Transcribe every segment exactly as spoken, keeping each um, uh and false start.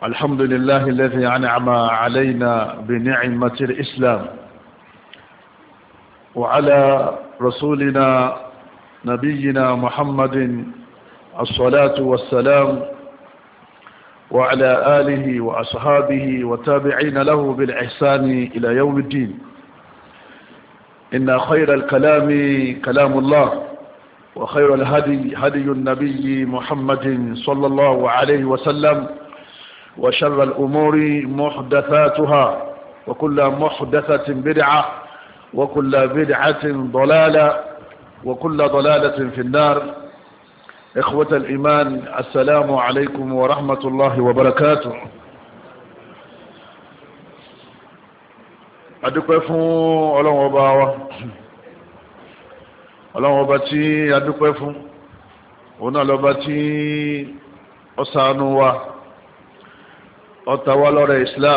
الحمد لله الذي أنعم علينا بنعمة الإسلام وعلى رسولنا نبينا محمد الصلاة والسلام وعلى آله وأصحابه وتابعين له بالإحسان إلى يوم الدين. إن خير الكلام كلام الله وخير الهدي هدي النبي محمد صلى الله عليه وسلم وشر الأمور محدثاتها وكل محدثة بدعة وكل بدعة ضلالة وكل ضلالة في النار. إخوة الإيمان، السلام عليكم ورحمة الله وبركاته. adúpẹ́ fún Ọlọ́run ọba wa Ọlọ́run ọba tí adúpẹ́ fún òun náà lọ́ba tí ó ṣàánú wa ó ta wá lọ́rẹ Islam.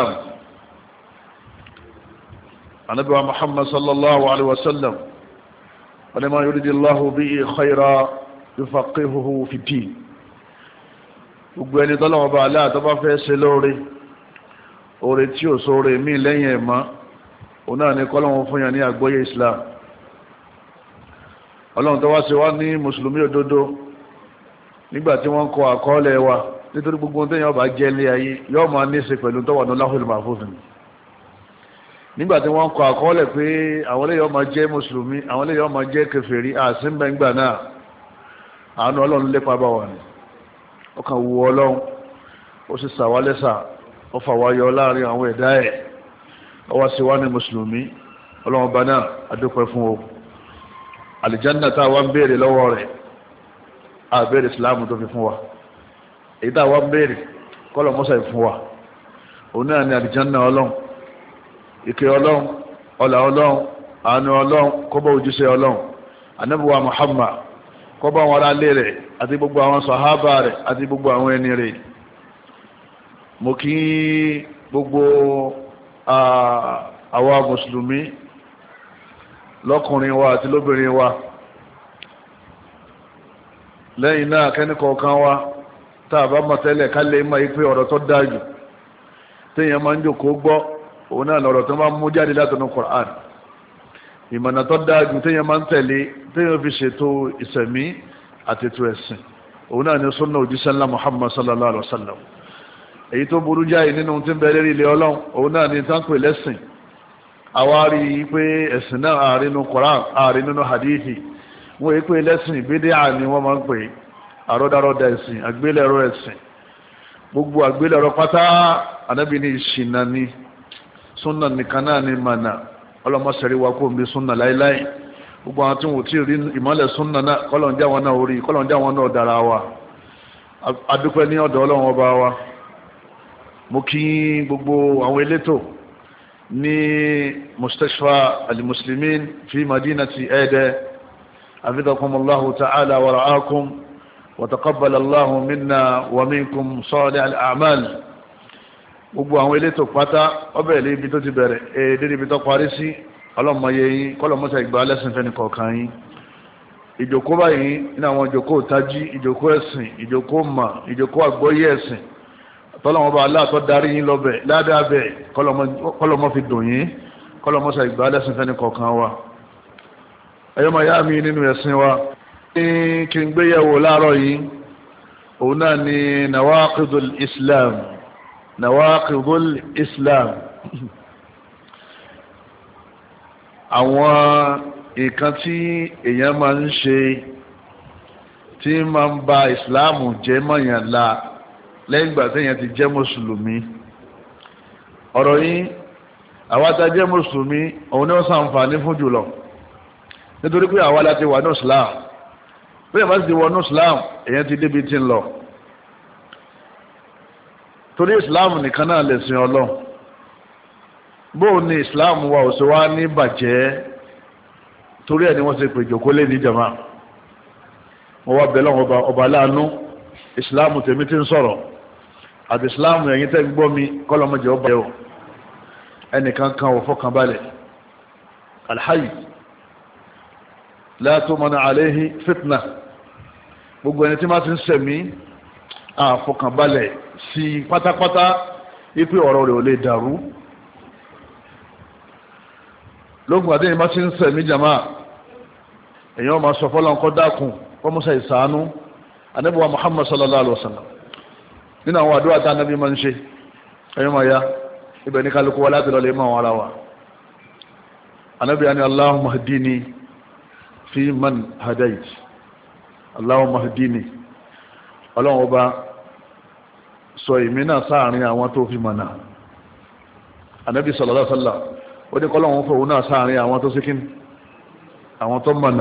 Ànábì wa Muhammad sallallahu alaihi wasallam wa man yuridillahu bihi khayran yufaqihuhu fi ddin. Gbogbo ẹni tọ́lọ́run ọba Allah tó bá fẹ́ ṣe lóore oore tí ò sóore mí lẹ́yìn ẹ̀mọ́ òun náà ni kọ́lọ́run fún yàn ní àgbọ́yé Islam. Ọlọ́run tó wá ṣe wá ní mùsùlùmí òdodo nígbàtí wọ́n kọ àkọọ́lẹ̀ wa, nítorí gbogbo ohun tẹ́yàn bá jẹ́ ilé ayé yóò máa ní ṣe pẹ̀lú tó wà ní Lahul Mahfuz. Nígbàtí wọ́n kọ àkọọ́lẹ̀ pé àwọn ilé yóò máa jẹ́ mùsùlùmí, àwọn ilé yóò máa jẹ́ kèfèrí, àṣìmbẹ̀ngbà náà àánú Ọlọ́run lépa bá wà ní ọkàn wu Ọlọ́run, ó sì sàwálẹ́sà, ó fà wá yọ láàrin àwọn ẹ̀dá ẹ̀, ó wá sí wá ní mùsùlùmí. Ọlọ́run bá náà adúpẹ́ fún o. Àlìjánà tá wá ń béèrè lọ́wọ́ rẹ̀ a béèrè Ìsìlámù tó fi fún wa, èyí tá wá ń béèrè kọ́lọ̀ mọ́sà fún wa òun náà ni àlìjánà Ọlọ́run, ìkẹ́ Ọlọ́run, ọlá Ọlọ́run, àánú Ọlọ́run kó bá òjíṣẹ́ Ọlọ́run Ànábì wa Muhammad, kó bá wọn ará lé rẹ̀ àti gbogbo àwọn sàhábà rẹ̀ àti gbogbo àwọn ẹni rẹ̀. Mo kí gbogbo àwa mùsùlùmí lọ́kùnrin wa àti lóbìnrin wa, lẹ́yìn náà kẹ́nìkọ̀ọ̀kan wa tá a bá mọ̀ tẹ́lẹ̀ ká lè máa yí pé ọ̀rọ̀ tó dájú téèyàn máa ń jókòó gbọ́ òun náà lọ̀rọ̀ tó máa ń mú jáde látọ̀nù Qur'an. Ìmọ̀nà tó dájú téèyàn máa ń tẹ̀lé téèyàn fi ṣètò ìsẹ̀mí àti ètò ẹ̀sìn òun náà ni sunna òjíṣẹ́ ńlá Muhammad sallallahu alaihi wasallam. Èyí tó burú jáì nínú tí ń bẹ lérí ilé Ọlọ́run òun náà ni tán pè lẹ́sìn. Àwárí pé ẹ̀sìn náà ààrin nínú Qur'an, ààrin nínú hadithi. Wọ́n yí pé lẹ́sìn bídíà ni wọ́n máa ń pè àrọ́dárọ́dá ẹ̀sìn, àgbélẹ̀rọ ẹ̀sìn. Gbogbo àgbélẹ̀rọ pátá Ànábì ní ìṣìnà ni, súnà nìkan náà ni mànà. Ọlọ́mọsẹ̀rí wa kó mi súnà láíláí. Gbogbo àwọn tí wọ́n ti rí ìmọ́lẹ̀ súnà náà kọ́lọ̀ ń já wọn náà orí, kọ́lọ̀ ń já wọn náà dára wa. Adúpẹ́ ní ọ̀dọ̀ Ọlọ́run ọba wa. Mo kí gbogbo àwọn elétò ní Mustashfa al-Muslimin fi Madinati Ẹdẹ, hafizakumullahu ta'ala wa ra'akum wa taqabbalallahu minna wa minkum salih al-a'mal. Gbogbo àwọn elétò pátá ọbẹ̀ ilé ibi tó ti bẹ̀rẹ̀ èdè ibi tó parí sí ọlọ́mọye yìí kọ́lọ̀mọ́sà ìgbà lẹ́sìn fẹ́ni kọ̀ọ̀kan yìí. Ìjòkó báyìí ní àwọn ìjòkó tají, ìjòkó ẹ̀sìn, ìjòkó mà, ìjòkó àgbọ́yé ẹ̀sìn tọ́lọ́wọ́n bá aláàtọ́ darí yín lọ́bẹ̀ ládàbẹ̀ kọ́lọ́mọ́ fi dùn yín, kọ́lọ́mọ́sà ìgbà lẹ́sìn fẹ́ni kọ̀ọ̀kan wa. Ẹyọ́ ma yá mi nínú ẹ̀sìn wa ní kí n gbéyẹ̀wò láàárọ̀ yìí òun náà ni nawaqidul Islam. Nawaqidul Islam àwọn nǹkan tí èèyàn máa ń ṣe tí máa ń ba ìsìláàmù jẹ́ mọ̀yàn la lẹ́yìn ìgbà téèyàn ti jẹ́ mùsùlùmí. Ọ̀rọ̀ yìí àwa tá jẹ́ mùsùlùmí òun ni ó ṣàǹfààní fún jùlọ, nítorí pé àwa láti wà ní Islam. bí èèyàn bá ti wọ ní Islam èèyàn ti débi tí ń lọ, torí Islam nìkan náà lè sin Ọlọ́run. bóò ni Islam wa ò sí wá ní bàjẹ́, torí ẹ̀ ni wọ́n ti pè jòkó lé ní jama. wọ́n wá bẹ̀rẹ̀ ọba ọba láàánú Islam tèmi tí ń sọ̀rọ̀ àti Islam ẹ̀yin tẹ́ gbọ́ mi kọ́lọ́mọjẹ́ ọba ẹ̀ o. ẹnìkan kan ò fọkàn balẹ̀, alhayi la tumana alayhi fitna. gbogbo ẹni tí máa ti ń sẹ̀mí àfọkàn balẹ̀ sí pátápátá ipe ọ̀rọ̀ rẹ̀ ò lè dàrú lóògùn àti ìmọ̀ sí ń sẹ̀mí jama èèyàn máa sọ fọ́lá ńkọ́ dákun kọ́mọ́sá ìsànú ànábì wa Muhammad sallallahu alaihi wasallam nínú àwọn àdúrà tá ànábì máa ń ṣe ẹ̀yọ́ máa ya ibẹ̀ ní kálukú wa láti lọ lè máa wọn ara wa ànábì àni Allahumma hdini fi man hadait Allahumma hdini ọlọ́run ọba sọ èmi náà sáàrin àwọn tó fi mọ̀nà ànábì sallallahu alaihi wasallam ó ní kọ́lọ́run fòun náà sáàrin àwọn tó síkín àwọn tó mọ̀nà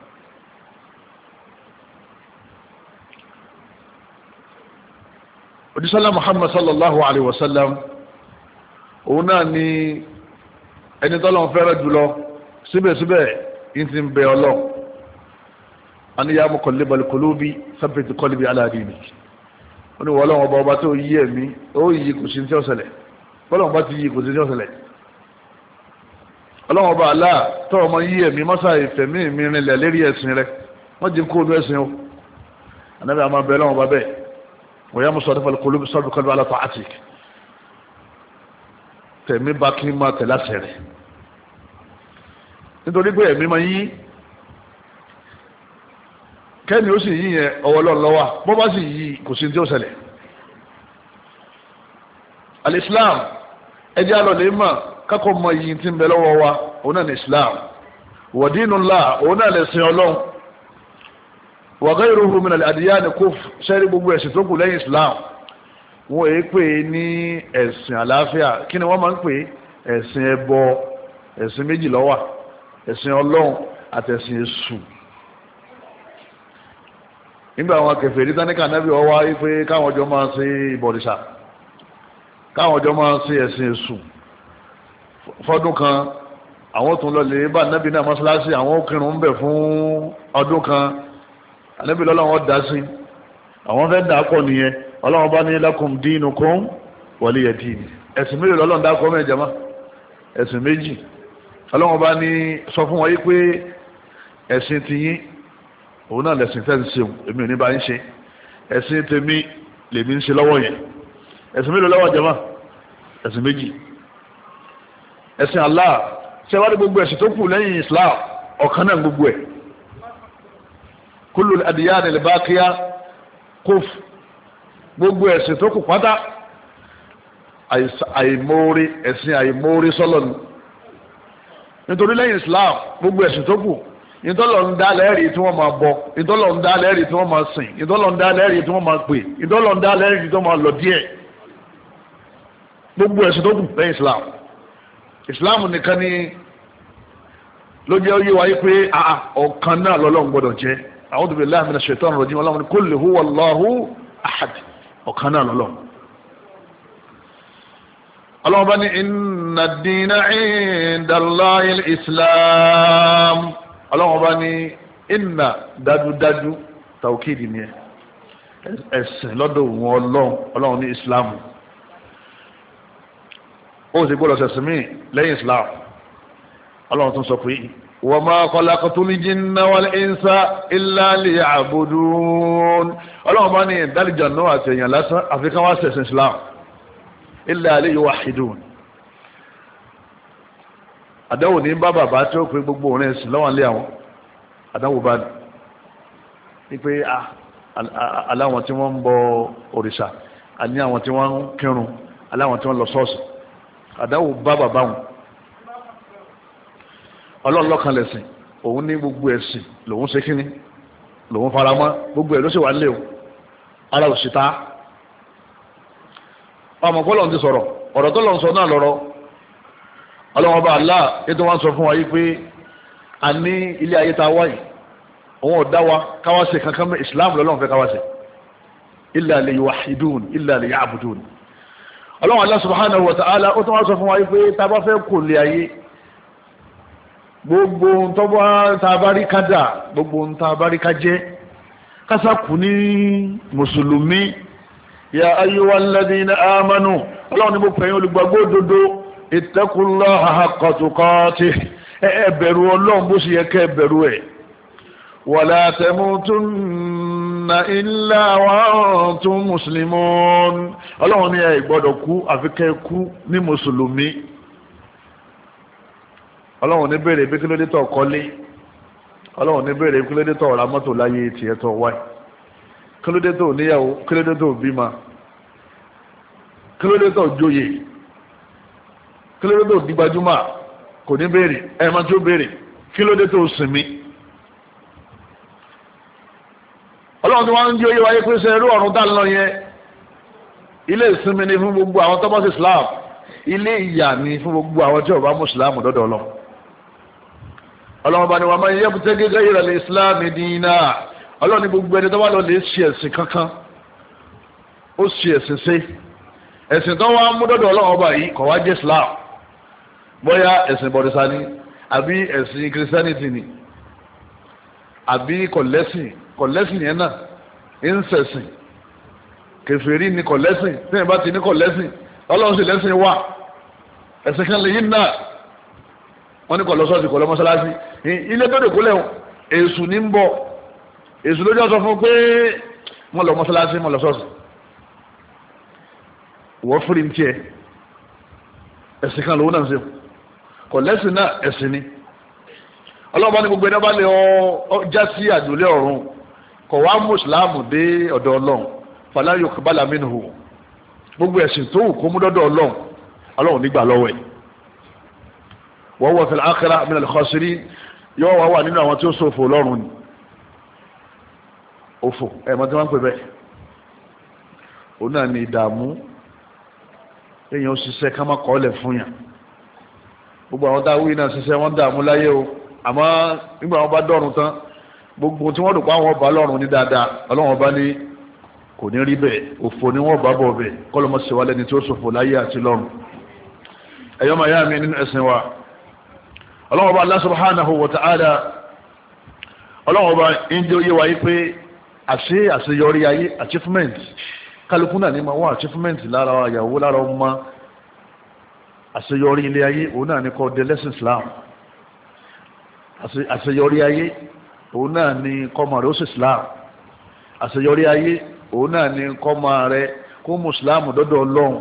òjísọ́lá Muhammad sallallahu alaihi wasallam òun náà ni ẹni tọ́lọ́run fẹ́rẹ̀ jùlọ síbẹ̀síbẹ̀ yìí ti ń bẹ ọlọ́ ani ya muqallibal qulubi thabbit qalbi ala dinik ó ní wọ́lọ́wọ́ ọba ọba tó yí ẹ̀mí ó yí kò sí tí ó ṣẹlẹ̀ wọ́lọ́wọ́ bá ti yí kò sí tí ó ṣẹlẹ̀ ọlọ́wọ́ ọba aláà tó ọmọ yí ẹ̀mí mọ́sá ìfẹ̀mí mi rinlẹ̀ lérí ẹ̀sìn rẹ̀ wọ́n jí kó olú ẹ̀sìn o anábì àmà bẹ̀rẹ̀ lọ́wọ́ bá bẹ́ẹ̀ wọ́n yá musarrifal qulubi sarrif qalbi ala ta'atik tẹ̀mí bá kí n máa tẹ̀lá sẹ̀rẹ̀ nítorí pé ẹ̀mí máa yí kẹ́ni ó sì yí yẹn ọwọ́ lọ́wọ́ bọ́ bá sì yí kò sí tí ó ṣẹlẹ̀ al-Islam ẹjẹ́ alọ́lẹ̀ mọ̀ kákọ́ mọ yìí tí ń bẹ lọ́wọ́ wa òun náà ní Islam wa dinullah òun náà lè sin ọlọ́run wa ghayruhu min al-adyan kufr sẹ́rí gbogbo ẹ̀sìn tó kù lẹ́yìn Islam wọ́n èé pè ní ẹ̀sìn àlàáfíà kí ni wọ́n máa ń pè ẹ̀sìn ẹbọ ẹ̀sìn méjì ló wà ẹ̀sìn ọlọ́run àtẹ̀sìn èṣù nígbà àwọn kèfèrí táníkà nábì ọwá wípé káwọn ọjọ́ máa ṣe ìbọ̀rìṣà káwọn ọjọ́ máa ṣe ẹ̀sìn èṣù fọ́dún kan àwọn tún lọ lè bá nábì náà mọ́ṣáláṣí àwọn òkèrún ń bẹ̀ fún ọdún kan nábì lọ́lọ́wọ́ dá sí àwọn fẹ́ dà pọ̀ nìyẹn ọlọ́wọ́n bá ní lakum dinukum waliya din ẹ̀sìn méjì lọ́lọ́run dákọ́ mẹ́jẹ̀má ẹ̀sìn méjì ọlọ́wọ́n bá ní sọ fún wọn yí pé ẹ̀sìn tiyín òun náà lẹ̀sìn fẹ́ ń ṣeun èmi ò ní bá ń ṣe ẹ̀sìn tèmi lèmi ń ṣe lọ́wọ́ yẹn ẹ̀sìn mélòó lọ́wọ́ jẹ́mọ́ ẹ̀sìn méjì ẹ̀sìn Allah ṣe wá ní gbogbo ẹ̀sìn tó kù lẹ́yìn Islam ọ̀kan náà gbogbo ẹ̀ kullu al-adyan al-baqiya kufr gbogbo ẹ̀sìn tó kù pátá àìmórí ẹ̀sìn àìmórí sọ́lọ̀ ni nítorí lẹ́yìn Islam gbogbo ẹ̀sìn tó kù ìtọ́lọ̀ ń dá lẹ́rìí tí wọ́n máa bọ ìtọ́lọ̀ ń dá lẹ́rìí tí wọ́n máa sìn ìtọ́lọ̀ ń dá lẹ́rìí tí wọ́n máa pè ìtọ́lọ̀ ń dá lẹ́rìí tí wọ́n máa lọ díẹ̀ gbogbo ẹ̀sìn tó kù lẹ́yìn Islam Islam nìkan ni ló jẹ́ oyé wáyé pé ọ̀kan náà lọ́lọ́run gbọ́dọ̀ jẹ́ a'udhu billahi minash shaitanir rajim ọlọ́run qul huwa Allahu ahad ọ̀kan náà lọ́lọ́run ọlọ́run bá ní inna ad-dina 'inda Allahi al-Islam ọlọ́run bá ní inna dájúdájú tàwkìdì ni ẹ̀sìn lọ́dọ̀ wọn ọlọ́run ọlọ́run ní Islam ó sì gbọ́dọ̀ sẹ̀sìn mí lẹ́yìn Islam ọlọ́run tún sọ pé wa ma khalaqtul jinna wal insa illa liya'budun ọlọ́run bá ní ìdálìjànú àti èèyàn lásán àfikán wá sẹ̀sìn Islam illa liyuwahhidun àdáwò ní bá bàbá tí ó pé gbogbo òun ẹ̀sìn lọ́wọ́n lé àwọn àdáwò bá ní pé aláwọn tí wọ́n ń bọ òrìṣà àní àwọn tí wọ́n ń kírun aláwọn tí wọ́n lọ ṣọ́ọ̀ṣì àdáwò bá bàbá wọn ọlọ́run lọ́kan lẹ̀sìn òun ní gbogbo ẹ̀sìn lòun ṣe kíní lòun faramọ́ gbogbo ẹ̀ ló sì wà nílé o ara ò sì ta ọmọ kọ́lọ̀ ti sọ̀rọ̀ ọ̀rọ̀ tó lọ́n sọ náà lọ́rọ̀ ọlọ́run ọba Allah ètò wọn sọ fún wa yìí pé a ní ilé ayé ta wáyìí òun ò dá wa káwá ṣe kankan mẹ́ Islam lọ́lọ́run fẹ́ káwá ṣe illa liyuwahhidun illa liya'budun ọlọ́run Allah subhanahu wa ta'ala ó tún wá sọ fún wa yìí pé tá a bá fẹ́ kò lé ayé gbogbo tọ́bọ̀ tàbárí kájà gbogbo tàbárí kájẹ́ kásàkù ní mùsùlùmí ya ayyuhal ladhina amanu ọlọ́run ní mo pẹ̀yìn olùgbàgbọ́ òdodo ittaqullaha haqqa tuqatih ẹ bẹ̀rù ọlọ́run bó sì yẹ kẹ́ bẹ̀rù ẹ̀ wala tamutunna tamutunna illa wa antum muslimun ọlọ́run ní ẹ gbọ́dọ̀ kú àfi kẹ́ kú ní mùsùlùmí ọlọ́run ní béèrè bí kí ló dé tó kọ́lé ọlọ́run ní béèrè bí kí ló dé tó ra mọ́tò láyé tiẹ̀ tó wáyé kí ló dé tó níyàwó kí ló dé tó bímọ kí ló dé tó jóyè kí ló dé tó dìgbàjúmọ̀ kò ní béèrè ẹ̀ máa tó béèrè kí ló dé tó sinmi ọlọ́run tí wọ́n ń jí oyé wáyé pé sẹ́rú ọ̀run tá lọ yẹn ilé ìsinmi ni fún gbogbo àwọn tọ́bọ́sí Islam ilé ìyà ni fún gbogbo àwọn tí ó bá mú Islam dọ́dọ̀ lọ ọlọ́run bá ní wọ́n máa ń yẹ́bù tẹ́ gẹ́gẹ́ ìrọ̀lẹ̀ Islam dínà ọlọ́run ní gbogbo ẹni tó bá lọ lè ṣe ẹ̀sìn kankan ó ṣe ẹ̀sìn sí ẹ̀sìn tó wá mú dọ́dọ̀ ọlọ́run ọba yìí kò wá jẹ́ Islam bóyá ẹ̀sìn bọ̀dẹ̀sá ni àbí ẹ̀sìn Christianity ni àbí kọ̀lẹ́sìn kọ̀lẹ́sìn yẹn náà ń sẹ̀sìn kèfèrí ni kọ̀lẹ́sìn tí yẹn bá ti ní kọ̀lẹ́sìn ọlọ́run sì lẹ́sìn wà ẹ̀sìn kan lè yí náà wọ́n ní kọ̀lọ́sọ́ọ̀sì kọ̀lọ́ mọ́sálásí ilé tó dèkó lẹ́hùn èṣù ní ń bọ̀ èṣù lójú ọ̀sọ̀ fún pé wọ́n lọ mọ́sálásí wọ́n lọ sọ́ọ̀sì wọ́n fúri ní tiẹ̀ ẹ̀sìn kan lòun náà ń ṣe kọ̀lẹ́sìn náà ẹ̀sìn ni ọlọ́run bá ní gbogbo ẹni bá lè ọ já sí àjòlé ọ̀run kọ̀ wá mùsùlùmù dé ọ̀dọ̀ ọlọ́run fala yuqbala minhu gbogbo ẹ̀sìn tó wù kó mú dọ́dọ̀ ọlọ́run ọlọ́run nígbà lọ́wọ́ ẹ̀ wa huwa fil akhirati minal khasirin yóò wá wà nínú àwọn tí ó ṣòfò lọ́run ni òfò ẹ̀mọ́ tí wọ́n ń pè bẹ́ẹ̀ òun náà ni ìdààmú èèyàn ó ṣiṣẹ́ ká má kọ́ lẹ̀ fún yàn gbogbo àwọn táwí náà ṣiṣẹ́ wọ́n dààmú láyé o àmọ́ nígbà wọn bá dọ̀run tán gbogbo tí wọ́n dùn pa àwọn ọba lọ́run ní dáadáa ọlọ́run ọba ní kò ní rí bẹ́ẹ̀ òfò ni wọ́n bá bọ̀ bẹ́ẹ̀ kọ́lọ́mọ ṣe wá lẹ́ni tí ó ṣòfò láyé àti lọ́run ẹ̀yọ́ máa yá mi nínú ẹ̀sìn wa ọlọ́run ọba Allah subhanahu wa ta'ala ọlọ́run ọba ń jẹ́ oyé wáyé pé àṣẹ àṣeyọrí ayé achievement kálukú náà ní ma wá achievement lára ìyàwó lára ọmọ àṣeyọrí ilé ayé òun náà ní kọ́ de lẹ́sìn Islam àṣeyọrí ayé òun náà ni kọ́mọ rẹ̀ ó sì Islam àṣeyọrí ayé òun náà ni kọ́mọ rẹ̀ kó mùsùlùmù dọ́dọ̀ ọlọ́run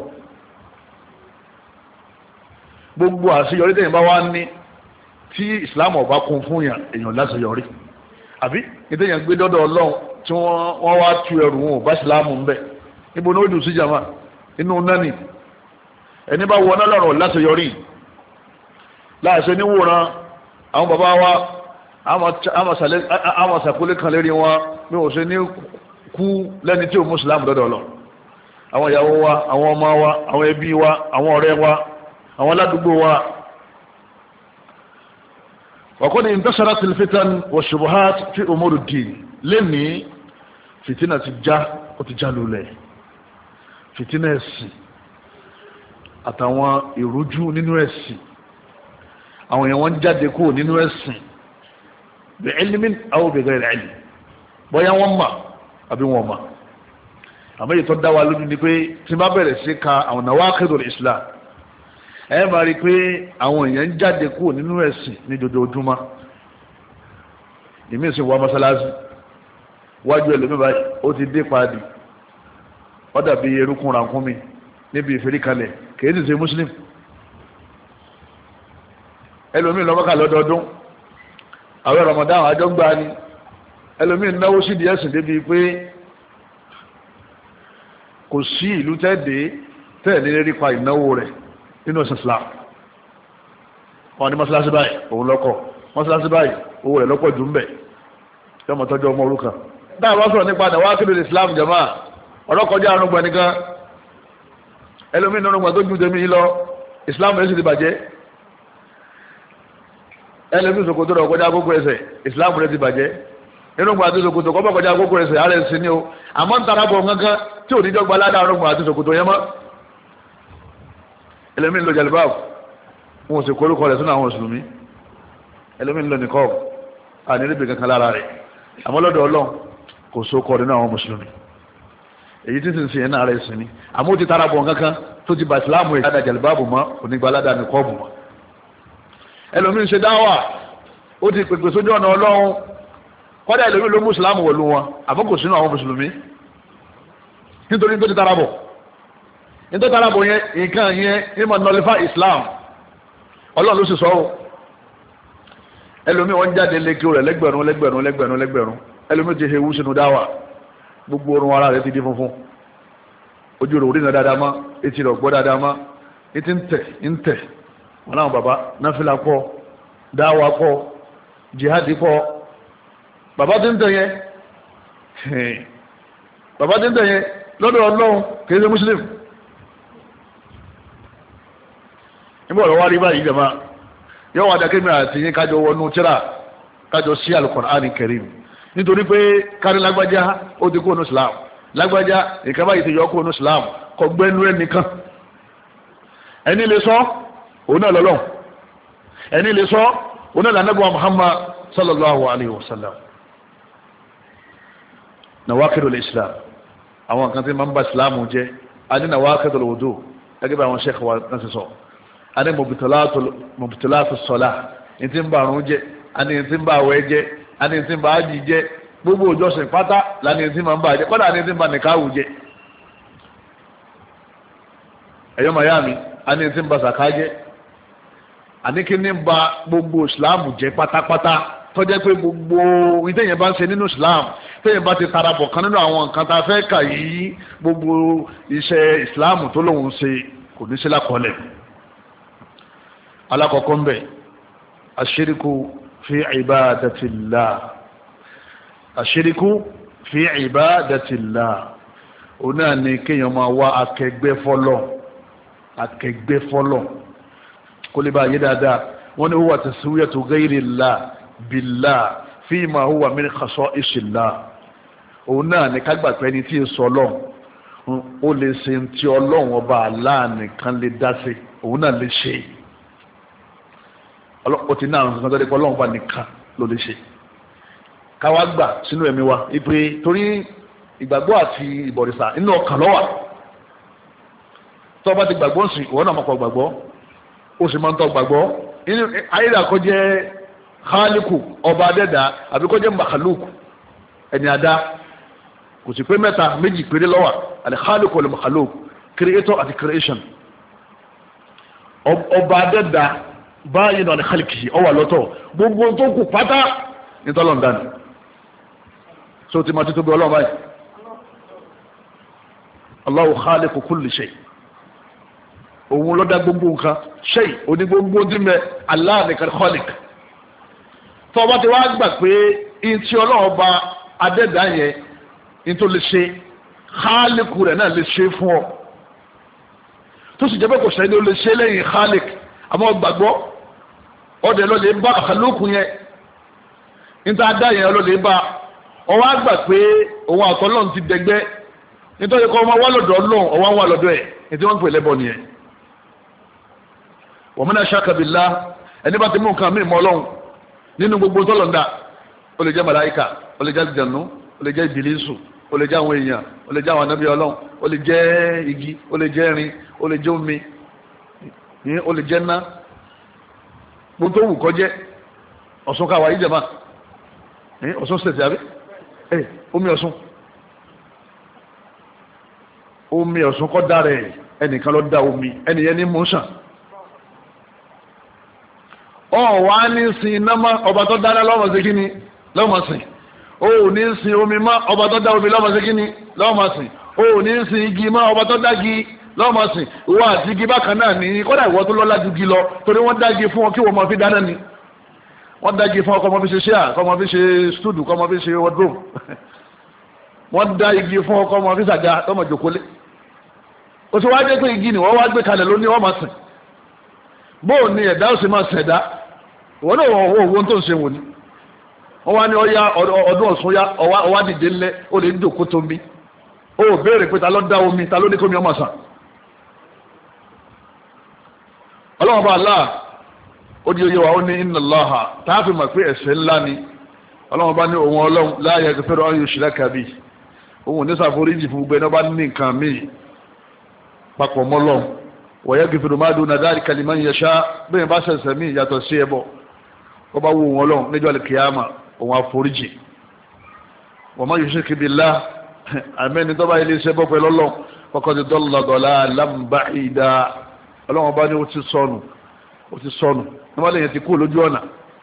gbogbo àṣeyọrí tẹ̀yìn bá wá ní tí Islam ọba kún fún yàn èèyàn láṣeyọrí àbí ìtẹ̀yìn gbé dọ́dọ̀ ọlọ́run tí wọ́n wá tu ẹrù wọn ò bá Islam ń bẹ̀ níbo ní ó dùn sí jama inú nání ẹni bá wọ náà lọ́rọ̀ láṣeyọrí láàṣẹ níwòran àwọn bàbá wa àwọn sàkólé kan lérí wọn bí wọ́n ṣe ní kú lẹ́ni tí ó mùsùlùmí dọ́dọ̀ lọ àwọn ìyàwó wa àwọn ọmọ wa àwọn ẹbí wa àwọn ọ̀rẹ́ wa àwọn aládùúgbò wa وقد انتشرت الفتن والشبهات في أمور الدين lẹ́ni fìtínà ti já ó ti já lulẹ̀ fìtínà ẹ̀sìn àtàwọn ìrújú nínú ẹ̀sìn àwọn èèyàn wọ́n jáde kúrò nínú ẹ̀sìn bí ilmin aw bi ghayri ilm bóyá wọ́n mà àbí wọ́n mà àmọ́ èyí tó dá wa lójú ni pé tí bá bẹ̀rẹ̀ sí ka àwọn nawaqidul Islam ẹ máa rí i pé àwọn èèyàn jáde kúrò nínú ẹ̀sìn ní dojoojúmọ́ ìmí ìsìn wa mọ́sálásí wájú ẹlòmí báyìí ó ti dé paadi ó dàbí erukun rànkúnmi níbi ìfẹ́ríkalẹ̀ kìí sì ṣe muslim ẹlòmí lọ́mọ́kà lọ́dọọdún àwọn Ramadan àjọgbá ni ẹlòmí náwó sídìí ẹ̀sìn débi pé kò sí ìlú tẹ́ẹ̀dẹ́ tẹ́ẹ̀lẹ́ rí pa ìnáwó rẹ̀ nínú ẹ̀sìn Islam wọn ni mọ́sálásí báyìí òun lọ́kọ̀ mọ́sálásí báyìí owó rẹ̀ lọ́pọ̀ jù ń bẹ̀ yọmọ tọ́jú ọmọ òrukàn dáa wá sọ̀rọ̀ nípa àdáwà kí ló lè Islam jama ọ̀rọ̀ kọjá àrùngbà nìkan ẹlòmí nínú ọgbà tó ju tèmi lọ Islam rẹ̀ sì ti bàjẹ́ ẹlòmí ṣòkòtò rẹ̀ kọjá àkókò ẹsẹ̀ Islam rẹ̀ ti bàjẹ́ nínú ọgbà àti ṣòkòtò kọ́ bá kọjá àkókò ẹsẹ̀ ààrẹ sí ni o àmọ́ ń tara bọ̀ kankan tí ò ní jọ gbalá dáa ọgbà àti ṣòkòtò yẹn mọ́ ẹlòmí ń lo jalibab wọn ò sì kórúkọ rẹ̀ sínú àwọn mùsùlùmí ẹlòmí ń lo nìkọ́ àníríbì kankan lára rẹ̀ àmọ́ lọ́dọ̀ Ọlọ́run kò sókọ nínú àwọn mùsùlùmí èyí tí sì ń sìn náà rẹ̀ sí ni àmọ́ ó ti tara bọ̀ kankan tó ti bà ìsìláàmù ẹ̀ dáadáa jàlùbáàbù mọ́ onígbàládà ní kọ́ọ̀bù mọ́ ẹlòmíín ṣe dáwà ó ti pèpè sójú ọ̀nà Ọlọ́run kọ́dà ìlú ló mùsùlùmí wọ̀lú wọn àbọ̀ kò sínú àwọn mùsùlùmí nítorí tó ti tara bọ̀ nítorí tara bọ̀ yẹn nǹkan yẹn ní ma nọlifá Islam ọlọ́run ló sì sọ ọ́ ẹlòmíì wọ́n jáde lékè rẹ̀ lẹ́gbẹ̀rún lẹ́gbẹ̀rún lẹ́gbẹ̀rún lẹ́gbẹ̀rún ẹlòmíì ti hewu sínú dáwà gbogbo orun ara rẹ̀ ti di funfun ojú rẹ̀ orí náà dáadáa má etí rẹ̀ gbọ́ dáadáa má etí ń tẹ̀ ń tẹ̀ wọn náà bàbá náfìlà pọ̀ dáwà pọ̀ jihadi pọ̀ bàbá tí ń tẹ̀ yẹn bàbá tí ń tẹ̀ yẹn lọ́dọ̀ ọlọ́run kì í ṣe muslim níbo ọ̀rọ̀ wá rí báyìí jẹ̀má yóò wá dákẹ́ mi àti yín kájọ wọnú tíra kájọ sí Al-Qur'an Karim nítorí pé kárí lágbájá ó ti kó nu Islam lágbájá ìkan báyìí ti yọ kó nu Islam kọ gbẹ́nu ẹ̀ nìkan ẹni lè sọ òun náà lọ́lọ́ ẹni lè sọ òun náà lànàbọ̀ Muhammad sallallahu alayhi wa sallam nawaqidul Islam àwọn kan tí ma ń bá Islam jẹ́ a ní nawaqidul wudu gẹ́gẹ́ bí àwọn sheikh wa náà ti sọ a ní mubtilatu salah ní tí ń bá àrùn jẹ́ a ní tí ń bá àwẹ̀ jẹ́ a ní tí ń bá ájì jẹ́ gbogbo òjọsìn pátá láni tí ma ń bá jẹ́ kọ́dà ní tí ń bá nìkáwù jẹ́ ẹ̀yọ́ mayami a ní tí ń bá sàká jẹ́ a ní kí ní bá gbogbo Islam jẹ́ pátápátá tó jẹ́ pé gbogbo ìtẹ̀yìn bá ń ṣe nínú Islam tẹ́yìn bá ti tarabọ̀ kan nínú àwọn nǹkan tá a fẹ́ kà yìí gbogbo iṣẹ́ Islam tó lóun ṣe kò ní sí lákọọ́lẹ̀ alákọ̀ọ́kọ́ ń bẹ̀ aṣíríkù fi ibadatillah aṣíríkù fi ibadatillah òun náà ni kéèyàn máa wá akẹgbẹ́ fọ́lọ̀ akẹgbẹ́ fọ́lọ̀ kó lè bá yé dáadáa wọ́n ní huwa taswiyatu ghayrillah billah fima huwa min khasaisillah òun náà ní kágbàpẹ́ ní tí ì sọ ọlọ́run ó lè ṣe ti ọlọ́run ọba Allah nìkan lè dá sí òun náà lè ṣe ó ti náà nǹkan tó dé pé ọlọ́run ọba nìkan ló lè ṣe káwá gbà sínú ẹ̀mí wa ìpè torí ìgbàgbọ́ àti ìbọ̀rìṣà inú ọkàn ló wà tó bá ti gbàgbọ́ sí ìwọ náà mọ̀kọ́ gbàgbọ́ ó sì máa ń tọ́ gbàgbọ́ ayélujára kó jẹ́ khaliku ọba adẹ́dà àbí kó jẹ́ makhaluku ẹni adá kò sí pé mẹ́ta méjì péré ló wà al-khaliq wal-makhluq creator àti creation ọba adẹ́dà báyìí náà ní khaliqi ó wà lọ́tọ̀ gbogbo tó kù pátá ní tọ́lọ̀ ń dání so ti máa ti tóbi ọlọ́run báyìí Allahu khaliqu kulli shay òun ló dá gbogbo nǹkan shay oní gbogbo dìmẹ̀ Allah nìkan khaliq tó bá ti wá gbà pé ìtì ọlọ́run bá adẹ́dá yẹn ní tó lè ṣe khaliq rẹ̀ náà lè ṣe fún ọ tó sì jẹ́ pé kò sẹ́ni ó lè ṣe lẹ́yìn khaliq àmọ́ gbàgbọ́ ọdẹ lọ lè bá àkàlùkù yẹn níta adá yẹn lọ lè bá ọwọ́ àgbà pé òun àtọ́lọ́n ti dẹgbẹ́ nítorí kọ́ ọmọ wà lọ́dọ̀ ọlọ́run ọwọ́ wà lọ́dọ̀ ẹ̀ ní tí wọ́n ń pè lẹ́bọ̀ nìyẹn wa man ashaka billah ẹni bá ti mú nǹkan mí mọ́ ọlọ́run nínú gbogbo tọ́lọ̀ndà ó lè jẹ́ màláíkà ó lè jẹ́ àlùjànnú ó lè jẹ́ ìbílísù ó lè jẹ́ àwọn èèyàn ó lè jẹ́ àwọn ànábì ọlọ́run ó lè jẹ́ igi ó lè jẹ́ irin ó lè jẹ́ omi ó lè jẹ́ ná gbogbo tó wù kó jẹ́ ọ̀ṣun káwa yìí jẹ̀má ọ̀ṣun ṣèṣì àbí omi ọ̀ṣun omi ọ̀ṣun kọ́ dára ẹ̀ ẹnìkan ló dá omi ẹnìyẹn ní mọ́ṣàn ọ̀ wá ní sin iná mọ́ ọba tó dáná lọ́mọ sí kí ni lọ́mọ sìn ó ní sin omi mọ́ ọba tó dá omi lọ́mọ sí kí ni lọ́mọ sìn ó ní sin igi mọ́ ọba tó dá igi lọ́mọ sìn ìwọ àti igi bákan náà ní kódà ìwọ tó lọ́lá ju igi lọ torí wọ́n dá igi fún ọ kí wọ́n máa fi dáná ni wọ́n dá igi fún ọ kọ́ máa fi ṣe ṣíà kọ́ máa fi ṣe stúdù kọ́ máa fi ṣe wardrobe wọ́n dá igi fún ọ kọ́ máa fi ṣàga tọ́mọ jòkólé ó ti wá dé pé igi ni wọ́n wá gbé kalẹ̀ lóní wọ́n máa sìn bóò ni ẹ̀dá ó sì máa ṣẹ̀dá ìwọ náà wọ́n owó tó ń ṣe wò ni wọ́n wá ní ọya ọdún ọ̀sùn ya ọwá dìde ńlẹ̀ ó lè dòkó tó mi ó béèrè pé ta ló dá omi ta ló ní kó mi ọmọ sàn ọlọ́wọ́n bá aláà ó di oyé wa ó ní inna Allaha táàfin mà pé ẹ̀ṣẹ̀ ńlá ni ọlọ́wọ́n bá ní òun ọlọ́run la yaghfiru an yushraka bihi òun ní ṣàforíjì fún gbogbo ẹni bá ní nǹkan míì papọ̀ mọ́lọ́run wa yaghfiru ma duna dhalika liman yasha bẹ́ẹ̀ bá ṣẹ̀ṣẹ̀ míì yàtọ̀ sí ẹbọ ó bá wù wọn lọ́run níjọ́ àlùkìyàmà òun àforíjì wa man yushrik billah àmẹ́ni tó bá ilé iṣẹ́ bọ́ pẹ̀lú ọlọ́run faqad dalla dalalan ba'ida ọlọ́run bá ní ó ti sọnù ó ti sọnù níwájú yẹn ti kú lójú ọ̀nà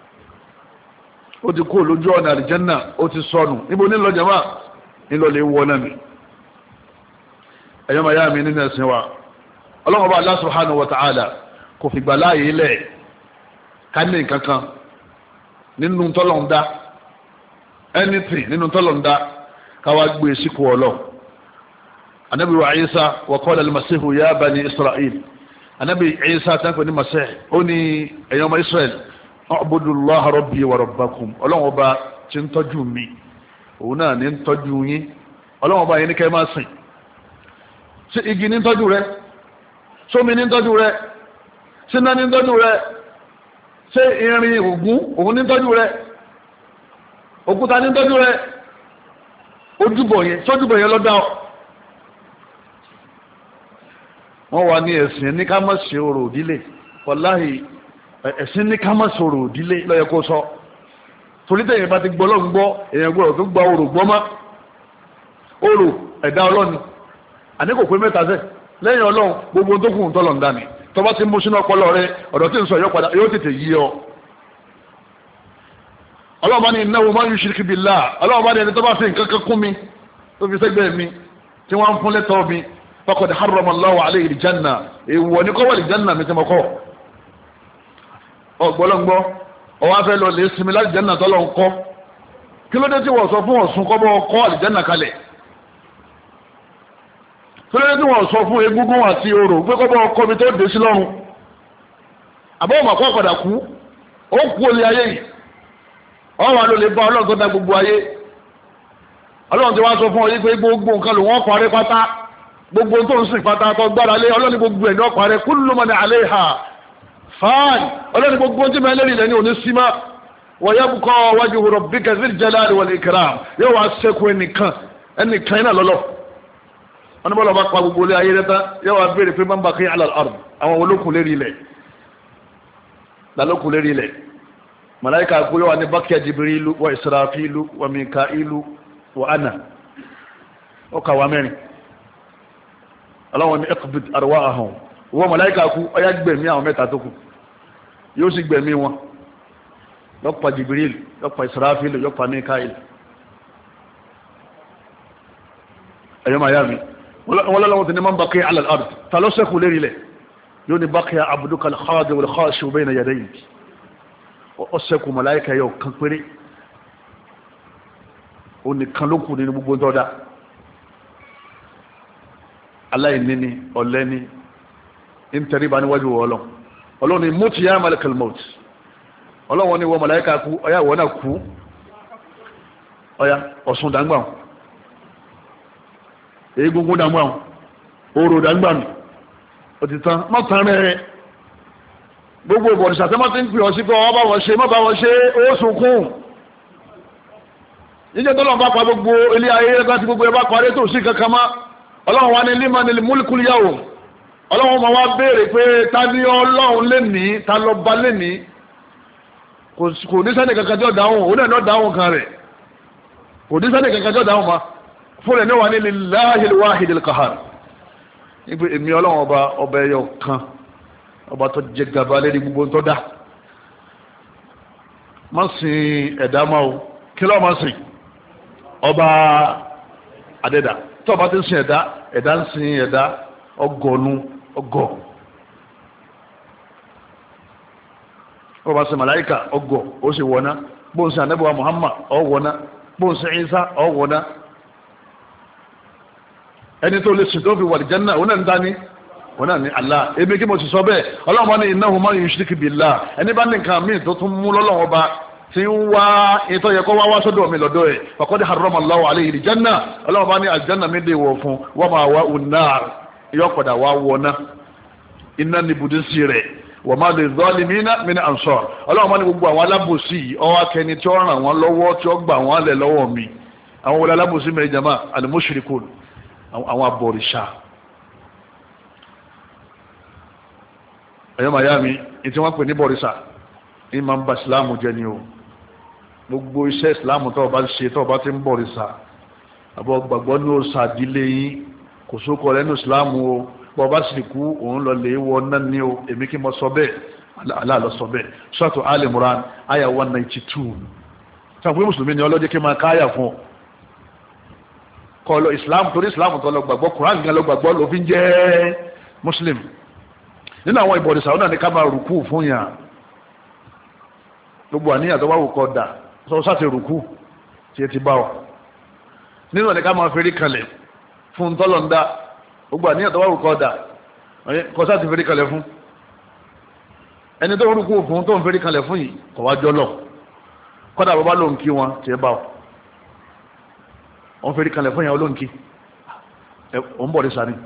ó ti kú lójú ọ̀nà àlìjẹ́nà ó ti sọnù níbo nílò jama nílò lè wọ náà mi ẹ̀yọ́ màá yá mi nínú ẹ̀sìn wa ọlọ́run bá Allah subhanahu wa ta'ala kò fìgbà láàyè ilẹ̀ ká ní nǹkan kan nínú tọ́lọ̀ ń dá anything nínú tọ́lọ̀ ń dá káwá gbé síkú ọlọ́ anabi wa Isa wa qala al-masihu ya bani Israel anabi Isa tánpẹ̀ ní masih ó ní ẹ̀yin ọmọ Israel u'budullaha rabbi wa rabbakum ọlọ́run ọba tí ń tọ́jú mi òun náà ní ń tọ́jú yín ọlọ́run ọba yẹn ní kẹ́ máa sìn ṣé igi ní ń tọ́jú rẹ sómi ní ń tọ́jú rẹ síná ní ń tọ́jú rẹ ṣé irin ògún òun ní ń tọ́jú rẹ òkúta ní ń tọ́jú rẹ ojúbọ yẹn sójúbọ yẹn lọ́dá ọ wọ́n wà ní ẹ̀sìn ní ká má ṣe orò òdílé wàláhì ẹ̀sìn ní ká má ṣe orò òdílé lọ́yẹ kó sọ torí tẹ̀yìn bá ti gbọ́ lọ́n gbọ́ èèyàn gbọ́dọ̀ tó gba orò gbọ́ mọ́ orò ẹ̀dá ọlọ́ni àní kò pé mẹ́ta sẹ́ lẹ́yìn ọlọ́run gbogbo tó kù ń tọ́lọ̀ ń dání tó bá ti mú sínú ọpọlọ rẹ ọ̀dọ̀ tí ń sọ yóò tètè yí ọ ọlọ́run bá ní innahu man yushrik billah ọlọ́run bá ní ẹni tó bá fi nǹkan kan kún mi tó fi sẹ́gbẹ́ mi tí wọ́n ń fún lẹ́tọ́ mi faqad harrama Allahu alayhi al-janna èèwọ̀ ní kọ́wọ́ al-janna mi ti mọ̀ kọ́ ọgbọ́lọ́gbọ́ ọwọ́ afẹ́ lọ lè sinmi láti janna tọ́lọ́ ń kọ́ kí ló dé tí wọ́n sọ fún Ọ̀ṣun kọ́ bọ́ kọ́ al-janna kalẹ̀ kí ló dé tí wọ́n sọ fún egúngún àti orò pé kọ́ bọ́ kọ́ mi tó dé sí lọ́run àbọ̀ ọmọ kọ́ padà kú ó kú olè ayé yìí ọwọ́ ló lè bá ọlọ́run tó dá gbogbo ayé ọlọ́run ti wá sọ fún ọ yí pé gbogbo nǹkan ló wọ́n parẹ́ pátá gbogbo tó ń sìn pátá tó gbára lé ọlọ́run gbogbo ẹ̀ ní ọ parẹ́ kullu man alayha fan ọlọ́run gbogbo tí mẹ́lẹ́ rí lẹ́ni òní símá wa yabqa wajhu rabbika dhil jalali wal ikram yóò wá sẹ́kù ẹnìkan ẹnìkan iná lọ́lọ́ wọn ní bọ́lá bá pa gbogbo ilé ayé rẹ tán yóò wá béèrè pé man baqiya ala al-ard àwọn olókùn lérí ilẹ̀ lálókùn lérí ilẹ̀ malaika kúrò wà ní bákíyà jibrilu wa israfilu wa mikailu wa ana ó kà wá mẹ́rin aláwọn ní iqbid arwahahum wọ́n malaika kú ọyá gbẹ̀mí àwọn mẹ́ta tó kù yóò sì gbẹ̀mí wọn yọ́pa jibril yọ́pa israfilu yọ́pa mikail ẹ̀yọ́ miami wọ́n lọ́wọ́ tí ní man baqiya ala al-ard ta ló sẹ́kù lérí lẹ̀ yóò ní baqiya abduka al-khadi wal-khashu bayna yadayk ọ̀sẹ̀kù màláíkà yọ kan péré o nìkan ló kù nínú gbogbo tọ́dá aláìníní ọ̀lẹ́ni ń tẹríba níwájú ọlọ́run ọlọ́run ni mútu yá malakal maut ọlọ́run ni wọ́n màláíkà kú ọya wọ́n náà kú ọya ọ̀sùn dàgbà egungun dàgbà oró dàgbà ó ti tán mọ́tàn rẹ̀ gbogbo ìbọ̀dìsà tẹ́ máa ti ń pè ọ sí pé ọwọ́ bá wọ́n ṣe má bá wọ́n ṣe ó sunkún níjẹ́ tó lọ́n bá pa gbogbo ilé ayé ẹgbẹ́ tí gbogbo ẹ bá parí tó sí kankan má ọlọ́run wá ní limanil mulkul yawm ọlọ́run ma wá béèrè pé ta ní ọlọ́run lè ní ta lọ bá lè ní kò ní sẹ́ni kankan jọ dáhùn òun náà dáhùn kan rẹ̀ kò ní sẹ́ni kankan jọ dáhùn ma fún rẹ̀ ní wà ní lillahil wahidil qahar nígbè èmi ọlọ́run ọba ọba ẹyọ kan ọba tó jẹ gàba lérí gbogbo tó dá má sin ẹ̀dá máa o kí ló má sìn ọba adẹ́dà tó ọba ti ń sin ẹ̀dá ẹ̀dá ń sin ẹ̀dá ọgọ́nu ọgọ́ ọba sin màláíkà ọgọ́ ó sì wọ̀ná bóun sin anábíwá Muhammad ọ wọ̀ná bóun sin Isa ọ wọ̀ná ẹni tó lè sìn tó fi wà lìjánná òun náà ń dání wọn náà ní Allah ebi kí mo sì sọ bẹ́ẹ̀ ọlọ́run wọn ní innahu man yushrik billah ẹni bá ní nǹkan míì tó tún mú lọ́lọ́wọ́ ọba tí ń wá ètò yẹ kó wá wá sọ́dọ̀ mi lọ́dọ̀ ẹ̀ faqad harrama Allahu alayhi al-janna ọlọ́run bá ní aljanna mi dé wọ̀ fún wa ma'wahu an-nar yọkọ̀dà wá wọná iná ní budísí rẹ̀ wa ma liz-zalimina min ansar ọlọ́run bá ní gbogbo àwọn alábòsí ọwọ́ akẹni tí ó ràn wọ́n lọ́wọ́ tí ó gbà wọ́n lẹ̀ lọ́wọ́ mi àwọn wọlé alábòsí mẹ́rin jama al-mushrikun àwọn abọ̀rìṣà ẹ̀yọ́ miami ìtí wọ́n pè ní bọ̀rìṣà ní ma ń bá ìsìláàmù jẹ́ ni o gbogbo iṣẹ́ ìsìláàmù tó bá ṣe tó bá ti ń bọ̀ rìsà àbọ̀ gbàgbọ́ ní òòṣà ìdílé yín kò sókọ lẹ́nu ìsìláàmù o bọ́ bá sì kú òun lọ lè wọ náà ní o èmi kí mo sọ bẹ́ẹ̀ Allah ló sọ bẹ́ẹ̀ Suratu Ali Imran aya one ninety two sọ pé mùsùlùmí ni ọlọ́jẹ́ kí máa káyà fún ọ kọ́ lọ ìsìláàmù torí ìsìláàmù tó lọ gbàgbọ́ Kùránì gan lọ gbàgbọ́ ló fi ń jẹ́ muslim nínú àwọn ìbọ̀dìsà ó náà ní ká máa rùkú fún yàn gbogbo àníyàn tó wá wù kọ́ dà sọ sáti rùkú tí ẹ ti bá ọ nínú ní ká máa fẹ́rí kalẹ̀ fún tọ́lọ̀ ń dá gbogbo àníyàn tó wá wù kọ́ dà kọ́ sáti fẹ́rí kalẹ̀ fún ẹni tó rùkú fún tó ń fẹ́rí kalẹ̀ fún yìí kọ̀ wá jọ lọ kọ́dà bàbá ló ń kí wọn tí ẹ bá ọ wọn fẹ́rí kalẹ̀ fún yàn ó ló ń kí ọ̀ ń bọ̀dìsà ni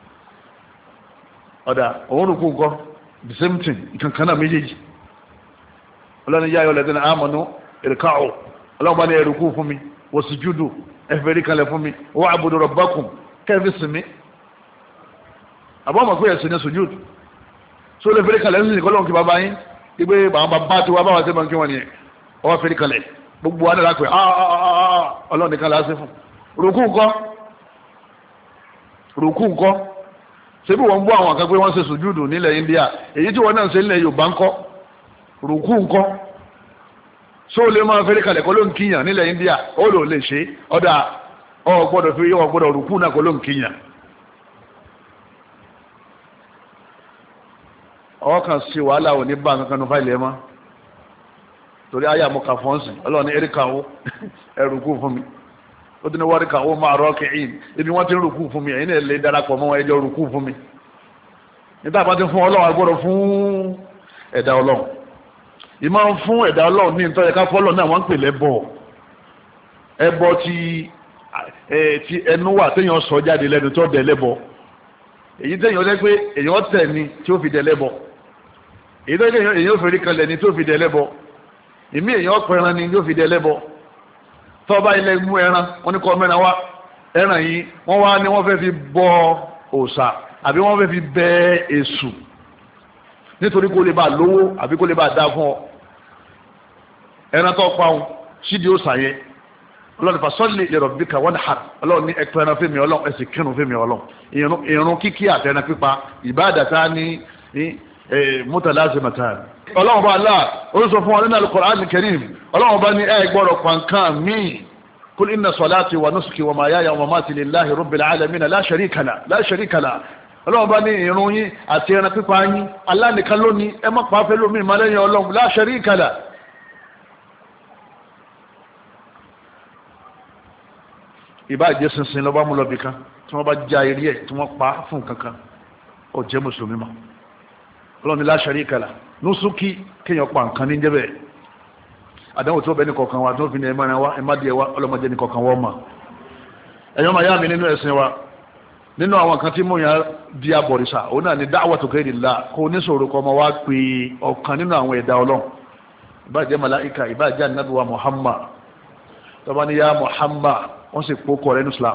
ọ̀dà òun rùkú nǹkan the same thing ìkankan náà méjèèjì ọlọ́ni yá ayọ̀ lẹ́dínà àmọ́nú ìrìkáwọ̀ ọlọ́run bá ní ẹ̀rùkú fún mi wasujudu ẹ̀fẹ̀rí kalẹ̀ fún mi wa'budu rabbakum kẹ́ẹ̀fì sinmi àbọ̀mọ̀ pé ẹ̀sìn ní sujúdù tó lè fẹ́rí kalẹ̀ ní ìkọlọ́run kí bàbá yín gbé àwọn bàbá tí wàá bá wà sí máa ń kí wọn nìyẹn ọwọ́ fẹ́rí kalẹ̀ gbogbo wa nílá pé ọlọ́run nìkan láti fún rùkú nǹkan rùkú nǹkan ṣebí wọ́n bú àwọn kan pé wọ́n ṣe sùjúdù nílẹ̀ India èyí tí wọ́n náà ṣe nílẹ̀ Yorùbá ńkọ́ rùkú ńkọ́ só lè máa fẹ́rí kalẹ̀ kọ́ ló ń kíyàn nílẹ̀ India ó lò lè ṣe ọ̀dà ọ gbọ́dọ̀ fi yọ gbọ́dọ̀ rùkú náà kọ́ ló ń kíyàn. ọwọ́ kan sí wàhálà ò ní bá kankan nu fáìlì ẹ̀ mọ́ torí ayé àmúka fọ́ǹsì ọlọ́run ní eríkà ó ẹ rùkú fún mi ó ti ní wọ́n rí ká ó máa rọ́ọ̀kì in ibi wọ́n ti ń rùkú fún mi ẹ̀yin náà lè darapọ̀ mọ́ wọn ẹjọ́ rùkú fún mi nígbà bá ti fún ọlọ́run agbọ́dọ̀ fún ẹ̀dá ọlọ́run ìmọ̀ fún ẹ̀dá ọlọ́run ní nítorí ká fọ́lọ́ náà wọ́n ń pè lẹ́bọ̀ ẹbọ ti ti ẹnu wà téèyàn sọ jáde lẹ́nu tó dẹ̀ lẹ́bọ èyí téèyàn lẹ́ pé èyàn tẹ̀ ni tí ó fi dẹ̀ lẹ́bọ èyí téèyàn èyàn fèrè kalẹ̀ ni tí ó fi dẹ̀ lẹ́bọ ìmí èyàn pẹran ni tí ó fi dẹ̀ lẹ́bọ tọ́ba ilẹ̀ mú ẹran wọ́n ní kọ́ mẹ́ran wá ẹran yìí wọ́n wá ní wọ́n fẹ́ fi bọ òòṣà àbí wọ́n fẹ́ fi bẹ èṣù nítorí kó lè bá lówó àbí kó lè bá dá fún ọ ẹran tó pa òun sídìí òòṣà yẹn ọlọ́run fasalli li rabbika wanhar ọlọ́run ní ẹ̀pẹ́ ẹran fẹ́mi ọlọ́run ẹ̀sìn kírun fẹ́mi ọlọ́run ìrun kíkí àti ẹran pípa ìbádàtà ní mutalazimatan ọlọ́run bá aláà ó sọ fún wa nínú al-Qur'an al-Karim ọlọ́run bá ní ẹ gbọ́dọ̀ pàǹkan míì kul inna salati wa nusuki wa mahyaya wa mamati lillahi rabbil alamin la sharika la la sharika la ọlọ́run bá ní ìrun yín àti ẹran pípa yín Allah nìkan lónìí ẹ má pa fẹ́ lómi ìmọ̀ lẹ́yìn ọlọ́run la sharika la. ìbá jẹ́ sinsin lọ́ba mú lọ́bì kan tí wọ́n bá já eré ẹ̀ tí wọ́n pa fún kankan ó jẹ́ mùsùlùmí mọ́ ọlọ́run ní la sharika la nusuki kéèyàn pa nǹkan ní jẹ́bẹ̀ àdánwò tó bẹ ní kọ̀ọ̀kan wa tó fi ní ẹ̀mọ́ wa ẹ̀má díẹ̀ wa ọlọ́mọdé ní kọ̀ọ̀kan wọ́n mọ̀ ẹ̀yọ́ máa yá mi nínú ẹ̀sìn wa nínú àwọn kan tí mò ń yà di abọ̀rìṣà òun náà ni da'watu ghayrillah kó oníṣòro kọ́ ọmọ wa pé ọ̀kan nínú àwọn ẹ̀dá ọlọ́run ìbáàjẹ́ màláìka ìbáàjẹ́ ànábì wa Muhammad tọ́ba ní ya Muhammad wọ́n sì kó kọ̀ọ̀rẹ́ ní Islam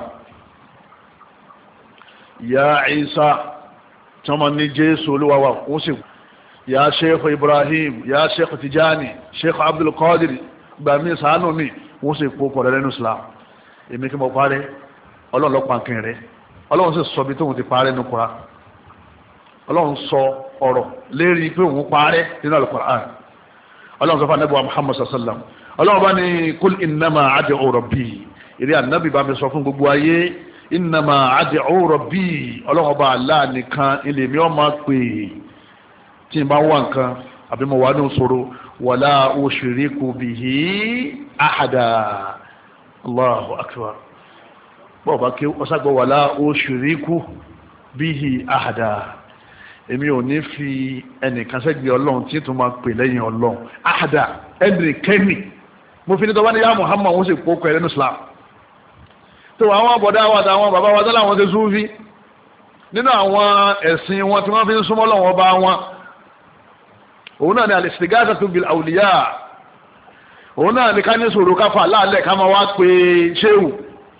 ya Isa tí wọ́n máa ní Jésù olúwa wa wọ́n sì ya Sheikh Ibrahim ya Sheikh Tijani Sheikh Abdul Qadir gbàmí sàánù mi wọ́n sì kó kọ̀ọ̀rẹ́ ní Islam èmi kí mo parẹ́ ọlọ́run ló pàǹkìn rẹ̀ ọlọ́run sì sọ bí tóun ti parẹ́ ní Kùránì ọlọ́run sọ ọ̀rọ̀ lérí pé òun parẹ́ nínú Al-Qur'an ọlọ́run sọ fún anábì wa Muhammad sallam ọlọ́run bá ní kul innama ad'u rabbi ìrí ànábì bá mi sọ fún gbogbo ayé innama ad'u rabbi ọlọ́run bá Allah nìkan ilé mi ọ́ máa pè tí n bá wà nǹkan àbí mo wà ní òṣòro wala ushriku bihi ahada Allahu akbar bọ́ọ̀bá kí ọságbọ́ wala ushriku bihi ahada èmi ò ní fi ẹnìkan sẹ́gbẹ̀ẹ́ ọlọ́run tí tó máa pè lẹ́yìn ọlọ́run ahada ẹnì kẹ́ni mo fi ní tọ́wọ́ ní yá Muhammad wọ́n sì kókò ẹ̀rẹ́ ní Islam tó àwọn àbọ̀dá wa àtàwọn bàbá wa tọ́lá wọn ti súnfí nínú àwọn ẹ̀sìn wọn tí wọ́n fi ń súnmọ́ lọ́wọ́ bá wọn òun náà ni al-istighathatu bil awliya òun náà ni ká ní sòrò káfà láàlẹ̀ ká máa wá pé ṣéwù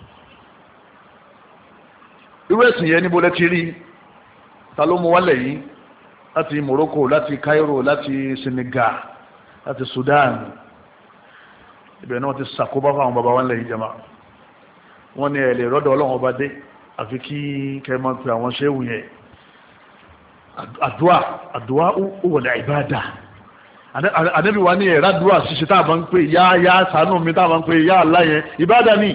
irú ẹ̀sìn yẹn níbo lẹ ti rí ta ló mú wálẹ̀ yìí láti Morocco láti Cairo láti Senegal láti Sudan ibẹ̀ náà ti sàkóbá fáwọn bàbá wọn lẹ́yìn jama wọ́n ní ẹ̀lẹ́ rọ́dọ̀ ọlọ́run ọba dé àfi kí kẹmọ́ pé àwọn ṣéwù yẹn àdúà àdúà wọlé ìbádà ànábì wa ní ẹ̀rá àdúà ṣíṣe tá a bá ń pè yá yá ṣàánú mi tá a bá ń pè yá Allah yẹn ìbádà ni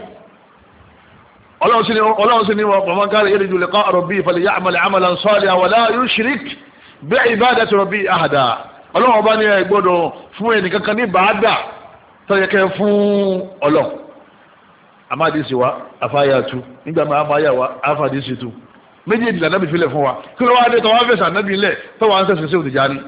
ọlọ́run sí ni wọ́n pọ̀ mọ́ kárí yarju liqa'a rabbi falya'mal 'amalan salihan wa la yushrik bi'ibadati rabbi ahada ọlọ́run ọba ní ẹ gbọ́dọ̀ fún ẹnìkankan ní bàádà tó yẹ kẹ́ fún ọlọ́run àmàdìsí wa afáyàtú nígbà máa máa yà wá afáàdìsí tú méjì ìdìlà náà bí filẹ̀ fún wa kí ló wá dé tọwọ́ fẹ̀sà náà bí ilẹ̀ tọwọ́ ń sẹ̀sẹ̀ sí òdìjà ní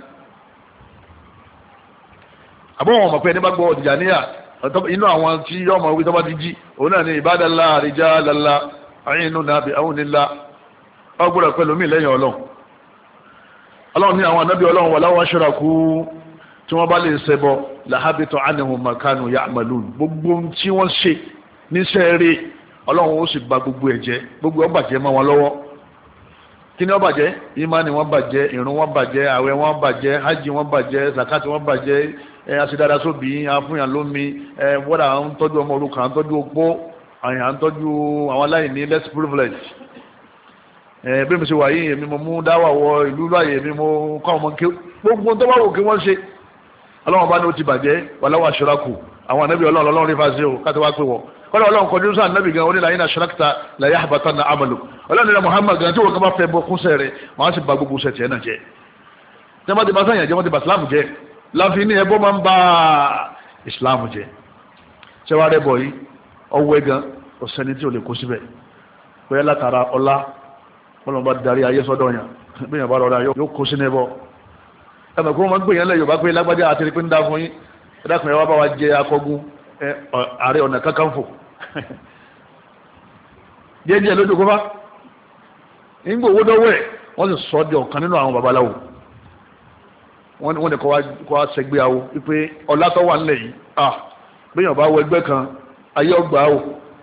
àbọ̀wọ̀n ọmọ pé ẹni bá gbọ́ òdìjà níyà inú àwọn tí ọmọ orí tọ́bá ti jí òun náà ni ìbádàlá àríjá lálá àyínú nàbí àwọn nílá ọgbọ́dọ̀ pẹ̀lú mí lẹ́yìn ọlọ́run ọlọ́run ní àwọn anábí ọlọ́run wà láwọn aṣọ́rakú tí wọ́n bá lè ṣẹbọ làhábìtọ̀ ánìhùn makanu ya'malun gbogbo tí wọ́n ṣe níṣẹ́ rí ọlọ́run ó sì bà gbogbo ẹ̀jẹ́ gbogbo ó bàjẹ́ mọ́ wọn lọ́wọ́ kí ni ó bàjẹ́ ìmánì wọn bàjẹ́ ìrun wọn bàjẹ́ àwẹ̀ wọn bàjẹ́ hajj wọn bàjẹ́ zakati wọn bàjẹ́ ẹ asidara sóbì afúnyàn lómi ẹ wọ́dà à ń tọ́jú ọmọ òrukàn à ń tọ́jú opó à ń tọ́jú àwọn aláìní less privilege ẹ bí mo ṣe wà yìí èmi mo mú dáwà wọ ìlú láàyè èmi mo kọ́ ọmọ kí gbogbo tó bá wò kí wọ́n ṣe ọlọ́run bá ní ó ti bàjẹ́ wàláwà ṣọ́ráàkù àwọn ànábì ọlọ́run ọlọ́run rí fàṣẹ o káti wá pé wọ́n kọ́lá ọlọ́run kọjú sáà ànábì gan onílà yín náà ṣọ́ráàkìtà la yahbatanna amalu ọlọ́run nílẹ̀ Muhammad gan tí wọ́n kọ́ bá fẹ́ bọ́ kúnṣẹ́ rẹ̀ wọ́n á sì ba gbogbo ṣẹ̀ tiẹ̀ náà jẹ́ tẹ́ wọ́n ti bá sáyẹn jẹ́ wọ́n ti bá Islam jẹ́ láfi ní ẹbọ́ máa ń bá Islam jẹ́ ṣé wàá rẹ̀ bọ̀ yìí ọwọ́ gan ọ̀sẹ́ni tí ò lè kó síbẹ̀ pé látara ọlá wọ́n bá darí ayé sọ́dọ̀ yàn bí yàn bá rọra yóò kó sínú ẹbọ ẹmọ̀ kó wọ́n gbé yẹn lẹ́yìn Yorùbá pé lágbájá àti pé ń dá fún yín ẹ̀dàkùn ẹ̀wà bá wa jẹ akọgun Ààrẹ Ọ̀nà Kakanfò díẹ̀díẹ̀ lójú kó bá nígbà owó dọ́wọ́ ẹ̀ wọ́n sì sọ di ọ̀kan nínú àwọn babaláwo wọ́n ní kọ́ wá sẹgbẹ́ awo wípé ọlá tó wà nílẹ̀ yìí ah bí yàn bá wọ ẹgbẹ́ kan ayé ọgbà o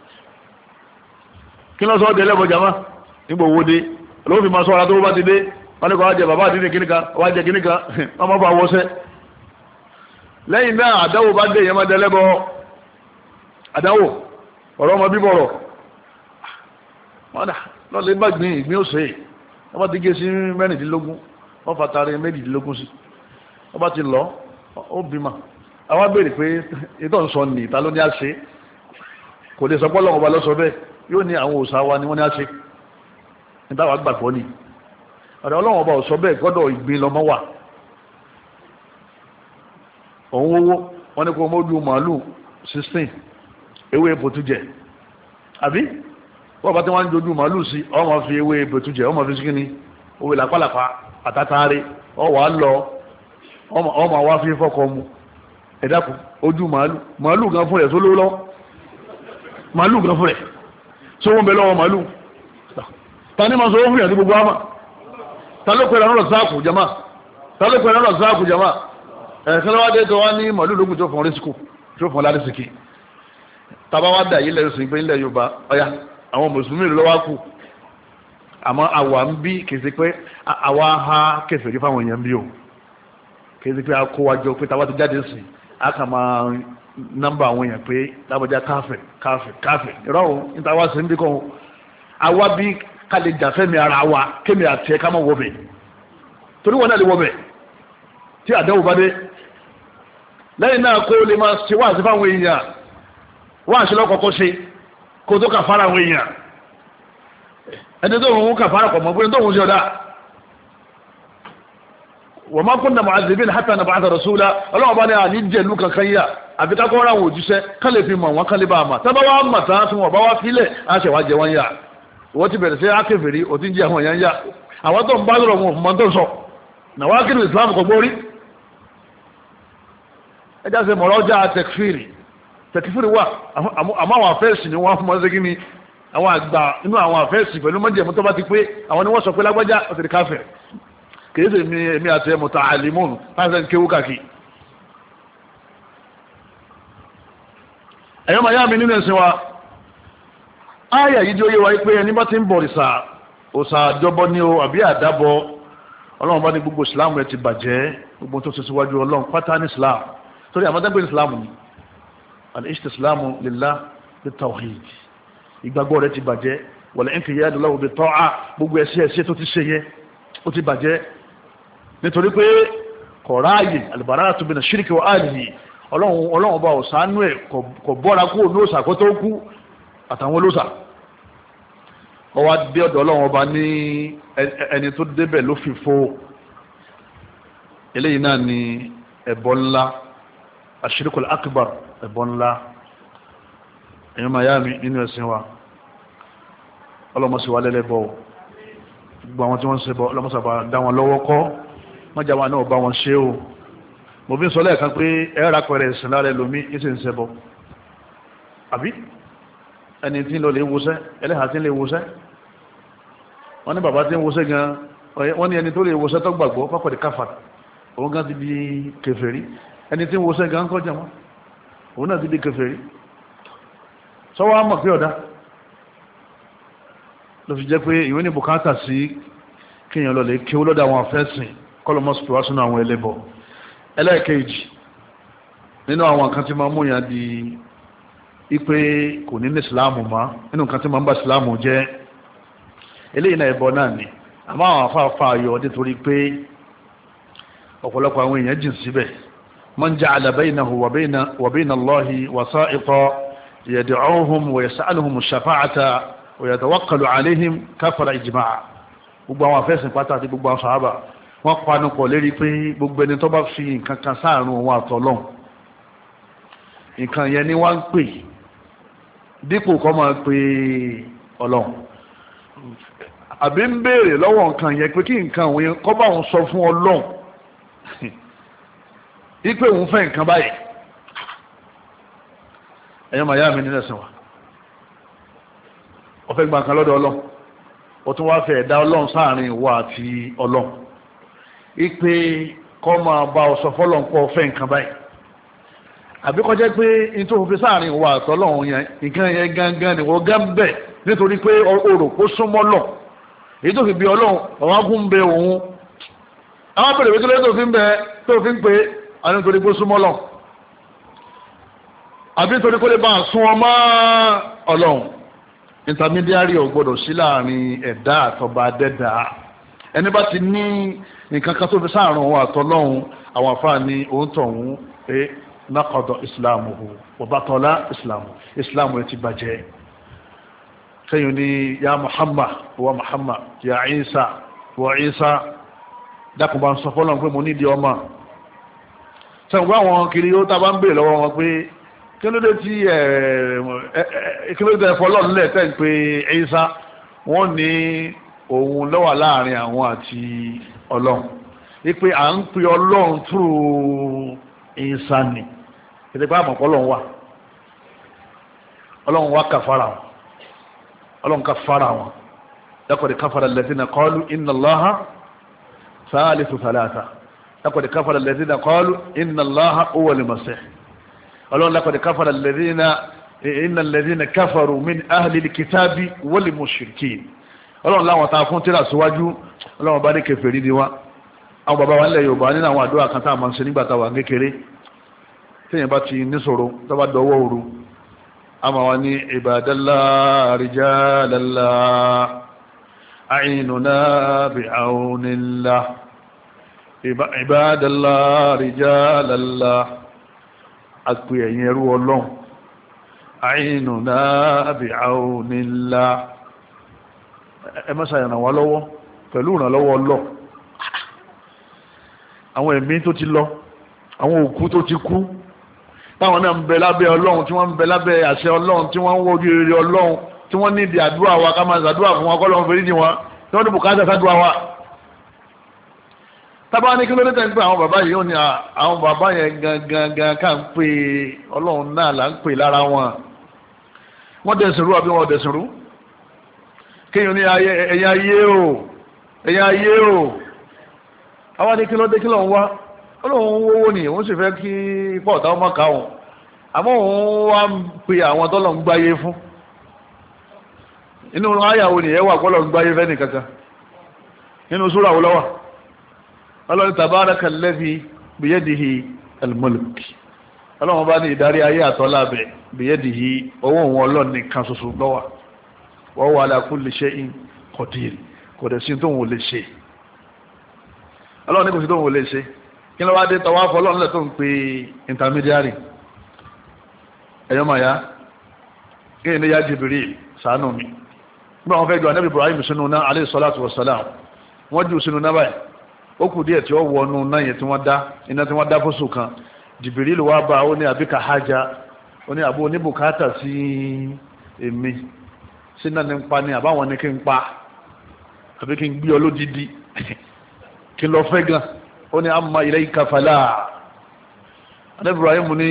kí ló sọ ọ́ di ẹlẹ́bọ̀jà má nígbà owó dé olóòfin máa sọ ara tó bá ti dé wọ́n ní kọ́ wá jẹ bàbá àdínní kíníkà wá jẹ kíníkà wọ́n máa bá wọ́sẹ́ lẹ́yìn náà àdáwò bá dé yẹn máa dẹ́lẹ́bọ àdáwò ọ̀rọ̀ ọmọ bíbọ̀rọ̀ wọ́n dà lọ́lẹ́ bá gbìn ìgbín òsè wọ́n bá ti gé sí mẹ́rìndínlógún wọ́n fàtàrí méjìdínlógún sí wọ́n bá ti lọ ó bímọ àwọn béèrè pé ìtọ́ ń sọ ní ìta ló ní àṣẹ kò lè sọ pé Ọlọ́run ọba ló sọ bẹ́ẹ̀ yóò ní àwọn òòṣà wa ni wọ́n ní àṣẹ níta wàá gbàgbọ́ ni ọ̀dọ̀ Ọlọ́run ọba ò sọ bẹ́ẹ̀ gbọ́dọ̀ ìgbín lọ́mọ wà òun owó wọ́n ní kó mọ́jú màálù sixteen ewé bòtújẹ àbí wọ́n bá tí wọ́n ń dojú màálù sí ọmọ fi ewé bòtújẹ ọmọ fi síkíní owó làpálàpá àtàtàrí ọwọ́ á lọ ọmọ wá fi fọ́kọ mu ẹ̀dàkù ojú màálù màálù gan fún rẹ̀ tó lówó lọ màálù gan fún rẹ̀ tó wọ́n bẹ lọ́wọ́ màálù ta ní ma sọ fún ìyàtí gbogbo àmà ta ló pẹ̀lú ọ̀rọ̀ sáàkù jama ta ló pẹ̀lú ọ̀rọ̀ sáàkù jama ẹ̀sán lọ́wọ́ dé tó wá ní màálù lókun tó fún rísíkù tó fún ládìsíkì tàbá wá dà yìí lẹ́yìn sí pé ilẹ̀ Yorùbá ọya àwọn mùsùlùmí lọ́wọ́ kù àmọ́ àwa ń bí kìí pé àwa ha kèfèrí fáwọn èèyàn bí o kìí pé a kó wájọ pé tàwa ti jáde sí a kà máa nọ́mbà àwọn èèyàn pé lábọjá káfẹ̀ káfẹ̀ káfẹ̀ ìrọ̀rùn níta wá sí ń bí kan àwa bí ká lè jàfẹ́ mi ara wa kémi àti ẹ̀ ká mọ̀ wọ́bẹ̀ torí wọn náà lè wọ́bẹ̀ tí àdánwò bá dé lẹ́yìn náà kó lè máa ṣe wáàsí fáwọn èèyàn wáàsí lọ́kọ̀ọ́kọ́ ṣe kó tó kà fara àwọn èèyàn ẹni tó ń kàfàrà pọ̀ mọ́ pé tó ń ṣe ọ̀dá wa ma kunna mu'azzibin hatta nab'atha rasula ọlọ́wọ́ bá ní à ní jẹ̀lú kankan yá àfi ká kọ́ra àwọn òjíṣẹ́ ká lè fi mọ̀ wọ́n ká lè bá a mà tábà wá mà tán tí wọ́n bá wá fílẹ̀ á ṣe wá jẹ wọ́n yá wọ́n ti bẹ̀rẹ̀ sí ákèfèrí ò ti ń jẹ àwọn èèyàn yá àwọn tó ń bá lọ́rọ̀ wọn fún tó ń sọ nà wá kí ni Islam kò gbórí ẹ já ṣe mọ̀rọ̀ ọjà tẹkfìrì tẹkfìrì wà àmọ́ àwọn afẹ́sì ni wọ́n fún mọ́ sí ni àwọn àgbà inú àwọn àfẹ́sì pẹ̀lú mọ́jẹ̀mú tó bá ti pé àwọn ni wọ́n sọ pé lágbájá ọ̀tẹ̀rẹ̀ káfẹ̀ kìí sì mi èmi àti ẹmọ ta àlìmọ́nù láti ẹni kéwú kàkì ẹ̀yọ́ màá yá mi nínú ẹ̀sìn wa ááyà yìí jẹ́ oyé wa pé ẹni bá ti ń bọ̀ ìsà òsà àjọbọ ni o àbí àdábọ ọlọ́run bá ní gbogbo ìsìláàmù ẹ ti bàjẹ́ gbogbo tó ṣe síwájú ọlọ́run pátá ní ìsìláàmù torí àmọ́tẹ́gbẹ́ ìsìláàmù ni al-istislamu lillah bit-tawhid ìgbàgbọ́ rẹ̀ ti bàjẹ́ wal-inqiyadu lahu bit-ta'a gbogbo ẹ̀ṣẹ̀ ẹ̀ṣẹ̀ tó ti ṣe yẹ ó ti bàjẹ́ nítorí pé kọ̀ráàyè al-bara'atu min ash-shirki wa ahlihi ọlọ́run ọlọ́run ọba ọ̀sánú ẹ̀ kò bọ́ra kúrò ní òsà kó tó kú àtàwọn olóòsà ọwá dé ọ̀dọ̀ ọlọ́run ọba ní ẹni tó débẹ̀ ló fi fo eléyìí náà ni ẹbọ ńlá ash-shirkul akbar ẹbọ ńlá ẹ̀yọ́ miami nínú ẹ̀sìn wa ọlọ́mọsí wa lẹ́lẹ́bọ̀ gbogbo àwọn tí wọ́n ń ṣe bọ́ ọlọ́mọsàbà dá wọn lọ́wọ́ kọ́ mọ́jà wa náà bá wọn ṣe o mo fi ń sọ lẹ́ẹ̀kan pé ẹ̀rọ apẹ̀rẹ̀ ìsìn lára ẹlòmí ìsì ń ṣẹbọ àbí ẹni tí ń lọ lè wọṣẹ́ ẹlẹ́hà tí ń lè wọṣẹ́ wọ́n ní bàbá tí ń wọṣẹ́ gan wọ́n ní ẹni tó lè wọṣẹ́ tó gbàgbọ́ pápẹ̀lẹ̀ káfà òun gan ti di kèfèrí ẹni tí ń wọṣẹ́ gan kọjá wọn òun náà ti di kèfèrí sọ́wọ́ á mọ̀ pé ọ̀dá ló fi jẹ́ pé ìwé ní bùkátà sí kíyàn lọ lè kí ó lọ́dọ̀ àwọn afẹ́sìn kọlọmọ́sùpù wá sínú àwọn ẹlẹ́bọ ẹlẹ́ẹ̀kejì nínú àwọn nǹkan tí ma mú yàn di ipé kò ní ní ìsìláàmù má nínú nǹkan tí ma ń bá ìsìláàmù jẹ́ eléyìí náà ẹbọ náà ni àmọ́ àwọn afáfá ayọ̀ nítorí pé ọ̀pọ̀lọpọ̀ àwọn èèyàn jìn síbẹ̀ man ja'ala baynahu wa bayna Allahi wasa'iqa yad'uhum wa yas'aluhum ash-shafa'ata wa yatawakkalu 'alayhim kafara ijma'a gbogbo àwọn afẹ́sìn pátá àti gbogbo àwọn sàhábà wọ́n panu pọ̀ lérí pé gbogbo ẹni tó bá fi nǹkan kan sáàrin òun àtọ́lọ́n nǹkan yẹn ni wọ́n ń pè dípò kọ́ máa pè ọlọ́run àbí ń béèrè lọ́wọ́ nǹkan yẹn pé kí nǹkan òun kọ́ bá òun sọ fún ọlọ́run wípé òun fẹ́ nǹkan báyìí ẹ̀yọ́ màá yá mi nílẹ̀ sìn wá ọ̀fẹ́ gba nǹkan lọ́dọ̀ ọlọ́run ó tún wá fẹ́ ẹ̀dá ọlọ́run sáàrin ìwọ àti ọlọ́run ipe kọ́ máa bá ọ sọ fọ́lọ́n pọ̀ fẹ́ nǹkan báyìí àbí kọjá pé in tó fi sáàrin ìwọ àtọ́lọ́run yẹn nǹkan yẹn gangan ni wọ́n gán bẹ̀ nítorí pé orò kó súnmọ́ lọ èyí tó fi bí ọlọ́run ọ̀wá kún ń bẹ òun àwọn abẹ́rẹ́ wíkí lórí tó fi ń bẹ tó fi ń pè àwọn nítorí pé súnmọ́ lọ àbí nítorí kó lè bá sún ọmọ ọlọ́run intermediary ò gbọdọ̀ sí láàrin ẹ̀dá àtọba dẹ́dà ẹni bá ti ní nǹkan kan tó fi sáàrùn òun àtọ́lọ́hun àwọn àfáà ní òun tọ̀hún pé nákọ̀dọ̀ islamuhu wa batala islamu islamu ẹ ti bàjẹ́ kẹyìn ní ya muhammad wa muhammad ya isa wa isa dákùnbà ń sọ fọ́lọ́n pé mo nídìí ọmọ sẹ́gbọ́n àwọn kiri ó tá bá ń bèèrè lọ́wọ́ wọn pé kí ló dé tí kí ló dé fọ́lọ́n lẹ̀ tẹ́ ń pé isa wọ́n ní òun ló wà láàrin àwọn àti ọlọ́run wípé à ń pè ọlọ́run through ìsànì ìdíkọ́ àmọ̀pọ̀ ọlọ́run wà ọlọ́run wà kàfàrà wọn ọlọ́run kàfàrà wọn laqad kafara alladhina qalu inna allaha thalithu thalatha laqad kafara alladhina qalu inna allaha huwa al-masih ọlọ́run laqad kafara alladhina inna alladhina kafaru min ahli al-kitabi wal mushrikin ọlọ́run láwọn ta fún tíra síwájú ọlọ́run bá ní kèfèrí ni wá àwọn bàbá wa nílẹ̀ Yorùbá nínú àwọn àdúrà kan tá a máa ń ṣe nígbà tá a wà kékeré téèyàn bá ti níṣòro tó bá dọwọ́ òru a máa wá ní ibadallah rijalallah a'inuna bi'awnillah ibadallah rijalallah àpè ẹ̀yìn ẹrú ọlọ́run a'inuna bi'awnillah ẹ má ṣàyànà wá lọ́wọ́ pẹ̀lú ìrànlọ́wọ́ ọlọ́ àwọn ẹ̀mí tó ti lọ àwọn òkú tó ti kú táwọn náà ń bẹ lábẹ́ ọlọ́run tí wọ́n ń bẹ lábẹ́ àṣẹ ọlọ́run tí wọ́n ń wọ́jú rere ọlọ́run tí wọ́n ní ìdí àdúrà wa ká máa ṣàdúrà fún wọn kọ́lọ́run fèrè ní wọn tí wọ́n ní bùkátà ṣàdúrà wa. tábà ní kí ló dé tẹ́ ń pè àwọn bàbá yìí ó ní àwọn bàbá yẹn gangan gan ká ń pè ọlọ́run náà là ń pè lára wọn wọ́n dẹ̀sìn rú àbí wọ́n dẹ̀sìn rú kéèyàn ní ẹ̀yà ayé o ẹ̀yà ayé o àwọn ní kí ló dé kí ló ń wá ọlọ́run owó ni òun sì fẹ́ kí ipá ọ̀tá ọmọ ká wọn àmọ́ òun wá ń pe àwọn tọ́lọ̀ ń gbáyé fún inú ayàwó ni ẹwà pọ́lọ̀ ń gbáyé fẹ́ nìkankan nínú súrà wo ló wà ọlọ́run tabaraka alladhi biyadihi al-mulk ọlọ́run bá ní ìdarí ayé àtọ́lábẹ̀ biyadihi owó òun ọlọ́run nìkan ṣoṣo lọ́wà wa huwa ala kulli shay'in qadir kò dẹ̀ sí tóun ò lè ṣe ọlọ́run ní kò sí tóun ò lè ṣe kí ló wá dé tọwọ́ afọ ọlọ́run lẹ̀ tó ń pe intermediary ẹ̀yọ́ màá yá kí ni ya Jibril ṣàánú mi nígbà wọn fẹ́ jọ anábì Ibrahim sínú náà alayhi salatu wassalam wọ́n jù sínú náà báyìí ó kù díẹ̀ tí ó wọnú náà yẹn tí wọ́n dá iná tí wọ́n dá fóṣù kan Jibril wá bá ó ní àbíkà haja ó ní àbó oníbùkátà sí èmi sí náà ní ń pa ní àbáwọn ní kí n pa àbí kí n gbé ọ lódìdí kí lọ fẹ́ gan ó ní amma ilayka fala anábì Ibrahim ní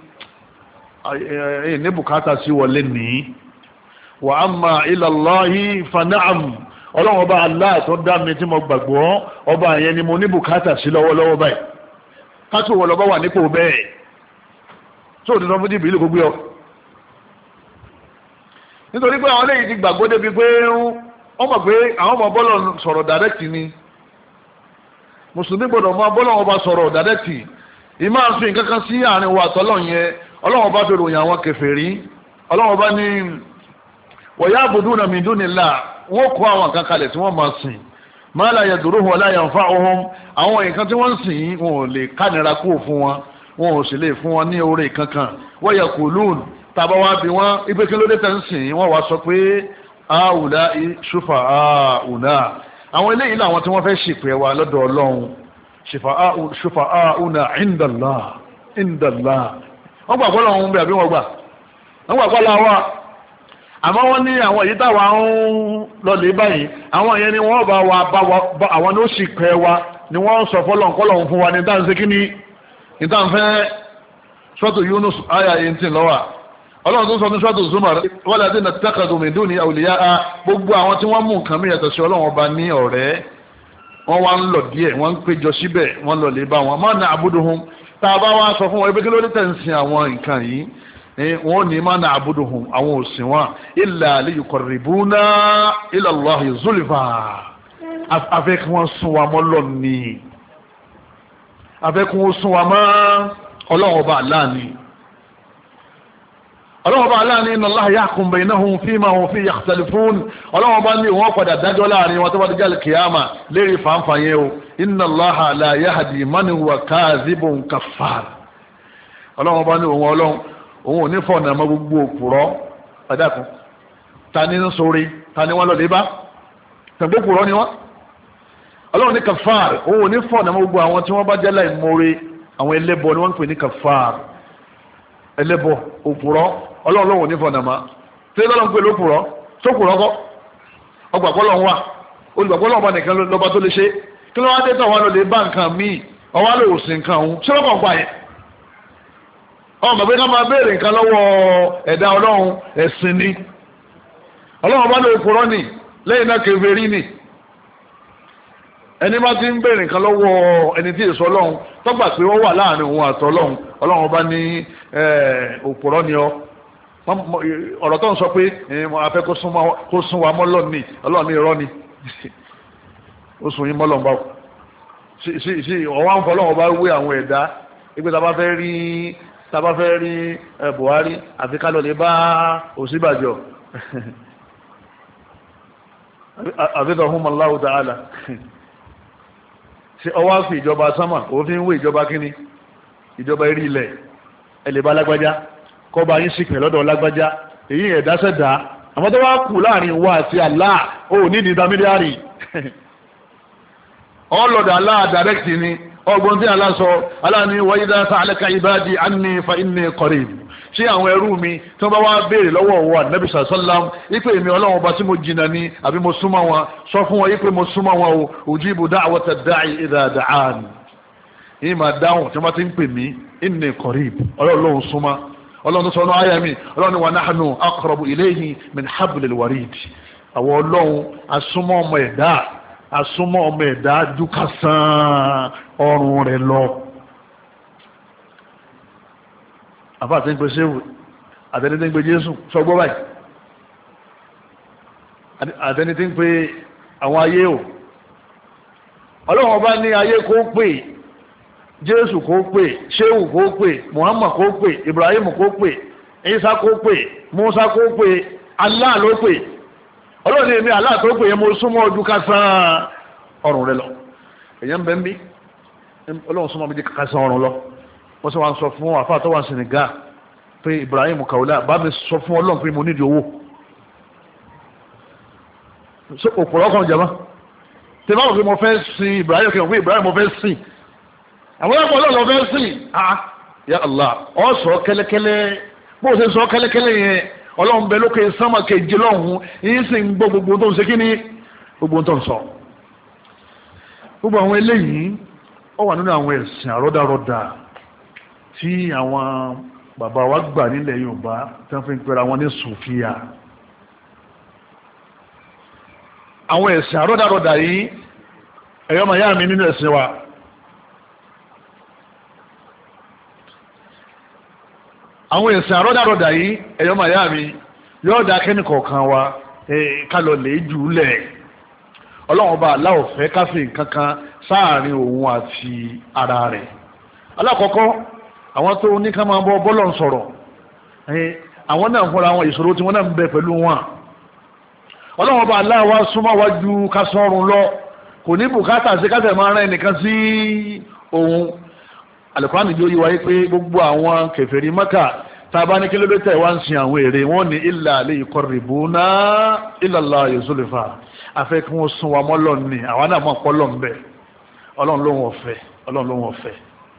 ẹ̀yìn ní bùkátà sí wọlé ní wa amma ila Allahi fa na'am ọlọ́run ọba Allah tó dá mi tí mo gbàgbọ́ ọba yẹn ni mo ní bùkátà sí lọ́wọ́lọ́wọ́ báyìí kátó wọ́n lọ́bá wà nípò bẹ́ẹ̀ tó ò ní sọ fún jìbì ìlú gbogbo ọ nítorí pé àwọn eléyìí ti gbàgbọ́ débi pé wọ́n mọ̀ pé àwọn ọmọ bọ́lọ̀ sọ̀rọ̀ dàrẹ́kì ni mùsùlùmí gbọ́dọ̀ mọ bọ́lọ̀ ọba sọ̀rọ̀ dàrẹ́kì ìmọ̀ àfihàn kankan sí àárín wa àtọ́lọ́ yẹn ọlọ́run bá fèrò yàn àwọn kèfèrí ọlọ́run bá ní wa ya'buduna min dunillah wọ́n kó àwọn kan kalẹ̀ tí wọ́n máa sìn ma la yaduruhum wa la yanfa'uhum àwọn nǹkan tí wọ́n ń sìn wọn ò lè kánira kú fún wọn wọn ò sì lè fún wọn ní oore kankan wa yaqulun tàbá wá bí wọ́n ipé kí ló dé tẹ́ ń sìn wọ́n wá sọ pé haula'i shufa'auna àwọn eléyìí làwọn tí wọ́n fẹ́ ṣìpẹ̀ wa lọ́dọ̀ ọlọ́run shufa'auna indallah indallah wọ́n gbà pọ́lọ̀ ohun bí àbí wọ́n gbà wọ́n gbà pọ́lọ̀ àwọ́ àmọ́ wọ́n ní àwọn èyí tàwà ń lọlẹ̀ báyìí àwọn ìyẹn ni wọ́n bá wa bá àwọn ní ó sì pẹ́ wa ni wọ́n sọ fọ́lọ̀ kọ́lọ̀ fún wa ní dáǹsẹ́ kí ni ìtànfẹ́ ṣọ́tò Yunus aya eighteen lọ́wà ọlọ́run tó sọ ní ṣọ́tò Zumar wọ́n láti nà tẹ́kàdù min duni awliya gbogbo àwọn tí wọ́n mú nǹkan mí yàtọ̀ sí ọlọ́run ọba ní ọ̀rẹ́ wọ́n wá ń lọ díẹ̀ wọ́n ń péjọ síbẹ̀ wọ́n lọ lè bá wọn má na'buduhum tá a bá wá sọ fún wọn ẹgbẹ́ kí ló dé tẹ̀ ń sin àwọn nǹkan yìí wọ́n ní má na'buduhum àwọn òsìn wọn illa liyuqarribuna ila Allahi zulfa afẹ́ kí wọ́n sún wa mọ́ lọ́ni afẹ́ kí wọ́n sún wa mọ́ ọlọ́run ọba aláàní ọlọ́run ọba aláàní inna Allaha yahkum baynahum fima hum fihi yakhtalifun ọlọ́run ọba ní wọ́n padà dájọ́ láàrin wọn tó bá dé kìyàmà lérí fàǹfà yẹn o inna Allaha la yahdi man huwa kadhibun kaffar ọlọ́run ọba ní òun ọlọ́run òun ò ní fọ̀nà mọ́ gbogbo òpùrọ́ ẹ̀dàkùn ta ní ń sórí ta ní wọ́n lọ lé bá tẹ̀gbó òpùrọ́ ni wọ́n ọlọ́run ní kaffar òun ò ní fọ̀nà mọ́ gbogbo àwọn tí wọ́n bá jẹ́ láì mọ́re àwọn ẹlẹ́bọ ni wọ́n ń pè ní kaffar ẹlẹ́bọ òpùrọ́ ọlọ́run lọ́wọ́ ní fọ̀nà mọ́ tí ọlọ́run pè lópùrọ́ tó pùrọ́ kọ́ ọgbàgbọ́lọ́run wà olùgbàgbọ́lọ́run bá nìkan lọ́ba tó lè ṣe kí ló wá dé tán wà lọ lè bá nǹkan míì ọwá lè òsì nǹkan òun ṣé lọ́kàn gbà yẹn ọmọ pé ká máa béèrè nǹkan lọ́wọ́ ẹ̀dá ọlọ́run ẹ̀sìn ni ọlọ́run bá lè òpùrọ́ nì lẹ́yìn náà kèfèrí nì ẹni bá ti ń béèrè nǹkan lọ́wọ́ ẹni tí èso ọlọ́run tọ́gbà pé wọ́n wà láàrin òun àtọ́lọ́run ọlọ́run bá ní òpùrọ́ ni ọ ọ̀rọ̀ tó ń sọ pé afẹ́ kó sún wa mọ́lọ́ ní ọlọ́run ní irọ́ ni ó sún yín mọ́lọ́ bá sí ọwọ́ ń fọlọ́run bá wé àwọn ẹ̀dá ìgbé tá bá fẹ́ rí tá bá fẹ́ rí Buhari àfi ká lọ lè bá Ọ̀ṣínbàjò àfihàn Allahu ta'ala ṣe ọwọ́ fi ìjọba sánmà òfin wé ìjọba kíní ìjọba eré ilẹ̀ ẹlẹ́bá lágbájá kọba yín sì pẹ̀ lọ́dọ̀ lágbájá èyí ẹ̀dásẹ̀dá àmọ́ tó wá kù láàrin wa àti Allah ó ní ní intermediary ọlọ́dọ̀ Allah direct ni ọgbọ́n tí Allah sọ Allah ní wa idha sa'alaka ibadi anni fa inni qarib ṣé àwọn ẹrú mi tí wọ́n bá wá béèrè lọ́wọ́ wa Nabi sallam ipe èmi ọlọ́run ọba tí mo jìnnà ní àbí mo súnmọ́ wọn sọ fún wọn ipe mo súnmọ́ wọn o ujibu da'wata da'i idha da'an yìí máa dáhùn tí wọ́n ti ń pè mí inni qarib ọlọ́run súnmọ́ ọlọ́run sọ ọ́nà ayé mi ọlọ́run wa nahnu aqrabu ilayhi min hablil warid àwọn ọlọ́run asúnmọ́ ọmọ ẹ̀dá asúnmọ́ ọmọ ẹ̀dá dúkàsán ọrùn rẹ̀ lọ àfáà tí ń pe ṣéwù àtẹni tí ń pe Jésù sọgbọ́ báyìí àtẹni tí ń pe àwọn ayé o ọlọ́run ọba ní ayé kó pè Jésù kó pè Ṣéhù kó pè Muhammad kó pè Ibrahim kó pè Isa kó pè Musa kó pè Allah ló pè ọlọ́run èmi Allah tó pè yẹn mo súnmọ́ ojú kásán ọrùn rẹ lọ èyàn bẹ́ẹ̀ bí ọlọ́run súnmọ́ méjì kásán ọrùn lọ wọ́n sì wá ń sọ fún àfáà tó wà ní Senegal pé Ibrahim Kaula bá mi sọ fún ọlọ́run pé mo nídìí owó òpòrọ́ kan jẹ́mọ́ tí báwo pé mo fẹ́ sin Ibrahim kí n fún Ibrahim mo fẹ́ sìn àwọn ẹ̀kọ́ ọlọ́run fẹ́ sìn ah ya Allah ọ sọ kẹ́lẹ́kẹ́lẹ́ bó ṣe sọ kẹ́lẹ́kẹ́lẹ́ yẹn ọlọ́run bẹ lókè sánmà kejì lọ́hùn yìí sì ń gbọ́ gbogbo tó ń ṣe kí ni gbogbo tó ń sọ gbogbo àwọn eléyìí ó wà nínú àwọn ẹ̀sìn àrọ́dàrọ́dà tí àwọn bàbá wa gbà nílẹ̀ Yorùbá tí wọ́n fi ń pera wọn ní sùfíà àwọn ẹ̀sìn àrọ́dàrọ́dà yìí ẹ̀yọ́ máa yá mi nínú ẹ̀sìn wa àwọn ẹ̀sìn àrọ́dàrọ́dà yìí ẹ̀yọ́ máa yá mi yóò dá kẹ́ni kọ̀ọ̀kan wa kálọ̀ lè jù ú lẹ̀ ọlọ́run bá aláwọ̀ fẹ́ káfí kankan sáàrin òun àti ara rẹ̀ alákọ̀ọ́kọ́ àwọn tó ní ká máa bọ́ bọ́lọ̀ ń sọ̀rọ̀ àwọn náà fúnra wọn ìṣòro tí wọ́n náà ń bẹ pẹ̀lú wọn ọlọ́run bá aláwọ̀ súnmọ́ wájú kásọ̀rùn lọ kò ní bùkátà sí kásẹ̀ máa rán ẹnìkan sí òun alùpàánì yóò yí wáyé pé gbogbo àwọn kèfèrí Mákà tá a bá ní kílódé wá ń sin àwọn èrè wọn ní illa li yuqarribuna ila Allahi zulfa afẹ́ kí wọ́n sún wa mọ́ lọ́n ní àwọn náà mọ́ pọ́ lọ́n bẹ́ẹ̀ ọlọ́run ló wọ́n fẹ́ ọlọ́run ló wọ́n fẹ́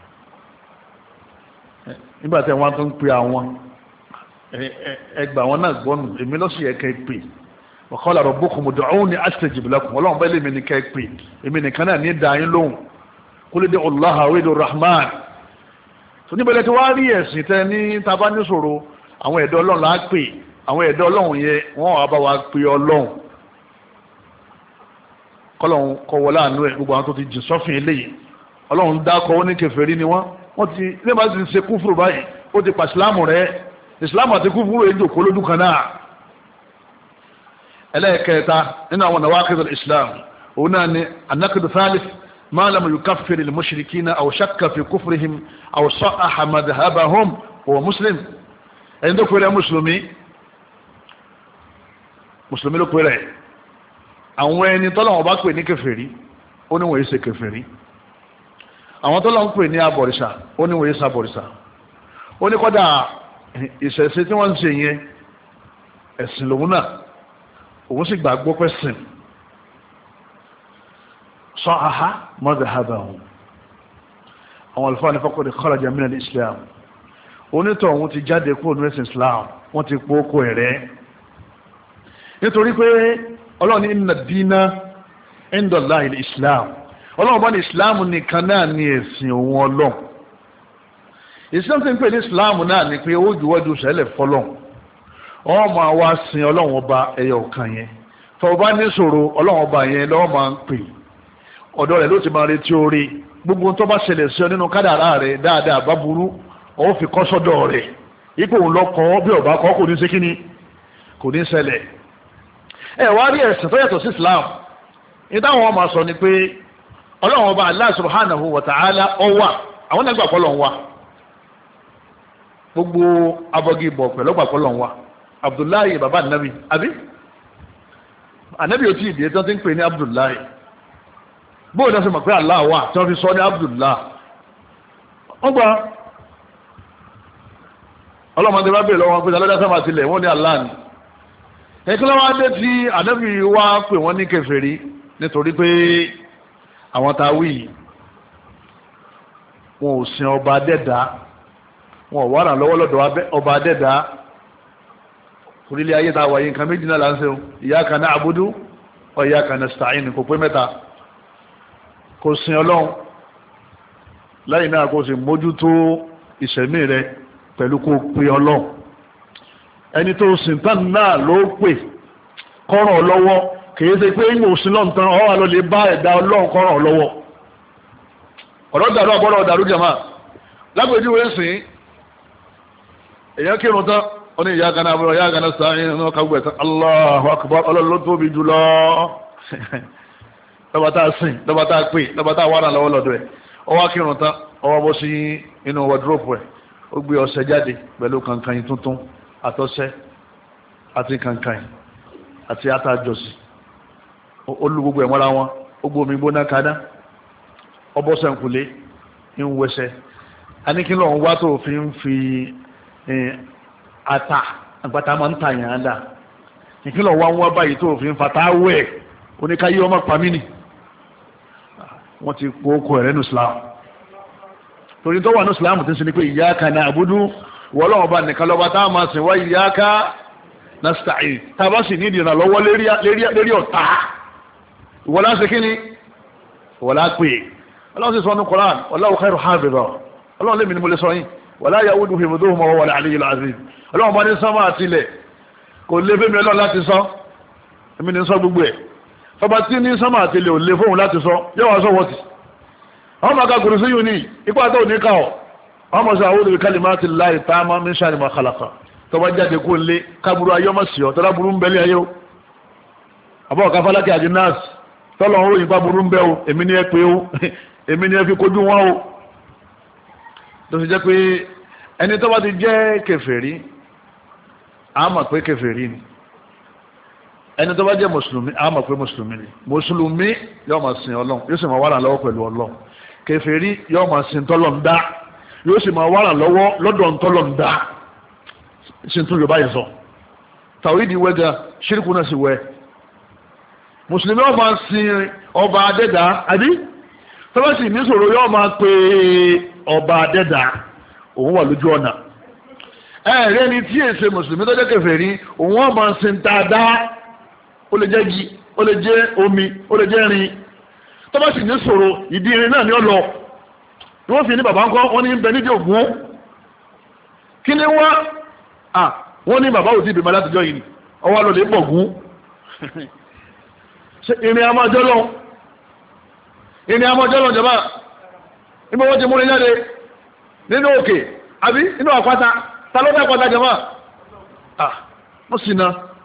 nígbà tí wọ́n tó ń pe àwọn ẹgbà wọn náà gbọ́nù èmi lọ́sì yẹ kẹ́ pè wa qala rabbukum ud'uni astajib lakum ọlọ́run bẹ́ẹ̀ lè mi ní kẹ́ pè èmi nìkan náà ní dàáyín lóhùn qul ud'u Allaha aw ud'u Rahman tó níbẹ̀lẹ̀ tí wọ́n rí ẹ̀sìn tẹ́ ní taba níṣòro àwọn ẹ̀dọ́ ọlọ́run là á pè àwọn ẹ̀dọ́ ọlọ́run yẹn wọ́n wà bá wa pè ọlọ́run kọ́lọ́run kọwọ́ láàánú ẹ̀ gbogbo àwọn tó ti jìn sọ́fìn eléyìí ọlọ́run dákọ̀ ó ní kèfèrí ni wọ́n wọ́n ti ilé máa ti ṣe kúfùrù báyìí ó ti pa ìsìláàmù rẹ̀ ìsìláàmù àti kúfùrù èjò kó lójú kan náà ẹlẹ́ẹ̀kẹta nínú àwọn nawaqid al-islam òun náà ni an-naqd thalith ma lam yukaffir al-mushrikina aw shakka fi kufrihim aw sahha madhhabahum huwa muslim ẹni tó pèrè mùsùlùmí mùsùlùmí ló pèrè àwọn ẹni tọ́lọ́wọ́n bá pè ní kèfèrí ó ní wọ́n yé ṣe kèfèrí àwọn tọ́lọ́wọ́n pè ní abọ̀rìṣà ó ní wọ́n yé ṣàbọ̀rìṣà ó ní kọ́dà ìṣẹ̀ṣe tí wọ́n ń ṣe yẹn ẹ̀sìn lòun náà òun sì gbàgbọ́ pẹ́ sìn sọ àhá madhhabahum àwọn àlùfáà ní faqad kharaja min al-islam onítọ̀ òun ti jáde kúrò ní ẹ̀sìn islam wọ́n ti pọ́ kó ẹ̀rẹ́ nítorí pé ọlọ́run ní inna ad-dina inda Allahi al-islam ọlọ́run bá ní islam nìkan náà ní ẹ̀sìn òun ọlọ́run islam ti ń pè ní islam náà ní pé ó juwọ́jú sẹ́lẹ̀ fọlọ́n wọ́n máa wá sin ọlọ́run ọba ẹyọ kan yẹn tó bá ní ṣòro ọlọ́run ọba yẹn lọ́wọ́ máa ń pè ọ̀dọ̀ rẹ̀ ló ti máa retí orí gbogbo tó bá ṣẹlẹ̀ sí ọ nínú kádàrá rẹ̀ dáadáa bá burú ó fi kọ́ sọ́dọ̀ rẹ̀ ipò òun lọ́kọ́ bí ọba kọ́ kò ní ṣe kíni kò ní ṣẹlẹ̀ ẹ wá rí ẹ̀sìn tó yàtọ̀ sí islam ní táwọn ọmọ sọ ni pé ọlọ́run ọba Allah subhanahu wa ta'ala ọwà àwọn náà gbà pọ́lọ̀ wà gbogbo abọ́gibọ̀ pẹ̀lú gbà pọ́lọ̀ wà abdullahi baba anabi àbí anabi ò tí ì dé tó ti ń pè ní abdullahi bóòdù náà sì mọ̀ pé Allah wà tí wọ́n fi sọ ní abdullahi wọ́n gba ọlọ́mọdé bá bèèrè lọ́wọ́ pé alọ́dá sábà tilẹ̀ wọ́n ní Allah ni ẹ̀kọ́lọ́wọ́ adé tí anabi wá pè wọ́n ní kèfèrí nítorí pé àwọn táwí wọn ò sin ọba adẹ́dá wọn ò wárà lọ́wọ́ lọ́dọ̀ ọba adẹ́dá orílẹ̀ ayé ta wáyé nǹkan méjì náà láńsẹ́ iyyaka na'budu wa iyyaka nasta'in kò pé mẹ́ta kò sin ọlọ́run lẹ́yìn náà kò sì mójútó ìṣẹ̀mí rẹ pẹ̀lú kó pe ọlọ́run ẹni tó sìn tán náà ló pè kọ́ràn lọ́wọ́ kìí ṣe pé ìmọ̀ òsìn lọ́n tán ọ́ àlọ́ lè bá ẹ̀dá ọlọ́run kọ́ràn lọ́wọ́ ọ̀rọ̀ dàrú àbọ̀rọ̀ dàrú jàmá lágbèjúwe sìn èyàn kírun tán ó ní iyyaka na'budu wa iyyaka nasta'in ní ọkà gbẹ̀tán Allahu akbar ọlọ́run ló tóbi jùlọ lọ́ba tá a sìn lọ́ba tá a pè lọ́ba tá a wà náà lọ́wọ́ lọ́dọ̀ ẹ̀ ó wá kírun tán ọwọ́ bọ́ sí inú wọ́dúrópù ẹ̀ ó gbé ọṣẹ jáde pẹ̀lú kankan tuntun àtọṣẹ àti kankan àti àtàjọsí olú gbogbo ẹ̀ mọ́ra wọn ó gbómi gbóná kaná ọbọ̀sẹ̀ nkùlé ń wẹsẹ̀ aníkílọ̀ ń wá tó fi ń fi ata àgbàtà máa ń ta yàn án dà ìkílọ̀ wá ń wá báyìí tó fi ń fata wẹ̀ oníkáyé ọmọ pàmínì wọ́n ti kó okò ẹ̀rẹ́ ní Islam torí tó wà ní Islam tí ń sin ní pé iyyaka na'budu wọ́lọ́wọ́ bá nìkan lọ́ba tá a máa sìn wá iyyaka nasta'in tá a bá sì ní ìdìrànà lọ́wọ́ lérí ọ̀tá ìwọlá ṣe kí ni ìwọlá pè ọlọ́run sì sọ ní Qur'an wallahu khairu hafiza ọlọ́run lèmi ni mo lè sọ yín wala ya'uduhu hifdhuhuma wa huwal aliyyul azim ọlọ́run bá ní sánmà àtilẹ̀ kò lè fẹ́mi ọlọ́run láti sọ èmi ní sọ gbogbo ẹ̀ ọba tí ní sánmà àtilẹ̀ ò lè fóun láti sọ yóò wá sọ wọ́tì àwọn ọmọ akagùrù sí yìí ní ipá tó ní ká ọ ọmọ sọ a'udhu bi kalimatillahi tammati min sharri ma khalaqa tó bá jáde kó lé kábúrú ayé ọmọ sí ọ tọ́lá burú ń bẹ́lẹ̀ ayé o àbọ̀ ọ̀ká fálákì àti nọ́ọ̀sì tọ́lọ̀ ń ròyìn pa burú ń bẹ́ o èmi ní ẹ pé o èmi ní ẹ fi kojú wọn o tó fi jẹ́ pé ẹni tó bá ti jẹ́ kèfèrí a mọ̀ pé kèfèrí ni ẹni tó bá jẹ́ mùsùlùmí a mọ̀ pé mùsùlùmí ni mùsùlùmí yóò máa sin ọlọ́run yóò sì máa wàrà lọ́wọ́ pẹ̀lú ọlọ́run kèfèrí yóò máa sin tọ́lọ̀ ń dá yóò sì máa wàrà lọ́wọ́ lọ́dọ̀ tọ́lọ̀ ń dá sí tún yorùbá yẹn sọ tàwídìí wẹ́gà ṣírìkù náà sì wẹ́ mùsùlùmí yóò máa sin ọba adẹ́dà àbí tọ́lọ́sì níṣòro yóò máa pe ọba adẹ́dà òun wà lójú ọ̀nà ẹ̀rẹ́ ni tí èsè mùsùlùmí tó jẹ́ kèfèrí òun wọ́n máa sin dáadáa ó lè jẹ́ igi ó lè jẹ́ omi ó lè jẹ́ rin tọ́lọ́sì níṣòro ìdí irin náà ni ó lọ ni wọ́n fi ní bàbá ńkọ́ wọ́n ní bẹ nídìí ògún kí ni wọ́n à wọ́n ní bàbá òtí ìbímọ látijọ́ yìí ọwọ́ lọ lè pọ̀ gún ìrìn àmọ́jọ́lọ́ ìrìn àmọ́jọ́lọ́ jọba nígbà wọ́n ti múrin jáde nínú òkè àbí nínú àpáta ta ló fẹ́ àpáta jọba ah wọ́n sì na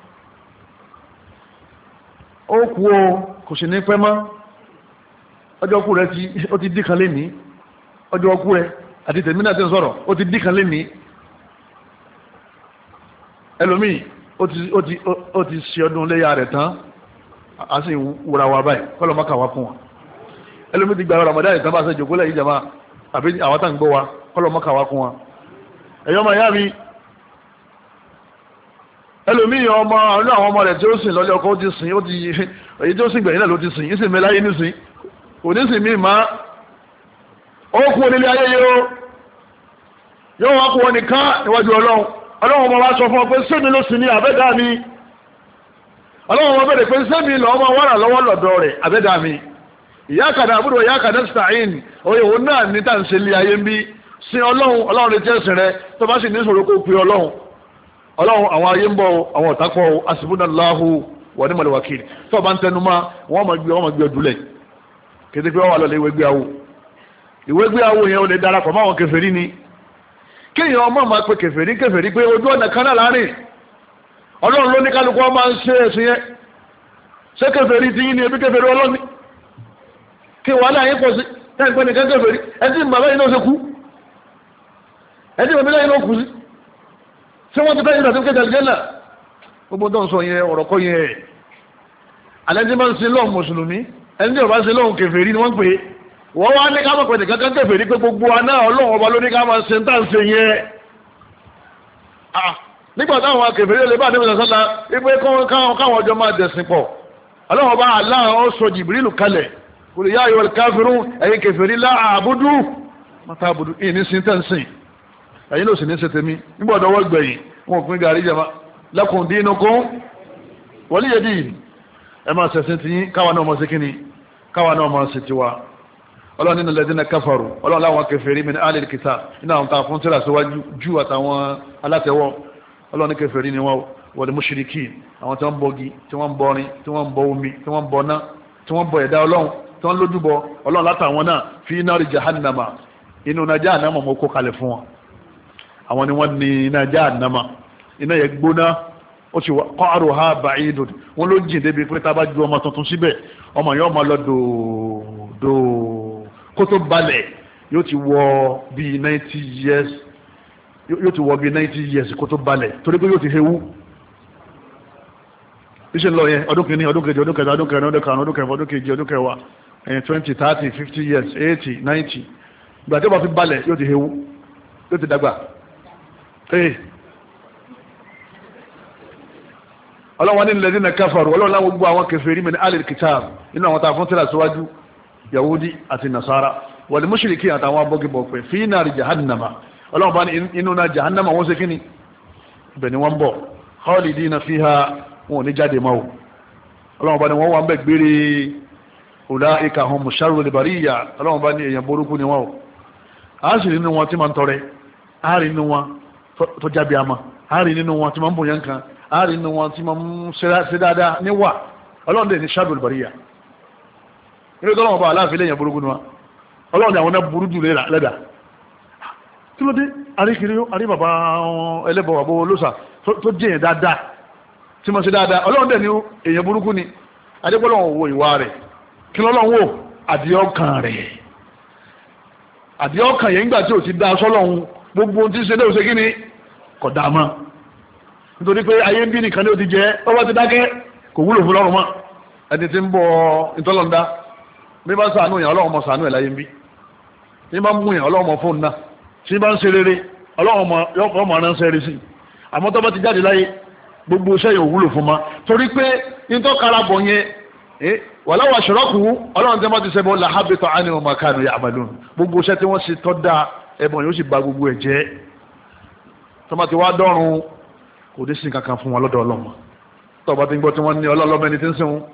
ó kú o kò sì ní pẹ́ mọ́ ọjọ́ ọkú rẹ ó ti díkan lé ní ọjọ́ ọkú rẹ àti tèmínà tí ń sọ̀rọ̀ ó ti díkan lé ní ẹlòmíì ó ti ṣe ọdún léyà rẹ̀ tán a sì wúra wa báyìí kọ́lọ̀ mọ́kà wá fún wa ẹlòmí ti gba Ramadan ìtàn bá ṣe jòkó lẹ́yìn jama àbí àwọn tá ń gbọ́ wa kọ́lọ̀ mọ́kà wá fún wa ẹ̀yọ́ ma yá mi ẹlòmí ọmọ àwọn ọmọ rẹ̀ tí ó sìn lọ́lẹ́ ọkọ̀ ó ti sìn ó ti èyí tí ó sìn gbẹ̀yìn náà ló ti sìn ìsìn mẹ́láyé nísìn kò ní sìn mí má ó kú onílé ayé yóò yóò wá kú wọn nìkan níwájú Ọlọ́run Ọlọ́run ọmọ wa sọ fún ọ pé sẹ́mi ló sìn ní àbẹ́dá mi ọlọ́run wọn bẹ̀rẹ̀ pé sẹ́mi lọ́wọ́ máa wàrà lọ́wọ́ lọ́dọ̀ rẹ̀ àbẹ́dà mi iyyaka na'budu wa iyyaka nasta'in òye òun náà ní tà ń ṣe ilé ayé ń bí sin ọlọ́run ọlọ́run lè jẹ́ ẹ̀sìn rẹ tó bá sì ní ìṣòro kó pe ọlọ́run ọlọ́run àwọn ayé ń bọ̀ àwọn ọ̀tá pọ̀ hasbunallahu wa ni'mal wakil tó bá ń tẹnu mọ́ wọ́n máa gbé wọ́n máa gbé ọdúnlẹ̀ kété pé wọ́n wà lọ́lẹ̀ ìwé gbé awo ìwé gbé awo yẹn ò lè darapọ̀ mọ́ àwọn kèfèrí ni kéèyàn ọmọ máa pe kèfèrí kèfèrí pé ojú ọ̀nà kan náà láàrin ọlọ́run ló ní kálukú ọmọ ń ṣe ẹ̀sìn yẹn ṣé kèfèrí ti yín ni ebi kèfèrí ọlọ́ni kí wàhálà yín pọ̀ sí ẹgbẹ́ nìkan kèfèrí ẹtí bàbá yìí náà ṣe kú ẹtí bàbá yìí náà kú sí ṣé wọ́n ti fẹ́ yín àti kéde àlùjànnà gbogbo tó ń sọ yẹn ọ̀rọ̀ kọ́ yẹn alẹ́ tí máa ń sin lọ́hùn mùsùlùmí ẹni tí ò bá sin lọ́hùn kèfèrí ni wọ́n pè é wọ́n wá ní ká mọ̀ pẹ̀lú kankan kèfèrí pé gbogbo aná ọlọ́run ọba ló ní ká máa ṣe ń tà ń ṣe yẹn nígbà táwọn akẹfẹ̀rẹ́ lè bá ní ìsànsánlá wípé káwọn ọjọ́ máa dẹ̀sìn pọ̀ ọlọ́wọ́ bá aláhàn ó sọ jìbìrìlù kalẹ̀ kò lè yá ayọ̀ káfírún ẹ̀yin kẹfẹ̀rí láàbùdú mọ́ta àbùdú ìní sí tẹ́ǹsìn ẹ̀yin ló sì ní sẹ́tẹ̀mí nígbà ọ̀dọ́wọ́ gbẹ̀yìn wọn ò pín gàrí jẹma lakum dinukum waliya din ẹ máa sẹ̀sìn tí yín káwa náà máa ṣe kíni káwa náà máa ṣe tiwa ọlọ́run nínú alladhina kafaru ọlọ́run láwọn kẹfẹ̀rí min ahlil kitab nínú àwọn tààfún tíra síwájú jù àtàwọn alátẹ̀wọ́ ọlọ́run ní kèfèrí ni wọ́n wọ́n ni mushriki àwọn tí wọ́n ń bọ́gi tí wọ́n ń bọrin tí wọ́n ń bọ omi tí wọ́n ń bọ ná tí wọ́n ń bọ ẹ̀dá ọlọ́run tí wọ́n lójúbọ ọlọ́run látàwọn náà fi nari jahannama inú iná jahannama mo kó kalẹ̀ fún wọn àwọn ni wọ́n ní iná jahannama iná yẹ gbóná ó ti qa'ruha ba'idun wọ́n ló jìn débi pé tábà ju ọmọ tuntun síbẹ̀ ọmọ yẹn ọmọ lọ dòdò kó tó balẹ̀ yóò ti wọ bíi ninety years yóò ti wọ bíi ninety years kó tó balẹ̀ torí pé yóò ti hewu iṣẹ́ ń lọ yẹn ọdún kìíní ọdún kejì ọdún kẹta ọdún kẹrin ọdún karùn-ún ọdún kẹfà ọdún kejì ọdún kẹwàá ẹ̀yìn twenty thirty fifty years eighty ninety ìgbà tí ó bá fi balẹ̀ yóò ti hewu yóò ti dàgbà ee ọlọ́wọ́n ní lẹ́dínà káfàrù ọlọ́wọ́n láwọn gbogbo àwọn kèfèrí min alil kitab inú àwọn tààfún tíra síwájú yahudi àti nasara wal mushriki àtàwọn abọ́gibọ̀ pé fi nari jahannama ọlọ́wọ́n bá ní inú na jahannama wọ́n ṣe kíni ibẹ̀ ni wọ́n bọ̀ khalidina fiha wọn ò ní jáde máa ọlọ́wọ́n bá ní wọ́n wà ń bẹ̀ gbére ulaika hum sharrul bariyya ọlọ́wọ́n bá ní èèyàn burúkú ni wọ́n a sì nínú wọn tí ma ń tọrẹ a rí nínú wọn tó jábí àmà a rí nínú wọn tí ma ń bòyàn kan a rí nínú wọn tí ma ń ṣe dáadáa níwà ọlọ́wọ́n dẹ̀ ní sharrul bariyya ilé tọ́lọ́wọ́n bá aláàfin lẹ́yìn burúkú ni wọn ọlọ́wọ́n àwọn náà burú jù lẹ́dà kí ló dé àríkiri àrí bàbá ẹlẹ́bọ̀ àbọ̀ olóṣà tó jẹ́ yẹn dáadáa tí mo ṣe dáadáa ọlọ́run dẹ̀ ní èèyàn burúkú ni adébọ́lọ́wọ́ wo ìwà rẹ̀ kí lọ́lọ́run wò àdìọ́kàn rẹ̀ àdìọ́kàn yẹn nígbà tí ò ti dá sọ́lọ́run gbogbo tí ń ṣe dé òṣè kí ni kò dá mọ́ nítorí pé ayé ń bí nìkan ní ó ti jẹ́ ọba ti dákẹ́ kò wúlò fún lọ́rùn mọ́ ẹni tí ń bọ ìtọ́lọ́ndá bí bá ṣàánú yẹn ọlọ́run mọ̀ ṣàánú ẹ̀ láyé ń bí bí bá mú yẹn ọlọ́run mọ̀ fóun náà tí bá ń ṣe rere ọlọ́run mọ̀ ránṣẹ́ rí sí àmọ́ tó bá ti jáde láyé gbogbo iṣẹ́ yóò wúlò fún ma torí pé nítọ́ karabọ̀ yẹn wàláwà ṣọ́rọ́kù ọlọ́run tí wọ́n ti sẹ́bọ̀ làhábẹ́tọ̀ ánìwọ̀n makanu ya'malun gbogbo iṣẹ́ tí wọ́n ṣe tọ́ da ẹbọn yóò sì ba gbogbo ẹ̀ jẹ́ tó bá ti wá dọ́run kò dé sí kankan fún wọn lọ́dọ̀ ọlọ́mọ tó bá ti ń gbọ́ tí wọ́n ní ọlọ́lọ́mọ ẹni tí ń sìn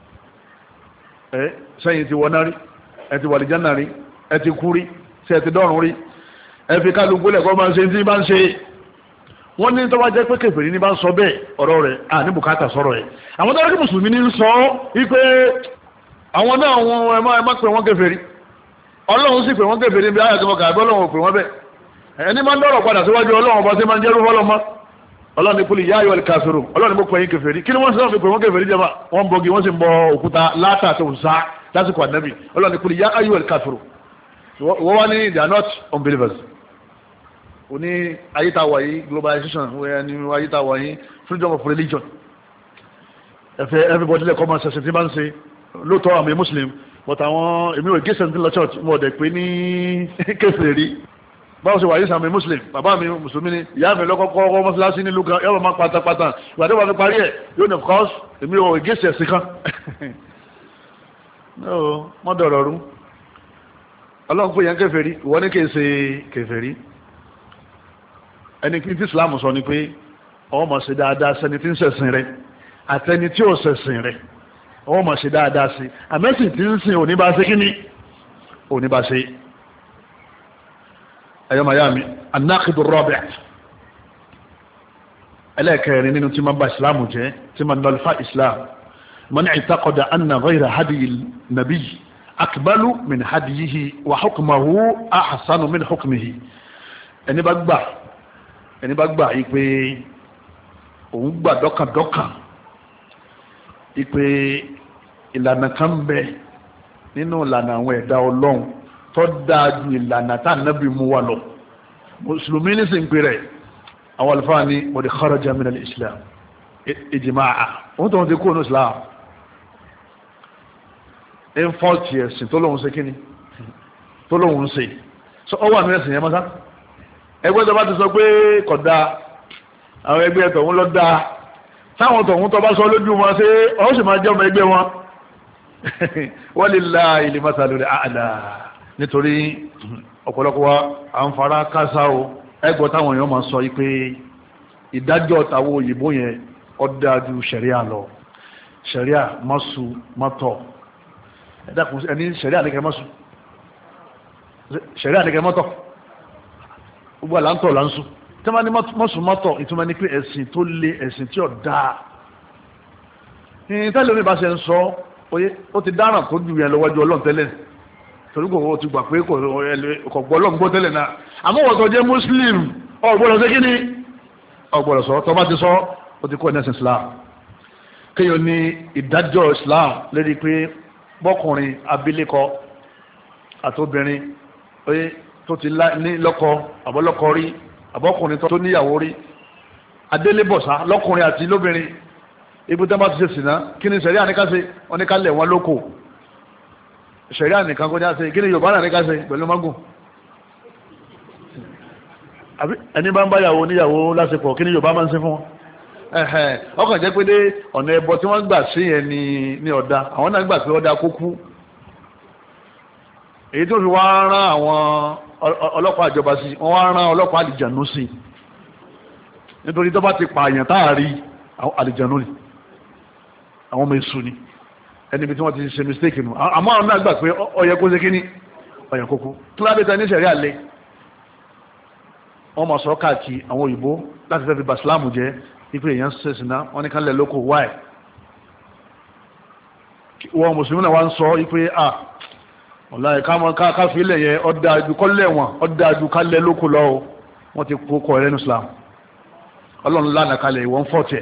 ẹ sẹ́yìn ti wọná rí ẹ ti wàlìjá náà rí ẹ ti kú rí ṣe ẹ ti dọ́run rí ẹ fi kálukú lẹ̀kọ́ máa ń ṣe tí bá ń ṣe wọ́n ní tó bá jẹ́ pé kèfèrí ní bá ń sọ bẹ́ẹ̀ ọ̀rọ̀ rẹ̀ à ní bùkátà sọ̀rọ̀ ẹ̀ àwọn tó rí mùsùlùmí ní sọ wípé àwọn náà wọn ẹ má ẹ má pè wọ́n kèfèrí ọlọ́run sì pè wọ́n kèfèrí bí ayé àtọmọ kàbí ọlọ́run pè wọ́n bẹ́ẹ̀ ẹni máa ń dọ̀rọ̀ padà síwájú ọlọ́run ọba sí máa ń jẹ́rú fọlọ́mọ ọlọ́run ní kúlì yá ayọ̀ kàfẹ́rù ọlọ́run ní mo pè yín kèfèrí kí ni wọ́n sọ fi pè wọ́n kèfèrí jẹba wọ́n bọ̀gì wọ́n sì ń bọ òkúta látà tó ń sá lásìkò ànábì ọlọ́run ní kúlì yá ayọ̀ kàfẹ́rù wọ́n wá ní they are not unbelievers òní ayétawà yìí globalization ní ayétawà yìí freedom of religion ẹ̀fẹ́ everybody lẹ́kọ̀ọ́ máa ṣẹ̀ṣẹ̀ tí bá ń ṣe lóòótọ́ àmì muslim but àwọn èmi ò gẹ́sẹ̀ ní lọ church mo ọ̀dẹ̀ pé ní kèfèrí báwo ṣe wà yìí sàmì muslim bàbá mi mùsùlùmí ni ìyá mi lọ́kọ́kọ́ ọkọ́ mọ́sálásí nílùú kan yọ́ọ̀ máa pátápátá ìgbà tó wà fi parí ẹ̀ yóò ní of course èmi ò gẹ́sẹ̀ sí kan mọ́ dọ̀rọ̀ rú ọlọ́run pé yẹn kèfèrí ìwọ ní kèé ṣe kèfèrí ẹni tí islam sọ ni pé ọwọ́ ma ṣe dáadáa sẹni tí ń ṣẹ̀sìn rẹ̀ àtẹni tí ó ṣẹ̀sìn rẹ̀ ọwọ́ ma ṣe dáadáa sí àmẹ́sìn tí ń sin òní bá ṣe kí ni òní bá ṣe ẹ̀yọ́ mayami anákìdù rọ́bẹ̀ ẹlẹ́ẹ̀kẹrin nínú tí ma bá islam jẹ́ tí ma nọlfà islam man i'taqada anna ghayra hadiyi nabi akbalu min hadiyihi wa hukmuhu ahsanu min hukmihi ẹni bá gbà ẹni bá gbà yí pé òun gbà dọ́kàndọ́kàn yí pé ìlànà kan bẹ nínú ìlànà àwọn ẹ̀dá ọlọ́run tó dáa ju ìlànà tá ànábì mú wa lọ mùsùlùmí ní sì ń pè rẹ̀ àwọn àlùfáà ní wọ́n di kharaja min al-islam ijma'a òun tó ń ti kú ní islam ń fọ́ọ̀tì ẹ̀sìn tó lóun ṣe kíni tó lóun ṣe sọ ọ wà ní ẹ̀sìn yẹn mọ́sá ẹgbẹ́ tó bá ti sọ pé kódà àwọn ẹgbẹ́ tọ̀hún lọ dáa táwọn tọ̀hún tó bá sọ lójú wọn ṣe ọ́ sì máa jẹ́ ọmọ ẹgbẹ́ wọn walillahi al-masalul a'la nítorí ọ̀pọ̀lọpọ̀ wa à ń fara kásá o ẹgbọ́ táwọn èèyàn máa sọ pé ìdájọ́ tàwọn òyìnbó yẹn ó dáa ju ṣẹ̀ríà lọ ṣẹ̀ríà mọ́sù mọ́tọ̀ ẹ̀dàkùn ẹni ṣẹ̀ríà nìkẹ́ mọ́sù ṣẹ̀ríà nìkẹ́ mọ́tọ̀ gbogbo àlántọ̀ láńsù tí wọ́n ní mọ́sùmọ́tọ̀ ìtumọ̀ ní pé ẹ̀sìn tó lé ẹ̀sìn tí ó dáa ní tẹ́lẹ̀ mi bá ṣe ń sọ ó ti dáràn tó ju yẹn lọ́wọ́jú ọlọ́run tẹ́lẹ̀ torí kò ti gbà pé kò gbọ́ ọlọ́run gbọ́ tẹ́lẹ̀ náà àmọ́ wọ́n tó jẹ́ muslim ọ̀gbọ́dọ̀ ṣe kí ni ọ̀gbọ́dọ̀ sọ tó bá ti sọ ó ti kọ́ ẹ̀nẹ́sìn islam kéèyàn ní ìdájọ́ islam lérí pé bọ́kùnrin abilékọ àtobìnrin oye tó ti ní lọ́kọ àbọ́lọ́kọ rí àbọ́kùnrin tó níyàwó rí adélébọ̀sá lọ́kùnrin àti lóbìnrin ibi tó bá ti ṣe sìná kí ni sẹ̀rí àníkàṣe wọn ní kálẹ̀ wọn lóko sẹ̀rí àníkàn kọjá ṣe kí ni Yorùbá àníkàṣe pẹ̀lú mágùn ẹni bá ń báyàwó níyàwó lásìkò kí ni Yorùbá máa ń ṣe fún wọn ọkàn jẹ́ pé dé ọ̀nà ẹbọ tí wọ́n gbà sí yẹn ní ọ̀dà àwọn náà gbà pé ọ̀dà kó kú èyí tó fi wá rán àwọn ọlọ́pàá ìjọba sí wọ́n wá rán ọlọ́pàá àlìjànú sí nítorí tó bá ti pààyàn táàrí àlìjànú ni àwọn ọmọ èṣù ni ẹni bí tí wọ́n ti ṣe mistake nù àmọ́ àwọn náà gbà pé ọyẹ kó ṣe kí ni ọyẹ kó kú kíláàdé ní sẹ̀rí àlẹ́ wọ́n mọ̀ sọ káàkiri àwọn òyìnbó láti fẹ́ fi bàṣílámù jẹ́ ipe èèyàn ṣẹ̀ṣìná wọ́n ní kálẹ̀ lóko wáì wọ́n mùsùlùmí náà wá ń sọ ipe à ọ̀láyé káfí ilẹ̀ yẹn ọ̀dà àjù kọ́lẹ̀ wọn ọ̀dà àjù kálẹ̀ lóko lọ́wọ́ wọ́n ti kó kọ́ ẹ̀rẹ́nu Islam ọlọ́run lánàá kalẹ̀ ìwọ̀n fọ́ọ̀tẹ̀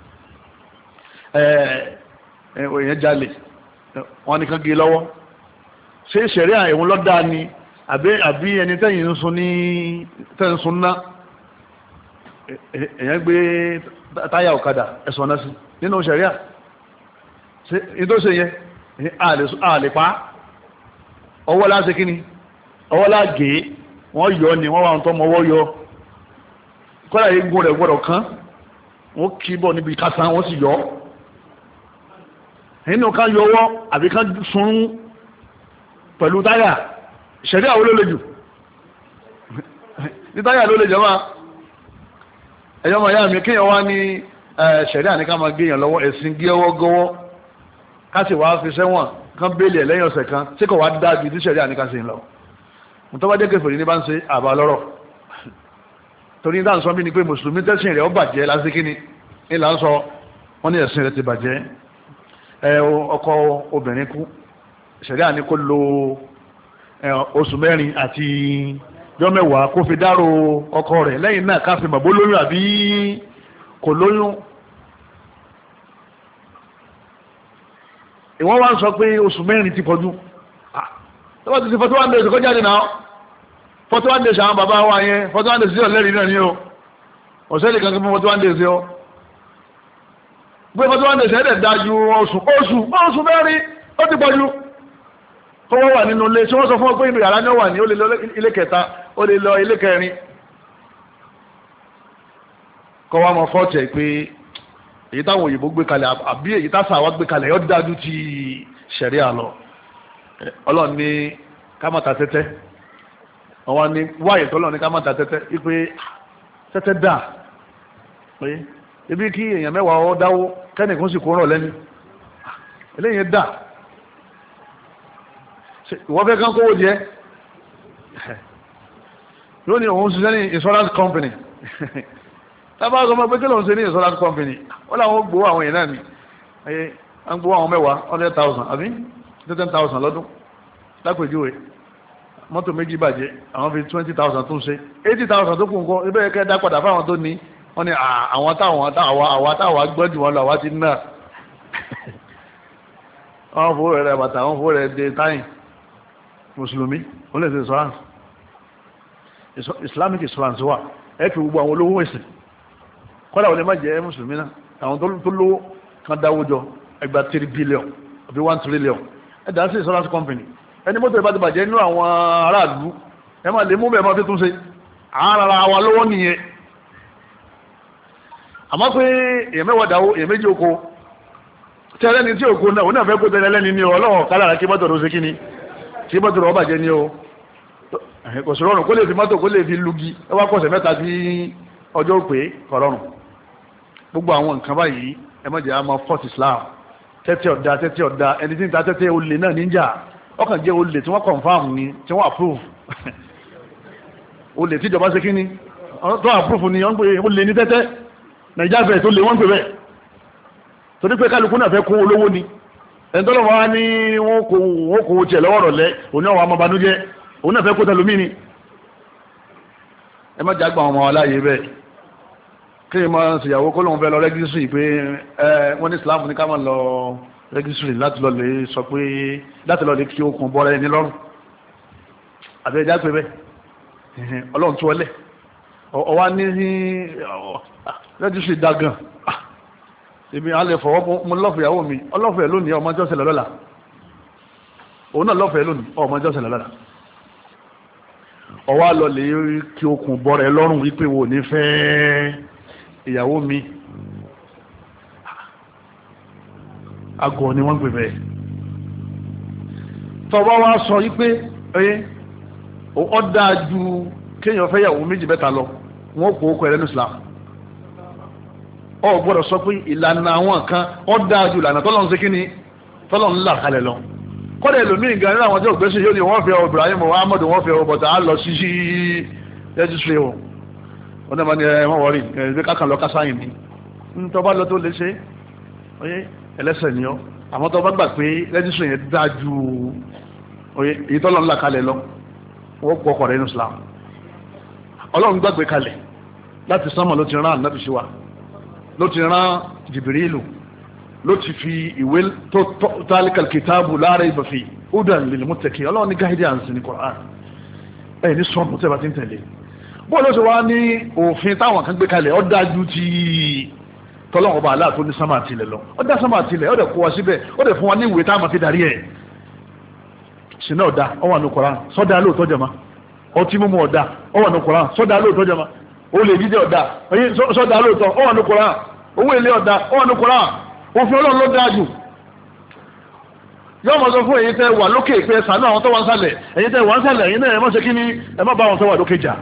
èèyàn jalè wọ́n ní kán gé lọ́wọ́ ṣé ìṣẹ̀rí àìwọ̀n lọ́dà ni àbí ẹni tẹ́yìn ń sun ní tẹ́yìn ń sun ná èèyàn gbé táyà ọ̀kadà ẹ̀sùn ọ̀nà sí nínú ṣẹ̀ríà ìdóṣe yẹn àlè pa ọwọ́ láti kíni ọwọ́ láàgé wọ́n yọ ni wọ́n wà ń tọ́mọ ọwọ́ yọ kọ́lá eégún rẹ̀ gbọ́dọ̀ kán wọ́n kí bọ̀ níbi kásán wọ́n sì yọ nínú ká yọ ọwọ́ àbí ká sun pẹ̀lú táyà ṣẹ̀ríà wo ló le jù ní táyà ló le jẹ́ máa ẹ̀yọ́ máa yá mi kéèyàn wá ní ṣẹ̀ríà ní ká máa gbéyàn lọ́wọ́ ẹ̀sìn gé ọwọ́ gọ́wọ́ ká sì wá fi sẹ́wọ̀n kán bẹ́ẹ̀lì ẹ̀ lẹ́yìn ọ̀sẹ̀ kan tí kò wá dájú tí ṣẹ̀ríà ní ká sì ń lọ mo tọ́ bá jẹ́ kẹfẹ́ ní bá ń ṣe àbá lọ́rọ̀ torí dáhùn sọ mí ni pé mùsùlùmí tẹ́sìn rẹ̀ ó bàjẹ́ lásìkí ni ní là ń sọ wọ́n ní ẹ̀sìn rẹ̀ ti bàjẹ́ ẹ ọkọ obìnrin kú ṣẹ̀ríà ní kó lo oṣù mẹ́rin àti jọ́ mẹ́wàá kó fi dárò ọkọ rẹ̀ lẹ́yìn náà ká fi màbó lóyún àbí kò lóyún ìwọ́n wá ń sọ pé oṣù mẹ́rin ti pọ̀jù tọ́wọ́ ti ti forty one days kọjá ní náà forty one days àwọn bàbá wa yẹn forty one days sí ọ̀lẹ́rìí náà ní o ọ̀sẹ́lẹ̀ kankan fún forty one days yọ gbé forty one days ẹ̀ẹ́dẹ̀ dájú oṣù oṣù oṣù mẹ́rin ó ti pọ̀jù kọ́wọ́ wà nínú ilé tí wọ́n sọ fún ọ pé inú yàrá náà wà ní ó lè lọ ilé kẹta ó lè lọ ilé kẹrin kọ́wọ́ mọ fọ́ọ̀tẹ̀ pé èyí táwọn òyìnbó gbé kalẹ̀ àbí èyí tásà wá gbé kalẹ̀ yọ dájú ti ṣẹ̀ríà lọ ọlọ́run ní ká má ta tẹ́tẹ́ wọ́n ní wáyé tọ́lọ́run ní ká má ta tẹ́tẹ́ wípé tẹ́tẹ́ dà pé ibi kí èèyàn mẹ́wàá ọ dáwó kẹ́nìkan sì kó rọ̀ lẹ́ni eléyìí dà ìwọ́n fẹ́ kán kówó jẹ́ lónìí òun ṣiṣẹ́ ní insurance company tábà sọ ma pé kí lóun ṣe ní insurance company wọ́n làwọn gbowó àwọn èèyàn náà ni ẹ ń gbowó àwọn mẹ́wàá hundred thousand àbí ten thousand lọ́dún lápèjúwe mọ́tò méjì bàjẹ́ àwọn fi twenty thousand tún ṣe eighty thousand tó kù nǹkan ibẹ̀ yẹ kẹ́ dá padà fáwọn tó ní wọ́n ní àwọn táwọn àwọn táwọn gbọ́dù wọn lọ àwọn ti ná wọ́n fowó rẹ̀ bàtà wọ́n fowó rẹ̀ dé táyìn mùsùlùmí wọ́n lè ṣe insurance islamic insurance wà ẹ fi gbogbo àwọn olówó ẹ̀sìn kọ́dà wọ́n lè má jẹ́ mùsùlùmí náà àwọn tó lówó kan dáwó jọ ẹgbà three billion àbí one trillion ẹ dá sí insurance company ẹni mọ́tò ìbá ti bàjẹ́ nínú àwọn aráàlú ẹ máa lè mú bẹ́ẹ̀ máa fi tún ṣe àwọn ara wa lọ́wọ́ nìyẹn àmọ́ pé èèyàn mẹ́wàá dáwó èèyàn méjì oko tẹ́lẹ̀ ní tí òkú náà òun náà fẹ́ kó tẹ́lẹ̀ lẹ́ni ní ọlọ́wọ́ kálàrà kí mọ́tò ló ṣe kí ni kí mọ́tò rọ̀ bàjẹ́ ní o kò sí rọrùn kó lè fi mọ́tò kó lè fi lugi ẹ wá kọ̀ọ̀sẹ̀ mẹ́ta sí ọjọ́ pé kọ̀rọ̀rùn gbogbo àwọn nǹkan báyìí ẹ má jẹ́ àmọ́ fort Islam tẹ́tẹ́ ọ̀dà tẹ́tẹ́ ọ̀dà ẹni tí ń ta tẹ́tẹ́ olè náà níjà ọkàn jẹ́ olè tí wọ́n confam ni tí wọ́n approve olè tíjọba ṣe kí ni tó approve ni wọ́n pè olè ní tẹ́tẹ́ nàìjíríà fẹ́ tó lè wọ́n pè bẹ́ẹ̀ torí pé kálukú náà fẹ́ kó olówó ni ẹni tó lọ́wọ́ wá ní wọ́n kò tiẹ̀ lọ́wọ́ rọ̀ lẹ́ òní ọ̀wọ́ amabanújẹ́ òun náà fẹ́ kó tẹlómi ni ẹ má jágbà ọmọ aláyé bẹ́ẹ̀ kí ni máa ń ṣèyàwó kó lóun fẹ́ lọ rẹ́gísírì pé ẹ wọ́n ní Islam ní ká máa lọ rẹ́gísírì láti lọ lè sọ pé láti lọ lè kí okùn bọ́ra ẹni lọ́rùn àbẹ̀já pé bẹ́ẹ̀ ọlọ́run tó ọlẹ̀ ọwá ní rẹ́jísì dagan èmi alẹ́ fọwọ́ mo lọ́fẹ̀ẹ́ ìyàwó mi ọlọ́fẹ̀ẹ́ lónìí ọmọ jọ́sẹ̀ lọ́la òun náà lọ́fẹ̀ẹ́ lónìí ọmọ jọ́sẹ̀ lọ́la ọwá lọ lè kí okùn bọ́ rẹ̀ lọ́rùn wípé wo ní fẹ́ ìyàwó mi agọ̀ ni wọ́n gbé bẹ́ẹ̀ tọ́wọ́ wá sọ wípé ẹyẹ ó dáa ju kéèyàn fẹ́ yàwó méjì mẹ́ta lọ wọ́n kó okùn ẹ̀rẹ́ ní Islam ọ gbọ́dọ̀ sọ pé ìlànà àwọn kan ó dáa ju ìlànà tọ́lọ́run ṣe kíni tọ́lọ́run là kalẹ̀ lọ kọ́dẹ̀ lómìn gan nínú àwọn tí ògbésí yóò ní wọ́n fẹ́ Ibrahim Muhammad wọ́n fẹ́ bọ̀tà á lọ sí sí rẹ́jísírì wọn wọ́n náà máa ní ẹ wọ́n wọ́rí ẹ̀ kákan lọ kásáyìn ní tó bá lọ tó lè ṣe oyé ẹlẹ́sẹ̀ ni ọ́ àmọ́ tó bá gbà pé rẹ́jísírì yẹn dáa ju oyé èyí tọ́lọ́run là kalẹ̀ lọ wọ́n pọ̀ ọkọ̀ rẹ̀ nínú Islam Ọlọ́run gbàgbé kalẹ̀ láti sánmà ló ti rán ànábì sí wa ló ti rán Jìbìrìlù ló ti fi ìwé tó talikal kitabu la rayba fi hudan lil muttaqin Ọlọ́run ní guidance ní Qur'an ẹ̀ ní sọ́ọ̀mù tẹ́ bá ti ń tẹ̀lé bó ló ṣe wá ní òfin táwọn kan gbé kalẹ̀ ó dájú ti tọ́lọ́wọ́n ọba aláàtó ní sánmà àtìlẹ̀ lọ ó dá sánmà àtìlẹ̀ ó dẹ̀ kó wa síbẹ̀ ó dẹ̀ fún wa ní ìwé táwọn fi darí ẹ̀ sinna ọ̀dà ó wà ní Qur'an sọ́dá lóòótọ́ jẹ́ ma ọtí mímu ọ̀dà ó wà ní Kùránì sọ́dá lóòótọ́ jẹ́ ma olè jíjẹ ọ̀dà sọ́dá lóòótọ́ ó wà ní Kùránì owó ilé ọ̀dà ó wà ní Kùránì òfin Ọlọ́run ló dáa jù yóò mọ̀ sọ fún èyí tẹ́ wà lókè pé sànú àwọn tó wà ń sàlẹ̀ èyí tẹ́ wà ń sàlẹ̀ èyí náà ẹ má ṣe kí ni ẹ má bá àwọn tó wà lókè jà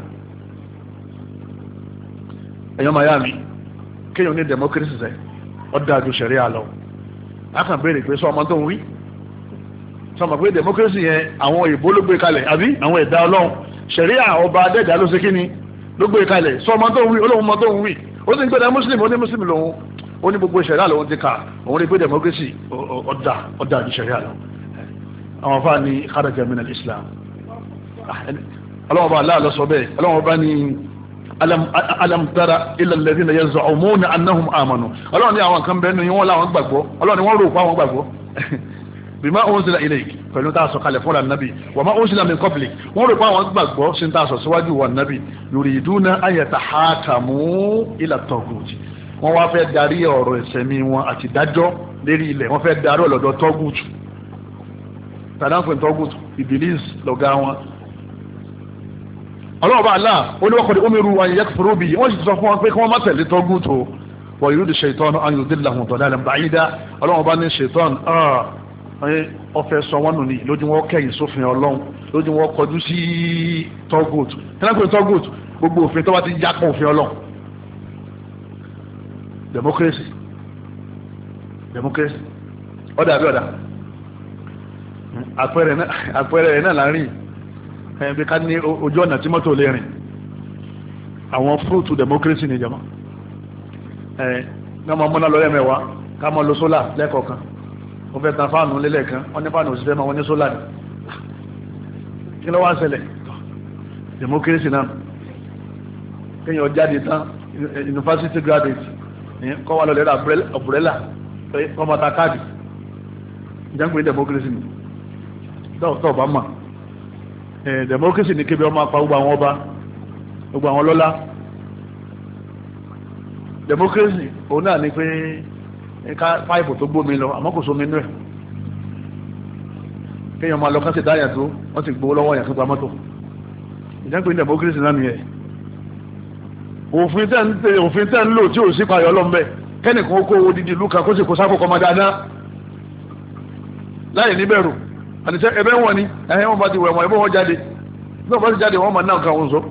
ẹ̀yọ́ miami kéèyàn ní democracy sẹ́ ó dáa ju ṣẹ̀ríà lọ a kàn béèrè pé sọ ọmọ tó ń wí sọmọ pé democracy yẹn àwọn òyìnbó ló gbé kalẹ̀ àbí àwọn ẹ̀dá Ọlọ́run ṣẹ̀ríà ọba adẹ́dà ló ṣe kí ni ló gbé kalẹ̀ sọ ọmọ tó ń wí olóhùn ọmọ tó ń wí ó sì ń gbé muslim ó ní muslim lòun ó ní gbogbo ṣẹ̀ríà lòun ti kà òun rí pé democracy ọ̀dà ọ̀dà ju ṣẹ̀ríà lọ àwọn afá ní kharaja min al-islam ọlọ́wọ́n bá aláàlọ́ sọ bẹ́ẹ̀ ọlọ́wọ́n bá ní alam tara ila alladhina yaz'umuna annahum amanu ọlọ́wọ́n ní àwọn kan bẹ́ẹ̀ ní wọ́n láwọn gbàgbọ́ ọlọ́wọ́n ní wọ́n rò pa àwọn gbàgbọ́ bima unzila ilayk pẹ̀lú tá a sọ kalẹ̀ fún ànábì wa ma unzila min qablik wọ́n rò pé àwọn gbàgbọ́ sí tá a sọ síwájú wa ànábì yuriduna an yatahakamu ila taghut wọ́n wá fẹ́ darí ọ̀rọ̀ ìsẹ̀mí wọn àti dájọ́ lérí ilẹ̀ wọ́n fẹ́ darí ọ̀lọ́dọ̀ taghut tàdáfẹ́ taghut Iblis lọ́gá wọn ọlọ́ọ̀bá aláà oníwọ́kọ̀dé omiru an yakfuru bihi wọ́n sì sọ fún wọn pé kí wọ́n má tẹ̀lé taghut o wa yuridu shaytanu an yudillahum dalalan ba'ida ọlọ́ọ̀bá ní shaytan ọfẹ sọ wọn nù ní lójú wọn kẹ̀yìn sófin Ọlọ́run lójú wọn kọjú sí taghut tẹlifíìn taghut gbogbo òfin tó bá ti yàpọ̀ òfin Ọlọ́run democracy democracy ọ̀dà àbí ọ̀dà àpẹẹrẹ rẹ̀ náà láàrin ẹ̀ bí ká ní ojú ọ̀nà tí mọ́tò lè rìn àwọn fúrúùtù democracy ní ìjọba ẹ̀ ká máa múná lọ́yẹ̀ mẹ́wàá ká máa lo sólà lẹ́kọ̀ọ̀kan wọ́n fẹ́ tan fáànù lélẹ̀ kan wọ́n ní fáànù òṣìṣẹ́ máa wọ́n ní sólà ní kí ló wá ń ṣẹlẹ̀ democracy náà kéèyàn jáde tán university graduate kọ́ wà lọ́lẹ́rà umbrella kọ́ máa ta káàdì ìjàngbé democracy ni dọ́ọ̀tọ̀ ọba mà democracy ni kébí ọmọ apá gbogbo àwọn ọba gbogbo àwọn lọ́lá democracy òun náà ni pé ká páìpù tó gbómi lọ àmọ́ kò sómi inú ẹ̀ kéèyàn máa lọ kán sì dáyà tó wọ́n ti gbowó lọ́wọ́ yàn tó gba mọ́tò ìjàngbé democracy náà nìyẹn òfin tẹ́ ń tẹ́ òfin tẹ́ ń lò tí ò sí payọ̀ lọ́mbẹ́ kẹ́nìkan kó owó dídì lúkà kó sì kó sáfò kọ́ máa dáadáa láì níbẹ̀rù àníṣe ẹbẹ́ wọn ni ẹ̀hẹ́ wọn bá ti wẹ̀ wọn ẹbẹ́ wọn jáde bí wọn bá ti jáde wọn máa náà kan òun sọ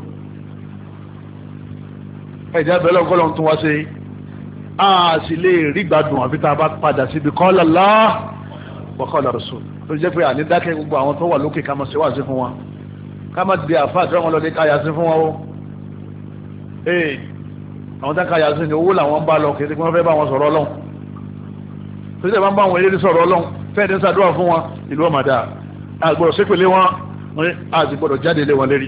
ẹ̀jẹ̀ abẹ́lẹ́ ọgọ́lọ́ tún wá sí a sì lè rí gbádùn àfi tá a bá padà síbi qala Allah wa qala Rasul tó jẹ́ pé àní dákẹ́ gbogbo àwọn tó wà lókè ká máa ṣe wá sí fún wọn ká máa di àfa àti wọn lọ dé káyà sí fún wọn o ee àwọn tá káyà sí ni owó làwọn bá lọ kí wọ́n fẹ́ bá wọn sọ̀rọ̀ Ọlọ́run tó jẹ́ bá ń bá àwọn eléré sọ̀rọ̀ Ọlọ́run fẹ́ẹ̀ ní sàdúrà fún wọn ìlú ọmọdé àgbọ̀dọ̀ sípèlé wọn àti gbọ́dọ̀ jáde lé wọn lérí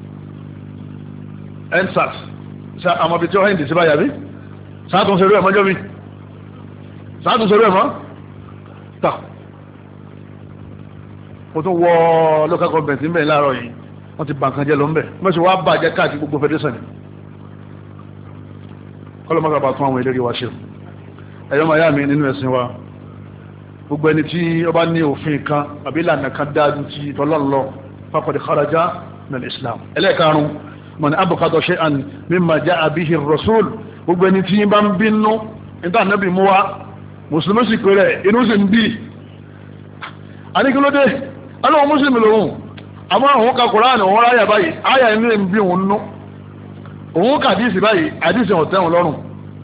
ensars ṣe àwọn ibi tí wọ́n hìndì sí báyà bí sáàtún ṣerú ẹ̀ mọ́jọ́ mi sáàtún ṣerú ẹ̀ mọ́ tà mo tún wọ local government ń bẹ̀ láàárọ̀ yìí wọ́n ti bà nǹkan jẹ́ lọ ńbẹ̀ wọ́n sì wá bàjẹ́ káàkiri gbogbo federation kọ́lọ́mọ́gbà bá tún àwọn ìlérí wa ṣe ẹ̀yọ́ màá yá mi nínú ẹ̀sìn wa gbogbo ẹni tí ó bá ní òfin kan àbí ìlànà kan dáadú ti tọ́lọ́lọ́ faqad kharaja min al-islam ẹlẹ́ẹ̀karùn man abghada shay'an mimma ja'a bihi ar-rasul gbogbo ẹni tí bá ń bínú níta ànábì mú wa mùsùlùmí sì péré inú sì ń bí àníkílódé alóhùn mùsùlùmí lòun àmọ́ àwọn ka Kùránì òun ráyà báyìí áyà inú ń bí òun nú òun kà àdìsí báyìí àdìsí ọ̀tẹ́ òun lọ́rùn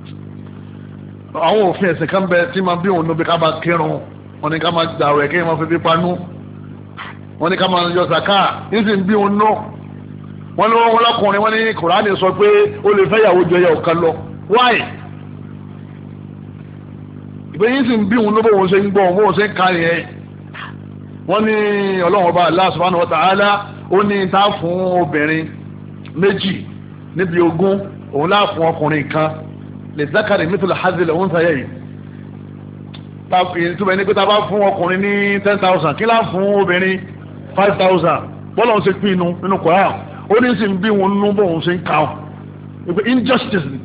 àwọn òfin ẹ̀sìn kan bẹ tí ma bí òun níbi ká máa kírun wọn ni ká máa gbààwẹ̀ kí wọ́n fi bí panú wọn ni ká máa yọ sàká yìí sì ń bí òun náà wọn ní wọn lọkùnrin wọn ní Kùránì sọ pé ó lè fẹ́ yàwó jọ yà ọ̀kan lọ wáì ìgbé yìí sì ń bí òun lọ́bọ̀ òun ṣe ń gbọ́ òun bó ṣe ń kárí ẹ̀ wọ́n ní Ọlọ́run Ọba Allah subhanahu wa ta'ala ó ní ta fún obìnrin méjì níbi ogún òun láà fún ọkùnrin kan lè zákàrí mithlu hazil òun sáyẹ̀ yìí túbẹ̀ ní pé ta bá fún ọkùnrin ní ten thousand kí láà fún obìnrin five thousand bọ́lá òun ṣe pín inú nínú Kùránì ó ní sì ń bí wọn nú bọ́ òun ṣe ń ká ọ ìpè injustice ni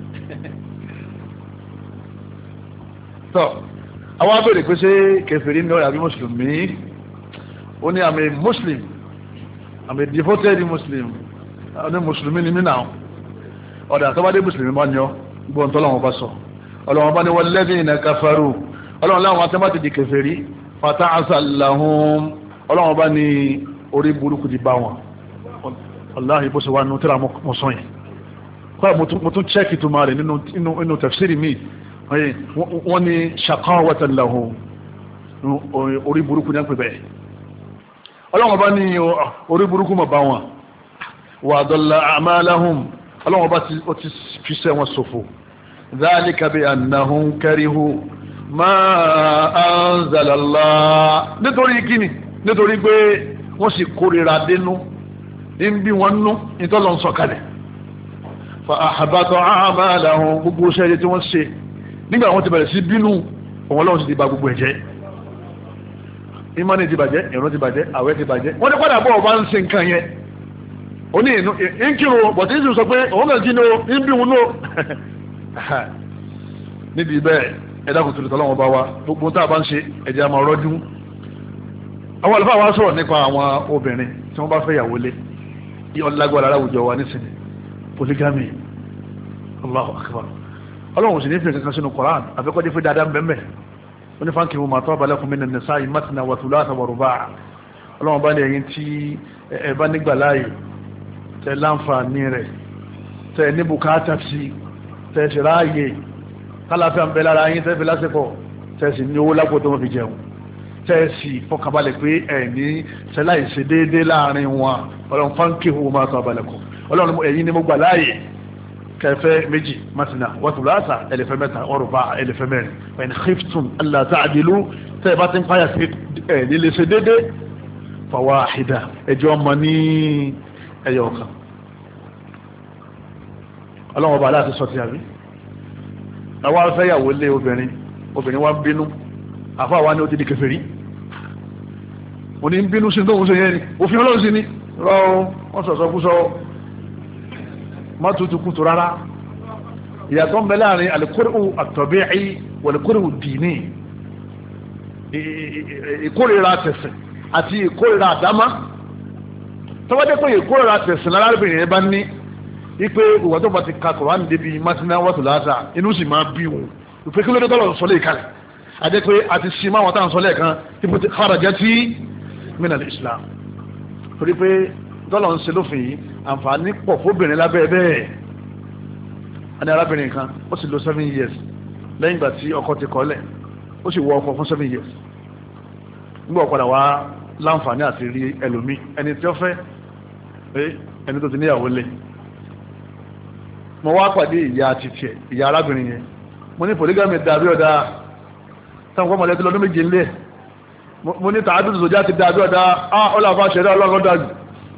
tọ́ àwọn abẹ́rẹ́ pé ṣé kèfèrí ní ọ̀rẹ́ àbí mùsùlùmí ó ní I'm a Muslim I'm a devoted Muslim ní mùsùlùmí ni mí náà ọ̀dà àtọ́bádé mùsùlùmí bá ní ọ gbọ́n tó lọ́wọ́ bá sọ ọlọ́wọ́ bá ní walladhina kafaru ọlọ́wọ́ láwọn atẹ́mátì di kèfèrí fata'asa lahum ọlọ́wọ́ bá ní orí burúkú ti bá wọn wallahi bó ṣe wá nù tíra mọ́ sọ yẹn kọ́ mo tún chẹ́kì tó máa rẹ̀ nínú tafsiri mi wọ́n ní shaqawatan lahum orí burúkú ní pẹ̀bẹ̀ ọlọ́wọ́ bá ní orí burúkú mọ̀ bá wọn wa dalla a'malahum ọlọ́wọ́ bá ti fi sẹ́ wọn ṣòfò dhalika bi annahum karihu ma anzala Allah nítorí kíni nítorí pé wọ́n sì kórìíra dénú ń bí wọn nú ìtọ́lọ̀ ń sọ̀kalẹ̀ fa ahbata a'malahum gbogbo ṣẹ́yẹ tí wọ́n ṣe nígbà wọ́n ti bẹ̀rẹ̀ sí bínú òun ọlọ́run sì ti ba gbogbo ẹ̀jẹ̀ ìmánì ti bàjẹ́ ìrun ti bàjẹ́ àwẹ̀ ti bàjẹ́ wọ́n ní padà bọ́ ọba ń ṣe nǹkan yẹn ó ní ìnú ìkírun bọ̀tí ìsìn sọ pé òun kàn kí ní o ń bí wọn nú níbi bẹ́ẹ̀ ẹ̀dá kò tòlítọ́ lọ́wọ́ bá wa gbogbo tá a bá ń ṣe ẹ̀jẹ̀ àmọ́ rọ́jú àwọn àlùfáà wa sọ̀rọ̀ nípa àwọn obìnrin tí wọ́n bá fẹ́ yàwó lé ọlágbára aláwùjọ wa nísìnyí polygamy Allahu akbar ọlọ́run sì ní fi kankan sínú Qur'an àfikọ́jú fi dáadáa mbẹ́mbẹ́ wọ́n ní fáńkì wọn tọ́ balẹ̀ fún mi nà nisa'i matna wa thulatha wa ruba' ọlọ́run bá ní ẹ̀yìn tí ẹ bá nígbà láàyè tẹ láǹfààní rẹ̀ tẹ ní bùkátà sí tẹ sì ráàyè kálàfíà ń bẹ lára yín tẹ fi lásìkò tẹ sì ní owó lápò tó wọn fi jẹun tẹ sì fọkànbalẹ̀ pé ẹ̀ ní sẹ́láì ṣe déédéé láàrin wọn ọlọ́run fáńkì wọn máa tọ́ balẹ̀ kọ ọlọ́run ẹ̀yìn ni mo gbà láàyè kẹfẹ méjì masina wàtúlàsà ẹlẹfẹ mẹ́ta ọrùbá ẹlẹfẹ mẹ́rin ẹni khiftum alla ta'dilu tẹ ẹ bá ti ń pààyà sí ẹ nílé ṣe déédéé fawahida ẹjọ ọmọ ní ẹyọ ọ̀kan ọlọ́wọ́n ọba aláàtí sọ ti àbí àwọn afẹ́yàwó lé obìnrin obìnrin wa ń bínú àfáà wa ní ó ti di kèfèrí òní ń bínú sí tóun ṣe yẹn ni òfin ọlọ́run sí ni rọ wọ́n sọ̀sọ́ kú sọ má tutù kùtù rárá ìyàtọ̀ ń bẹ láàrin al-qur'u at-tabi'i wal-qur'u ad-dini ìkórìíra tẹ̀sìn àti ìkórìíra àdámá tọ́wọ́dé pé ìkórìíra tẹ̀sìn lárábìnrin yẹn bá ní ipe ìwà tó bá ti ka Kùránì débi masina wa thulatha inú sì máa bí wọn ìpè kí ló dé tọ́lọ̀ sọlé ìkàlẹ̀ àti pé àti sì máa wọn táwọn sọlé kan tí mo ti kharajati min al-islam torí pé tọ́lọ̀ ń ṣe lófin yìí àǹfààní pọ̀ fóbìnrin lábẹ́ bẹ́ẹ̀ ẹni arábìnrin kan ó sì lò seven years lẹ́yìn ìgbà tí ọkọ ti kọ́lẹ̀ ó sì wọ ọkọ fún seven years nígbà ọ̀padà wá láǹfààní àti rí ẹlòmíì ẹni tí ó fẹ́ ẹni tó ti níyàwó lé mo wá pàdé ìyá àti tiẹ̀ ìyá arábìnrin yẹn mo ní polygamy dàbí ọ̀dà táwọn kọ́ mọ̀lẹ́tí lọ́dún méje ńlẹ̀ mo ní tààdùn ìzòjá ti dàbí ọ̀dà á ọlọ́fà ṣẹ̀dá ọlọ́run dàbí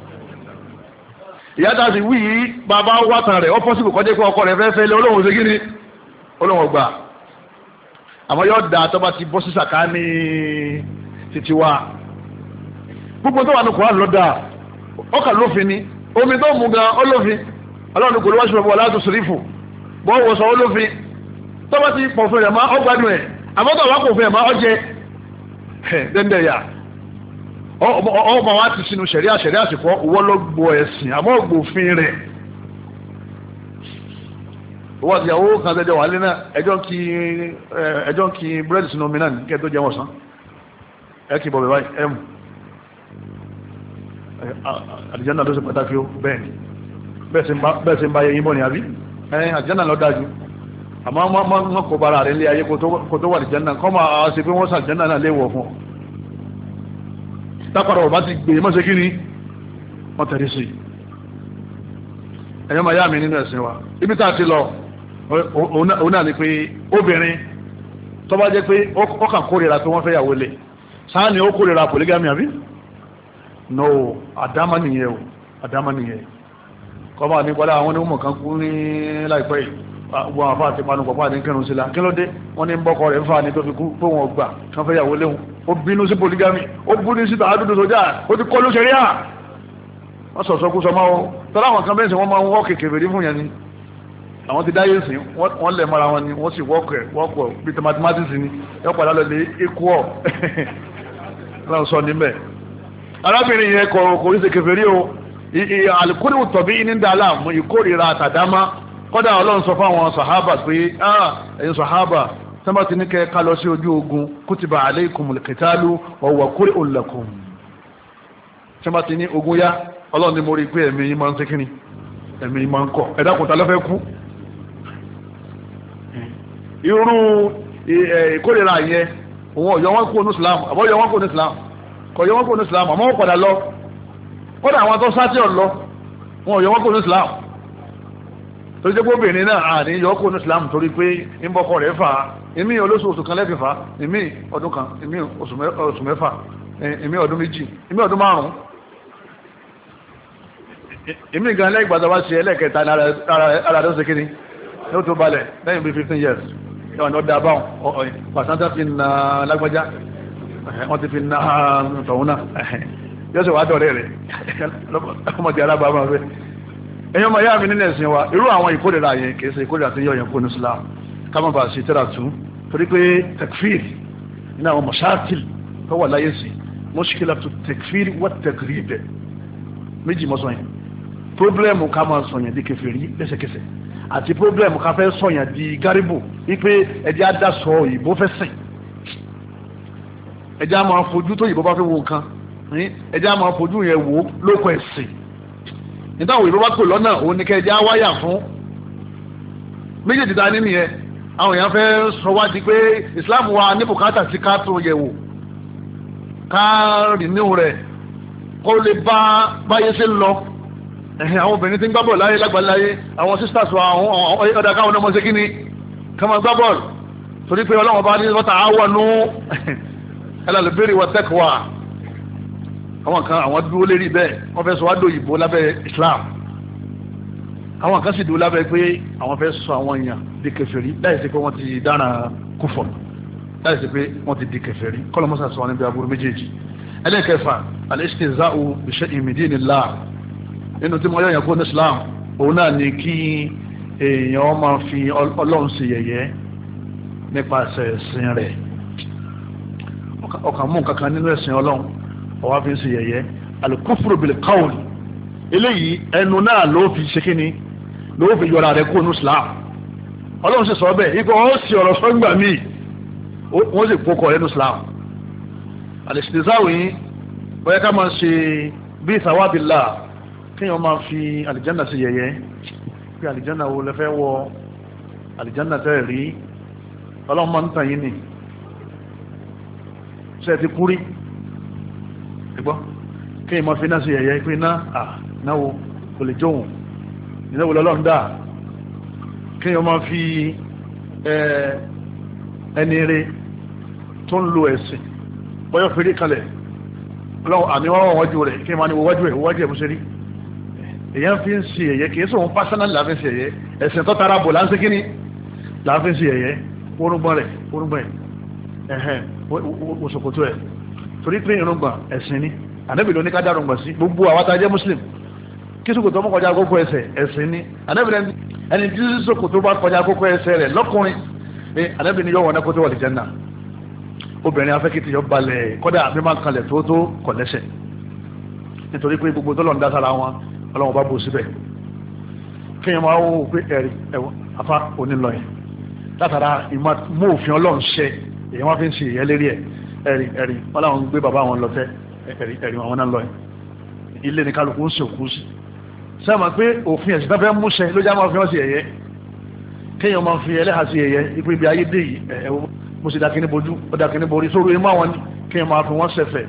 ìyá tá a sì wí yìí bàbá wàtàn rẹ̀ ó pọ́sibù kọjá pé ọkọ rẹ̀ fẹ́ fẹ́ lé olóhùn ṣe kíni olóhùn gbà àmọ́ yóò da tó bá ti bọ́ sí sàká ní títí wa gbogbo tó wà ní Kùránì lọ́dà ọkà lófin ni omi tó mú gan olófin ọlọ́run kò ló wáṣọ ọ̀bọ̀ aláàtò sòrífù bọ́ wọ sọ olófin tọ́ba ti pọ̀ fún ẹ̀ máa ọgbádùn ẹ̀ àbọ̀tọ̀ wà kò fún ẹ̀ máa ọjẹ́ dẹ́ndẹ̀ yà ọmọ wa ti sinú sẹ̀ríà sẹ̀ríà sì fọ́ owó ló gbọ́ ẹ̀sìn àmọ́ ògbófin rẹ̀ owó àti ìyàwó kan tẹ́jọ́ wà lé náà ẹjọ́ kí ẹjọ́ kí búrẹ́dì sínú omi náà ní kẹ́ tó jẹ́ wọ̀n sán ẹ kì í bọ̀ bẹ̀ báyìí ẹ̀ mú àdìjánà ló ṣe pàtàkì ó bẹ́ẹ̀ ni bẹ́ẹ̀ sí ń bá yẹyìn bọ́ ni àbí ẹ̀yìn àdìjánà lọ dájú àmọ́ wọ́n kò bára rẹ̀ lé ayé kò tó wà àdìjánà kọ́ máa ṣe pé wọ́n sàdìjánà náà léwọ̀ fún tápàdà ọba ti gbé mọ́ sí kí ni wọ́n tẹ̀lé sí ẹ̀yọ́ máa yá mi nínú ẹ̀sìn wa ibi tá a ti lọ òun náà ni pé obìnrin tó bá jẹ́ pé ó kàn kórìíra pé wọ́n fẹ́ yàwó lé sáà ni ó kórìíra polygamy àbí no àdámà nìyẹn o àdámà nìyẹn kọ́bà ní pọ́lá àwọn onímọ̀ kan kú ní láìpẹ́ wọ́n àfá àti panu pọ̀pá ní kẹrùn sílá kí ló dé wọ́n ní bọ́kọ̀ rẹ̀ ń fà ní tó fi kú pé wọ́n gbà kan fẹ́ yàwó léhun ó bínú sí polygamy ó bínú sí tààdùdù sójà ó ti kọ́ ló ṣe rí à wọ́n sọ̀sọ́ kú sọmọ́ o tọ́lá àwọn kan bẹ́ẹ̀ sí wọ́n máa ń wọ́ kékeré rí fún yẹn ni àwọn ti dáyé sí wọ́n lẹ̀ mara wọn ni wọ́n sì wọ́kọ̀ wọ́kọ̀ bí mathematics ni yọ padà lọ lè equal láwọn sọ níbẹ̀ arábìnrin yẹn kò kò ní ṣe kèfèrí o alukuri tọ̀bí ní dàlá mú ìkórìíra àtàdámá kọ́dà ọlọ́run sọ fáwọn sàhábà pé ẹ̀yin sàhábà sábà ti ní kẹ́ ká lọ sí ojú ogun kútìbà alaykumul qitalu wa huwa kurhun lakum sábà ti ní ogun yá ọlọ́run ni mo rí pé ẹ̀mí yín máa ń ṣe kíni ẹ̀mí yín máa ń kọ̀ ẹ̀dá kò ta lọ́fẹ́ kú irú ìkórìíra yẹn òun ọ̀yọ́ wọn kú ní Islam àbọ̀ ọ̀yọ́ wọn kú ní Islam kọ̀yọ́ wọn kò ní Islam àmọ́ wọ́n padà lọ kọ́dà àwọn tó sáté ọ̀lọ́ wọn ò yọ wọn kò ní Islam torí jẹ́ gbóbìnrin náà àní yọ kò ní Islam torí pé ń bọ́kọ̀ rẹ̀ fà á ìmí olóṣooṣù kan lẹ́fì fà á ìmí ọdún kan ìmí oṣù mẹ́fà ìmí ọdún méjì ìmí ọdún márùn-ún ìmí gan lẹ́yìn gbàdá wá sí ẹlẹ́kẹta ara tó ṣe kíní ní ó tó balẹ̀ lẹ́yìn bí fifteen years yọ̀wọ̀n ní ọ̀dà àbáwọn pàṣẹ fi na lágbájá wọ́n ti fi ná tọ̀hún náà yóò sì wá dọ̀rẹ́ rẹ̀ ọmọdé alábàámà rẹ̀ ẹ̀yọ́ ma yá mi nínú ẹ̀sìn wa irú àwọn ìkórìíra yẹn kìí ṣe ìkórìíra tó yọ yẹn kó ní Islam kámọ́ bá ṣe tẹ́ra tún torí pé takfir ní àwọn mọ̀ṣáàtìl tó wà láyé sí mushkilatu takfir wa takrib méjì mọ́sán yẹn pírọ́blẹ́mù ká máa sọ̀yàn di kèfèrí lẹ́sẹ̀kẹsẹ̀ àti pírọ́blẹ́mù ká fẹ́ sọ̀yàn di gáríbù wípé ẹjẹ́ á dá sọ ìbò fẹ́ sìn ẹjẹ́ á máa fojú tó ìbò bá fẹ́ wo nǹkan ẹjẹ́ á máa fojú yẹn wò lóko ẹ̀sìn nítawọn ìbò bá pè lọ́nà òun ni kẹ́ ẹjẹ́ á wáyà fún méjèèjì ta ní nìyẹn àwọn èèyàn fẹ́ sọ wá di pé Islam wa ní bùkátà sí ká tó yẹ̀ wò ká rìnú rẹ̀ kó lè bá báyé ṣe ń lọ ẹ̀hìn àwọn obìnrin tí ń gbá bọ́ọ̀lù láyé lágbàláyé àwọn sisters wa àwọn ọ̀dà káwọn ọmọ ṣe kí ni ká máa gbá bọ́ọ̀lù torí pé ọlọ́wọ́n bá ní wọ́n ta'awanu ala al-birri wat-taqwa àwọn kan àwọn dúró lérí bẹ́ẹ̀ wọ́n fẹ́ sọ wá dòyìnbó lábẹ́ Islam àwọn kan sì dúró lábẹ́ pé àwọn fẹ́ sọ àwọn èèyàn di kèfèrí láì sí pé wọ́n ti dára kúfọ̀ láì sí pé wọ́n ti di kèfèrí kọ́lọ́mọ́sà sọ wọn níbi aburú méjèèjì ẹlẹ́kẹfà al-istihza'u bi shay'in min dinillah nínú tí mo yọ yẹn kó ní Islam òun náà ni kí èèyàn máa fi Ọlọ́run sí yẹ̀yẹ́ nípasẹ̀ ẹ̀sìn rẹ̀ ọkàn mú kankan nínú ẹ̀sìn Ọlọ́run ọwá fi ń sí yẹ̀yẹ́ al-kufru bil qawl eléyìí ẹnu náà ló fi ṣe kíni ló fi yọra rẹ̀ kó ní Islam Ọlọ́run sì sọ bẹ́ẹ̀ ikọ̀ wọ́n sì ọ̀rọ̀ sọ́gbà míì wọ́n sì kókọ̀ rẹ̀ ní Islam al-istihza'u yìí bóyá ká máa ṣe bí thawabillah kíyàn máa fi àlìjánà sí yẹ̀yẹ́ pé àlìjánà wo lẹ fẹ́ wọ àlìjánà tẹ́ rí ọlọ́run máa ń tàn yín ni ṣe ti kúrí ẹgbọ́ kíyàn máa fi náà sí yẹ̀yẹ́ pé náà à náwó kò lè jóhùn ìnáwó lọ́lọ́run dáa kíyàn máa fi ẹni rẹ tó ń lo ẹ̀sìn bọ́yọ̀ fèrè kalẹ̀ ọlọ́run àmì wọ́n wọ́n wájú rẹ̀ kíyàn máa ní wọ́wájú ẹ̀ wọ́wájú ẹ̀ bó ṣe rí èyàn fi ń ṣe ẹ̀yẹ kìí sọ̀rọ̀ pásánàlì láàfin ṣe ẹ̀yẹ ẹ̀sìn tó tara bò láńsí kíní láàfin ṣe ẹ̀yẹ orúngbọ́n rẹ̀ orúngbọ́n ẹ̀ ẹ̀hẹ́n òṣòkòtò ẹ̀ torí pé irúngbọ̀n ẹ̀sìn ní ànábì ló ní ká dárùn gbọ̀n sí gbogbo àwọn tá a jẹ́ muslim kí ṣòkòtò ọmọ kọjá kókó ẹsẹ̀ ẹ̀sìn ni ànábì ẹni tí ṣòkòtò bá kọjá kókó ẹsẹ̀ rẹ̀ lọ́kùnrin ànábì ni yóò wọ̀ nẹ́kótó wà lè jẹ́ náà obìnrin afẹ́kìtì yọ balẹ̀ kọ́dà àbí máa ń kalẹ̀ tó tó kọ̀ lẹ́sẹ̀ nítorí pé gbogbo tó lọ́n dá sára wọn ọlọ́wọ́n bá bò síbẹ̀ kéèyàn máa wò pé ẹ̀rí ẹ̀wọ̀n afá onílọ yẹn látara ìmọ̀ mú òfin ọlọ́run ṣe èyí wọ́n fi ń ṣe ìyẹn lérí ẹ̀ ẹ̀rí ẹ̀rí wọ́n láwọn gbé bàbá wọn lọ fẹ́ ẹ̀rí ẹ̀rí wọn náà lọ yẹn ilé ní kálukú ń ṣòkú sí sẹ́wọ̀n pé òfin ẹ̀sìn náà fẹ́ mú ṣe ló já máa fi wọ́n sí ẹ̀yẹ kéèyàn máa fi ẹlẹ́hà sí ẹ̀yẹ ipò ibi ayé dé yìí ẹ̀wọ̀n mo sì dákíní bojú ó dákíní borí sórí imú àwọn ní kéèyàn máa fi wọ́n ṣẹ̀fẹ̀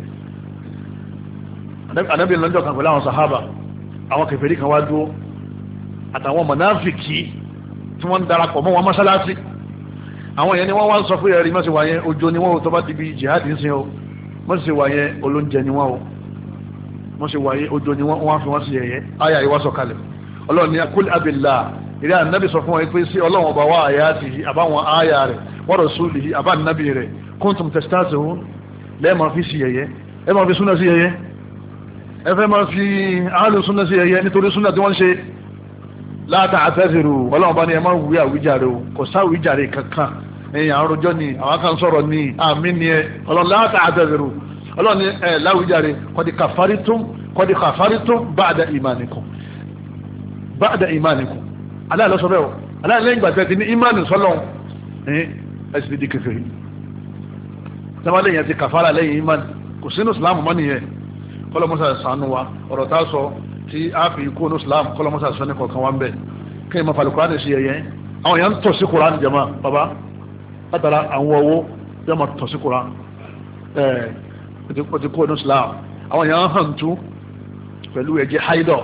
ànábì lọ́jọ́ kan pẹ̀lú àwọn sàhábà àwọn kèfèrí kan wá dúró àtàwọn mọ̀náfìkì tí wọ́n ń darapọ̀ mọ́ wọn mọ́sálásí àwọn yẹn ni wọ́n wá ń sọ fún ẹ̀rí mọ́sí wà yẹn ojo ni wọ́n tó bá ti bí jihad ń sin o mọ́sí wà yẹn olóúnjẹ ni wọ́n o mọ́sí wà yẹn ojo ni wọ́n fi wọ́n sí ẹ̀yẹ ayà ìwá sọ kalẹ̀ ọlọ́run ni kul abillah ìrẹ́ ànábì sọ fún wọn pé sí ọlọ́run ọba wa ayatihi àbáwọn ayà rẹ̀ wa rasulihi àbá ànábì rẹ̀ kuntum tastahzi'un lẹ́ẹ̀mọ́ fi sí ẹ̀yẹ ẹ máa fi súnà sí ẹ̀yẹ ẹ fẹ́ máa fi ahlu súnà sí ẹ̀yẹ nítorí súnà tí wọ́n ṣe láta àtẹ́sìrò ọlọ́run bá ní ẹ máa wí àwíjàre o kò sáwíjàre kankan ẹ̀yìn àrùjọ ni àwọn kan sọ̀rọ̀ ní àmì ni ẹ ọlọ́run láta àtẹ́sìrò ọlọ́run ní ẹ láwíjàre kọ́dí kàfárítum kọ́dí kàfárítum ba'da ìmánìkùn ba'da ìmánìkùn aláìlọ́sọ bẹ́ẹ̀ o aláìlẹ́yìn gbàtẹ́ ti ní ìmánì sọ́lọ́ ẹ̀sìn di kèfèrí tẹ́wọ́lẹ́ yẹn ti kàfárà lẹ́yìn ìmánì kò sínú ìsìlámù mọ́ nìyẹn kọ́lọ́mọ́sà sànú wa ọ̀rọ̀ tá a sọ tí a fi kó ní islam kọlọmọsá sọ ní kọ̀ọ̀kan wá ń bẹ̀ kí ni ma fa alukurani sí ẹyẹ àwọn èèyàn ń tọ̀ sí kurani jama baba látara àwọn owó yóò ma tọ̀ sí kurani ẹ̀ o ti kó ní islam àwọn èèyàn hàn tú pẹ̀lú ẹ̀jẹ̀ haidọ̀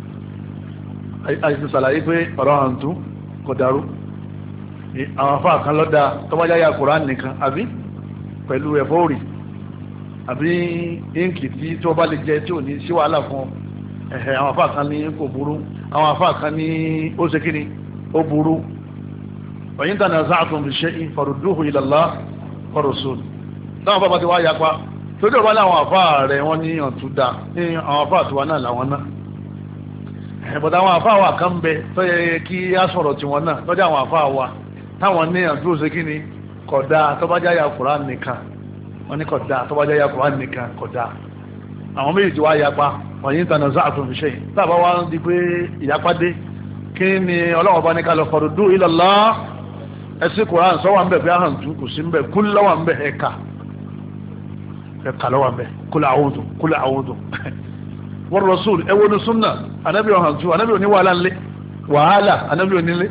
àìsí sàlàyé pé ọ̀rọ̀ hàn tú kò dàrú àwọn afá kan lọ́dà tọ́wájá ya kurani nìkan àbí pẹ̀lú ẹ̀fọ́rì àbí ínkì tí tí wọ́n bá lè jẹ tí ò ní sí wàhálà fún ọ ẹ̀hẹ̀ àwọn afá kan ní kò burú àwọn afá kan ní ó ṣe kí ni ó burú wa in tanaza'tum fi shay'in farudduhu ila Allah wa rasul táwọn afá bá ti wá yapa tó dé ọba láwọn afá rẹ̀ wọ́n ní ọ̀túndà ní àwọn afá tiwa náà làwọn náà ẹ̀bọ̀dá àwọn afá wa kan bẹ tó yẹ kí á sọ̀rọ̀ tiwọn náà lọ́jọ́ àwọn afá wa táwọn ní àdúró ṣe kí ni kódà tó bá jáyà Kùránì nìkan wọ́n ní kódà tó bá jáyà Kùránì nìkan kódà àwọn méjì tí wá yapa wọ̀nyí tànà záàtún fi ṣe tàbá wá ń di pé ìyápádé kí ni ọlọ́wọ́ bá ní ká lọ faruddu ila Allah ẹsẹ̀ Kùránì sọ́wọ́ ń bẹ̀ bí ahàn tún kù sí ń bẹ̀ kú lọ́wọ́ ń bẹ̀ ẹ̀ka ẹ̀ka lọ́wọ́ ń bẹ̀ kul a'udhu kul a'udhu war rasul ẹwọ́ ní súnà anábì ọ̀hàn tún anábì òní wàhálà ńlẹ̀ wàhálà anábì òní ńlẹ̀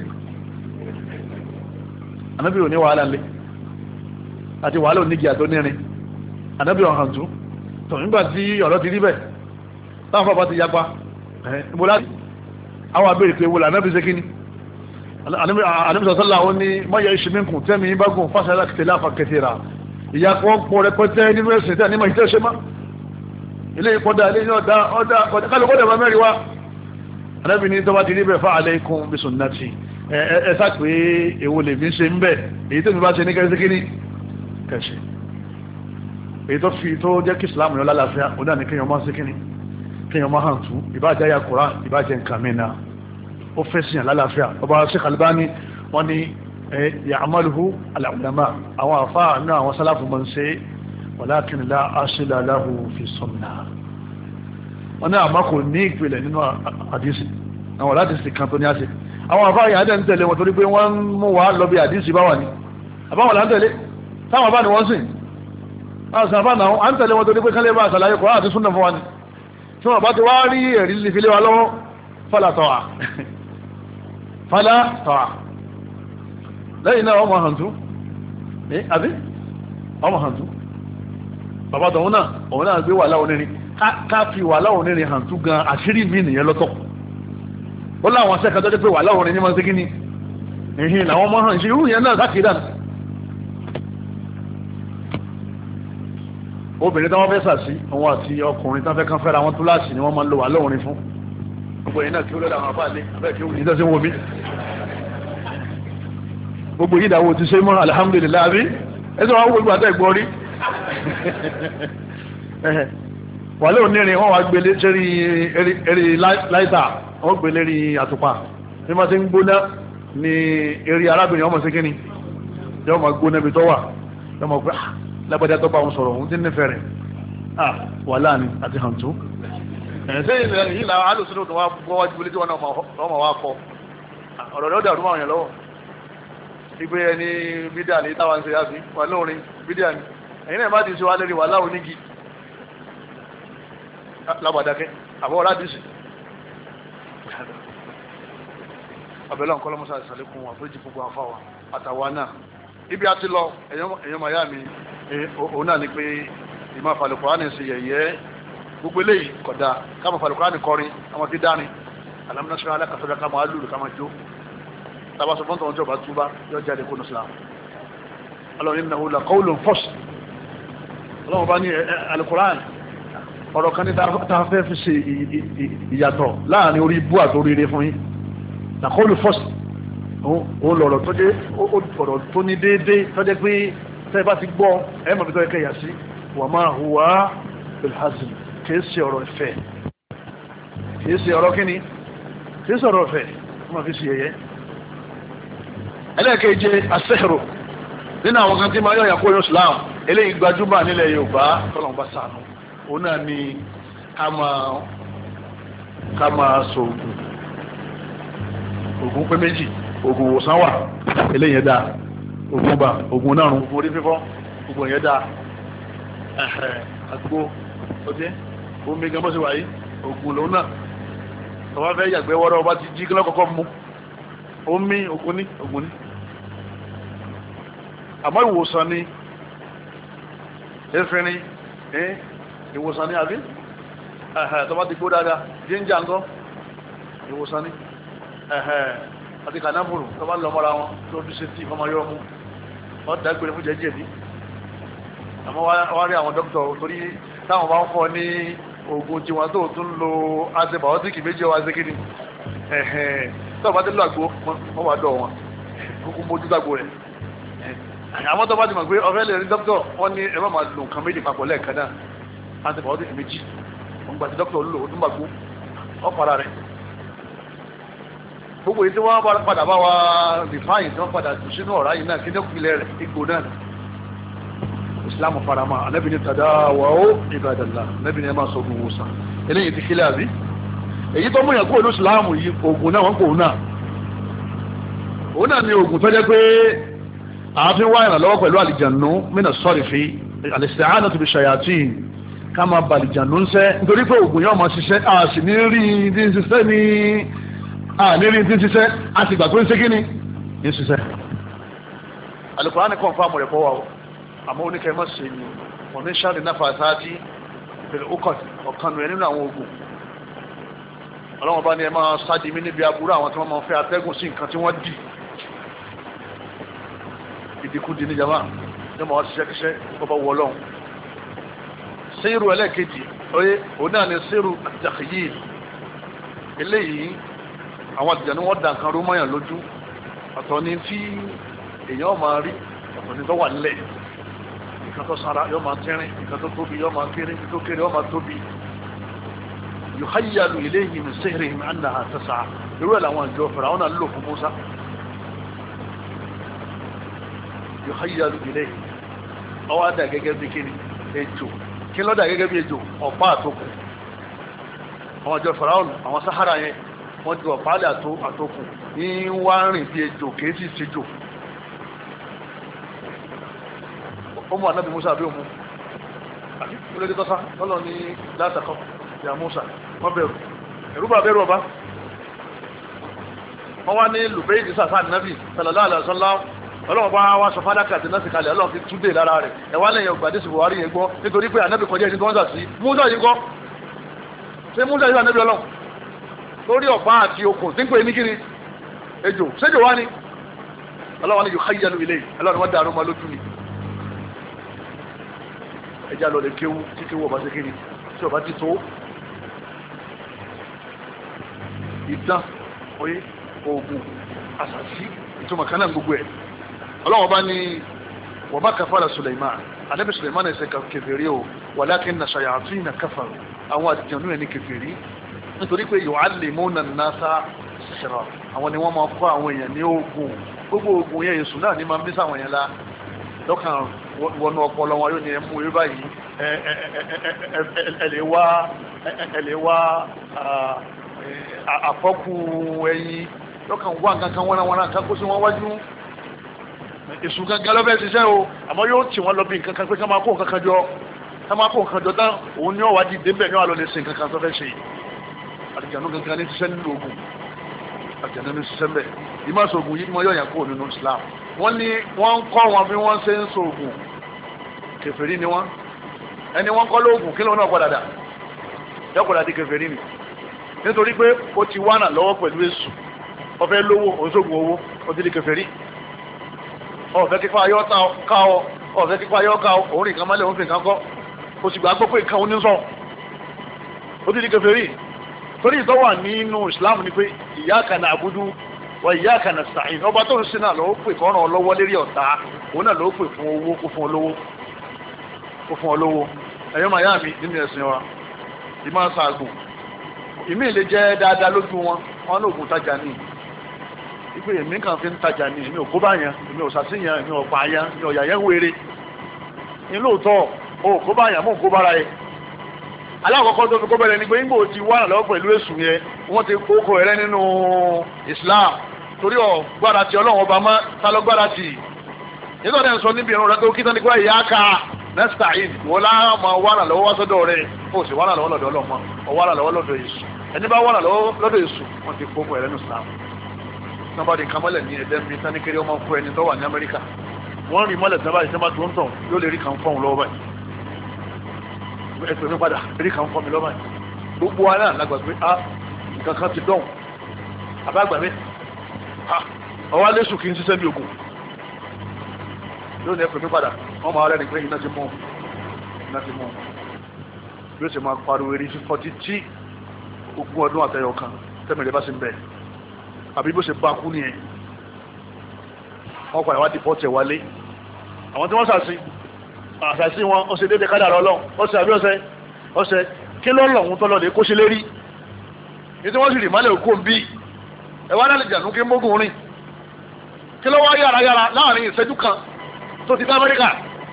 anábì òní wàhálà ńlẹ̀ àti wàhálà òní jì àtọ́nírin anábì ọ̀hàn tún tọ̀ nígbà tí ọ̀rọ̀ ti rí bẹ́ẹ̀ táwọn fọ́bá ti yapa ìbòlá àwọn abẹ́rẹ̀ pé wọ́n lànà bí ṣe kíní àníbìsọ̀sọ́lá wọn ni mọ́yà ìṣẹ́mínkùn tẹ́mi bá gùn fásitì kẹtẹ̀ láfa kẹtẹ̀ra ìyapọ̀ pọ̀ rẹpẹtẹ nínú ẹ̀sìn tẹ́ ànímọ̀ ìtẹ́ ṣe má ilé ìkọ́dá ilé ní ọ̀dá ọ̀dá kálukọ́dà bá mẹ́rin wá anábì ní tọ́ba ti rí bẹ́ẹ̀ fa alaykum bi sunnati ẹ sá pé èwo lè mi ṣe ń bẹ̀ èyí tó mi bá ṣe ní kẹsí kíní kẹsì èyí tó fi tó jẹ́ kí Islam yọ lálàáfíà ó dà ní kéèyàn máa ṣe kíní kéèyàn máa hàn tú ìbájá ya Kùránì ìbájá nǹkan mìíràn ó fẹ́ sí àlàáfíà ọba Sheikh Albani wọ́n ní ya'maluhu al-ulama àwọn àfáà náà àwọn sálàfù mọ̀ ń ṣe walakin la asila lahu fi sunnah wọ́n ní àmọ́ kò ní ìpìlẹ̀ nínú àdísì àwọn aládìsì kan tó ní àṣẹ àwọn àfáà yà á dẹ̀ ń tẹ̀lé wọn torí pé wọ́n mú wa lọ bí àdísì bá wà ní àbáwọn là ń tẹ̀lé táwọn àbá ni wọ́n sìn àwọn àfáà náà à ń tẹ̀lé wọn torí pé kálẹ̀ bá àṣàlàyé Kùránì àti súnnà fún wa ni tí wọ́n bá ti wá rí ẹ̀rí lífilé wa lọ́wọ́ fàlà tọ́wà fàlà tọ́wà lẹ́yìn náà ọmọ hàntú ní àbí ọmọ hàntú bàbá tọ̀hún náà òun náà gbé wà láwọn onírin ká fi wà láwọn onírin hàntú gan àṣírí mi nìyẹn lọ́tọ̀ ó láwọn sẹ́ka tó dé pé wà láwọn onírin máa ń segin ní ìhìn làwọn ọmọ hàn ṣe irú yẹn náà sákìdá obìnrin tí wọ́n fẹ́ sàsí àwọn àti ọkùnrin tí wọ́n fẹ́ kán fẹ́ra wọn túláàsì ni wọ́n máa ń lò wà lọ́wọ́rin fún gbogbo yìí náà kí ó lọ́dọ̀ àwọn afáàlẹ́ abẹ́ kí ó yìí tẹ́sí wọ́n mi gbogbo yìí dáwọ́ ti ṣe mọ́ alhamdulillah àbí ẹ̀sẹ̀ wọn gbogbo àtẹ́ ìgbọ́ rí wàlẹ́ onírin wọ́n wá gbélé sérí eré láìta wọ́n gbélé rí àtùpà bí wọ́n ti ń gbóná ní eré arábìnrin ọmọ sí kíni yọ́ ma gbóná bí tó wà yọ́ ma gbé lágbàdá tó bá wọn sọ̀rọ̀ òun ti nífẹ̀ẹ́ rẹ̀ ah wà láàrin àti hàntú ẹ̀sẹ̀ yìí làwọn alùsùn tó wá gbọ́ wájú ilé tí wọ́n náà wá kọ ọ̀rọ̀ rẹ̀ ó dàrú máa yàn lọ́wọ́ ìgbé ẹni bídíà ní táwọn ṣe yáfi wà lóorin bídíà ní ẹ̀yìn náà bá ti ṣe wá lérí wà láwọn onígi lábàdákẹ́ àbọ̀ rádìsì abẹ́lẹ́ ọ̀kọ́ lọ́mọ́sá ìsàlẹ̀kùn àforíjì gbogbo àfáwà àtàwà náà ibi a ti lọ èèyàn màyá mi òun náà ni pé ìmọ̀ àfàlùkùránì sí yẹ̀yẹ́ gbogbo eléyìí kódà káàmù àfàlùkùránì kọrin àwọn tí dání alámúnáṣẹ́ alákàtọ́jà káàmù alúlù káàmù jó tàbá sọ fún tọ̀wọ́n tí ọba túbá yóò jáde kó nùsùlá ọlọ́run innahu laqawlun fasl ọlọ́run bá ní alùkùránì ọ̀rọ̀ kan ní ta fẹ́ fi ṣe ìyàtọ̀ láàrin orí ibú àti oríire fún yín laqawlun fasl ó lọ̀rọ̀ tó jẹ́ ọ̀rọ̀ tó ní déédéé tó jẹ́ pé tẹ́ bá ti gbọ́ ẹ mọ̀ bí tó yẹ kẹ́ yà sí wa ma huwa bil hazl kìí ṣe ọ̀rọ̀ ìfẹ́ kìí ṣe ọ̀rọ̀ kíni kìí ṣe ọ̀rọ̀ ìfẹ́ wọ́n fi ṣe yẹ̀yẹ́ ẹlẹ́ẹ̀keje asẹ́rò nínú àwọn kan tí máa yọ̀yàn kó yọ Islam eléyìí gbajúmọ̀ nílẹ̀ Yorùbá tọ́lọ́mùbá sànù òun náà ni ká máa ká máa sọ ògùn ògùn pé méjì ògùn òsán wà eléyìí dáa ògùn bá ògùn náà rún orí fífọ́ ògùn yẹn dáa àgbo ọdẹ omi gan bó ṣe wà yìí ògùn lòun náà tọ́wọ́ fẹ́ yàgbẹ́ wọ́rọ́ ọba ti jí kí lọ́kọ̀ọ́kọ́ mú omi ògùn ní ògùn ní àmọ́ ìwòsàn ni efirin ìwòsàn ni àbí tọ́wọ́ ti gbó dáadáa jíńjà ńkọ́ ìwòsàn ni àti kànáfùrù tọ́wọ́ lọ mọ́ra wọn tó fi ṣe tí ọmọ yọ mú wọ́n dágbére fún jẹ́jẹ́ bí àmọ́ wá rí àwọn dókítà torí táwọn bá ń fọ́ ní oògùn tí wọ́n tó tún lo antibiotics méjì ọwọ́ azekiri tó bá ti lọ àgbo wọ́n wá dọ̀ wọn kúkú mójú gbàgbó rẹ̀ àwọn tó bá ti mọ̀ pé ọ̀fẹ́ lè rí dókítà wọ́n ní ẹ má máa lo nǹkan méjì papọ̀ lẹ́ẹ̀kan náà antibiotics méjì wọ́n gbà tí dókítà olùlò ó tún gbàgbó ọ̀ para rẹ̀ gbogbo yìí tí wọ́n padà bá wa refine tí wọ́n padà tù sínú ọ̀rá yìí náà kí ní òkúlẹ̀ rẹ̀ igbó náà islamu farama anabi ni tadawawo ibadallah anabi ni ẹ máa sọ ogun wòsàn eléyìí ti kílẹ̀ àbí èyí tó mú yàn kúrò ní islamu yìí ogun náà wọ́n kò náà òun náà ni ogun tó jẹ́ pé ààfin wá ìrànlọ́wọ́ pẹ̀lú àlìjànú mínà sọ́rì fi al-isti'anatu bish-shayatin ká máa ba àlìjànú ń sẹ́ nítorí pé ogun yóò máa ṣiṣẹ́ a sì ní rí ní ṣiṣẹ́ ní a ní rí ní ṣiṣẹ́ a sì gbà pé ń ṣe kí ni ń ṣiṣẹ́ Al-Qur'ani kan fún àmọ̀ rẹ̀ fọwọ́ àmọ́ oníkẹ́ mọ́ sí ni wọ́n ní sáàdì náà fàásáàtì pẹ̀lú ọkọ̀tì ọ̀kanu ẹ̀ nínú àwọn ogun ọlọ́wọ́n bá ní ẹ máa sáàdì mí níbi aburú àwọn tí wọ́n máa fẹ́ atẹ́gùn sí nǹkan tí wọ́n dì ìdíkúdi ní jama ní ma wá ṣiṣẹ́ kíṣẹ́ ọba wọ ọlọ́run síru ẹlẹ́ẹ̀kejì oyé òun náà ní síru àtàkìyí eléyìí àwọn àtìjà ni wọ́n dà nǹkan ró mọ́yàn lójú ọ̀tọ̀ ni tí èèyàn máa rí ọ̀tọ̀ ni tó wà nílẹ̀ nǹkan tó sára yóò máa tẹ́rín nǹkan tó tóbi yóò máa kéré nǹkan tó kéré yóò máa tóbi yukhayyalu ilayhi min sihrihim annaha tas'a irú ẹ̀ làwọn àjọ Fáráò náà lò fún Mùsá yukhayyalu ilayhi ọwọ́ àdá gẹ́gẹ́ bí kíni ejò kí ló dà gẹ́gẹ́ bí ejò ọ̀pá àtòkù àwọn àjọ Fáráò àwọn Sahara yẹn wọ́n ju ọ̀pá àlẹ́ àtòkù ní wá rìn bí ejò kìí sì ṣe jò ọmọ anábì Musa bí omu àti olóde tọ́sá lọ́lọ́ ní látàkọ́ ya Musa wọ́n bẹ̀rù ẹ̀rú bá bẹ̀rù ọba wọ́n wá ní lùbẹ́ ìdísà sáà nábì sallallahu alaihi wasallam ọlọ́wọ́ bá wá sọ fádàkà àti náà sì kalẹ̀ ọlọ́wọ́ fi túdé lára rẹ̀ ẹ̀wá lẹ́yìn ọgbàdé sí Buhari yẹn gbọ́ nítorí pé anábì kọjá ẹni tó ń sà sí Musa yìí kọ́ ṣé Musa yìí anábì ọlọ́wọ́ lórí ọ̀pá àti okùn tí ń pè ní kíni ejò ṣéjò wá ní ọlọ́wọ́ ní yukhayyalu ilayhi ọlọ́wọ́ wọ́n dàrú ma lójú ni ẹjá lọ lè kéwú tí kéwú ọba ṣe kíni tí ọba ti tó ìdán oyé oògùn àṣàṣì ìtumọ̀ kan náà gbogbo ẹ̀ ọlọ́wọ́ bá ní wa ma kafara Sulaiman Ànábì Suleiman ṣe kèfèrí o walakinna shayatina kafaru àwọn àdìjànú ẹni kèfèrí nítorí pé yu'allimuna an-nasa sihra àwọn ni wọ́n máa kọ́ àwọn èèyàn ní oògùn gbogbo oògùn yẹn èsù náà ní máa ń bí sáwọn èèyàn la lọ́kàn wọnú ọpọlọ wọn yóò ní ẹmú rí báyìí ẹ lè wá ẹ lè wá àfọ́kù ẹyin lọ́kàn wá nǹkan kan wọ́n náà kan kó sí wọn wájú èsù gangan lọ́fẹ́ ṣiṣẹ́ o àmọ́ yóò tì wọ́n lọ bí nǹkan kan pé ká máa kó nǹkan kan jọ ká máa kó nǹkan jọ tán òun ní ọ̀wá dìde bẹ́ẹ̀ ní wàá lọ lè sin nǹkan kan tó fẹ́ ṣe àdìjànú gangan ní ṣiṣẹ́ nínú ogun àdìjànú ní ṣiṣẹ́ bẹ́ẹ̀ ìmọ̀ọ́sọ̀ ogun yìí mọ̀ yọ̀ yàn kó nínú Islam wọ́n ní wọ́n ń kọ́ wọn bí wọ́n ṣe ń so ogun kèfèrí ni wọ́n ẹni wọ́n kọ́ lóògùn kí lóun náà padà dà yọ padà di kèfèrí ni nítorí pé ó ti wá náà lọ́wọ́ pẹ̀lú èṣù ọ̀fẹ́ lówó òṣogùn owó ó ti di kèfèrí ọ̀fẹ́ kíkọ́ ayọ́ ká ọ ọ̀fẹ́ kíkọ́ ayọ́ ká ọ òun nìkan mọ́lẹ̀ òun fi nǹkan kọ́ o sì gbàgbọ́ pé nǹkan oníṣọ́ ó ti di kèfèrí torí ìtọ́ wà nínú Islam ni pé iyyaka na'budu wa iyyaka nasta'in ọba tó ń sin náà lọ́wọ́ pè kọ́ràn ọlọ́wọ́ lérí ọ̀tá òun náà lọ́wọ́ pè fún owó kó fún olówó kó fún olówó ẹ̀yọ́ màá yá mi nínú ẹ̀sìn wa ìmọ̀ ṣàgùn ìmí lè jẹ́ dáadáa lójú wọn wọn lóògùn tajà ní ìpè èmi kan fi ń tajà ní èmi ò kó bá yẹn èmi ò sàṣìyàn èmi ò pa yẹn èmi ò yà yẹn wéré ní lóòótọ́ o kó bá yẹn mò ń kó bára yẹn alákọ̀ọ́kọ́ tó fi kó bẹ̀rẹ̀ ni pé nígbò tí wà lọ́wọ́ pẹ̀lú èṣù yẹn wọ́n ti kókó rẹ nínú Islam torí ọ̀ gbára ti Ọlọ́run ọba mọ́ ta lọ gbára ti nítorí ẹ̀ ń sọ níbi ìrún rẹ tó kí tán ní kó ìyá ká nesta'in wọ́n lá máa wà lọ́wọ́ wá sọ́dọ̀ rẹ̀ ó sì wà lọ́wọ́ lọ́dọ̀ Ọlọ́run mọ́ ọ wà lọ́wọ́ lọ́dọ̀ èṣù ẹni bá wà lọ́wọ́ lọ́dọ̀ èṣù wọ́n ti kókó rẹ nínú Islam nobody kan mọ́lẹ̀ ní ẹ̀dẹ́ mi tán ní kéré ọmọ fún ẹni tó wà ní Amẹ́ríkà wọ́n rí mọ́lẹ̀ tí wọ́n bá tó ń tàn yóò lè rí kan fọ́n lọ́wọ́ báyìí ẹ̀sùn mi padà rí kan fọ́n mi lọ́wọ́ báyìí gbogbo wa náà lágbàgbé a nǹkan kan ti dọ̀hùn àbágbàgbé a ọwọ́ alẹ́ sùn kì í ṣiṣẹ́ bí ogun yóò ní ẹ̀sùn mi padà wọ́n máa rẹ́ ni pé iná ti mú iná ti mú bí ó sì máa pariwo eré fífọ́ títí ogún ọdún àtẹyọ kan tẹ́mìrì bá sì ń bẹ̀ àbí bó ṣe bá kú nìyẹn wọ́n padà wá di pọ́ọ̀tì wálé àwọn tí wọ́n sàṣì àṣàṣì wọn ó ṣe déédéé kádàrá Ọlọ́run ó ṣe àbí ọ̀sẹ̀ ọ̀sẹ̀ kí ló lọ̀hún tọ́lọ̀ lè kó ṣe lérí ní tí wọ́n sì rì mọ́lẹ̀ òkú òbí ẹ̀wá náà lè jànú kí mógùn rìn kí ló wá yára yára láàrin ìṣẹ́jú kan tó ti dá Amẹ́ríkà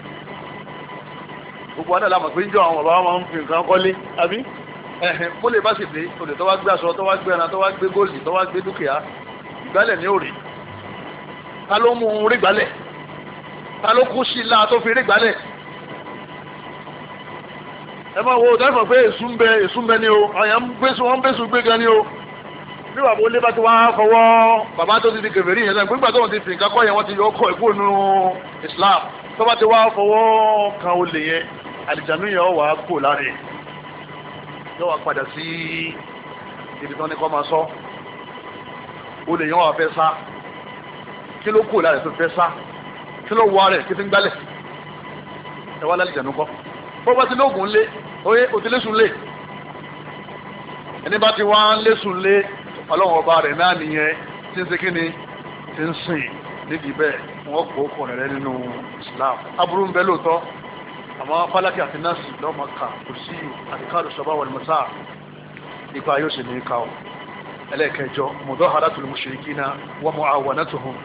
gbogbo àná làmọ̀ pé ń jọ àwọn bàbá wọn fi nǹkan kọ́lé àbí ẹ̀hìn kó lè bá sì dé olè tó wá gbé aṣọ tó wá gbé ẹran tó wá gbé góòlì tó wá gbé dúkìá ìgbálẹ̀ ní òrì ta ló mú un rí gbálẹ̀ ta ló kú sí ilá tó fi rí gbálẹ̀ ẹ máa wo dáìfọ̀ pé èṣù ń bẹ èṣù ń bẹ ní o àyà ń gbésù wọn ń gbésù gbé gan ní o bí bàbá olé bá ti wá fọwọ́ bàbá tó ti di kèfèrí yẹn lẹ́yìn gbígbà tó wọn ti fi nǹkan kọ́ yẹn wọ́n ti yọ ọkọ̀ ẹ̀kọ́ nínú Islam tó bá ti wá fọwọ́ kan olè yẹn àlìjànú yẹn wà á kó lára yẹn yóò wá padà sí ibi tán ní kọ́ máa sọ olè yẹn wà fẹ́ sá kí ló kó lára tó fẹ́ sá kí ló wọ rẹ̀ kí fi ń gbálẹ̀ ẹ wá lálìjànú kọ́ bó bá ti lóògùn lé oyè òtí lẹ́sùn lé ẹni bá ti wá ń lẹ́sùn lé ọlọ́run ọba rẹ̀ náà nìyẹn tí ń ṣe kí ni tí ń sìn nídìí bẹ́ẹ̀ wọ́n kó kọ̀ọ̀rẹ́ rẹ nínú Islam aburú ń bẹ lóòótọ́ àmọ́ fálákì àti nọ́ọ̀sì lọ́mọ ká kò sí àdìkáàdù sọ́bà wal masa nípa yóò ṣe ní ká ọ ẹlẹ́ẹ̀kẹjọ mudaharatul mushrikina wa mu'awanatuhum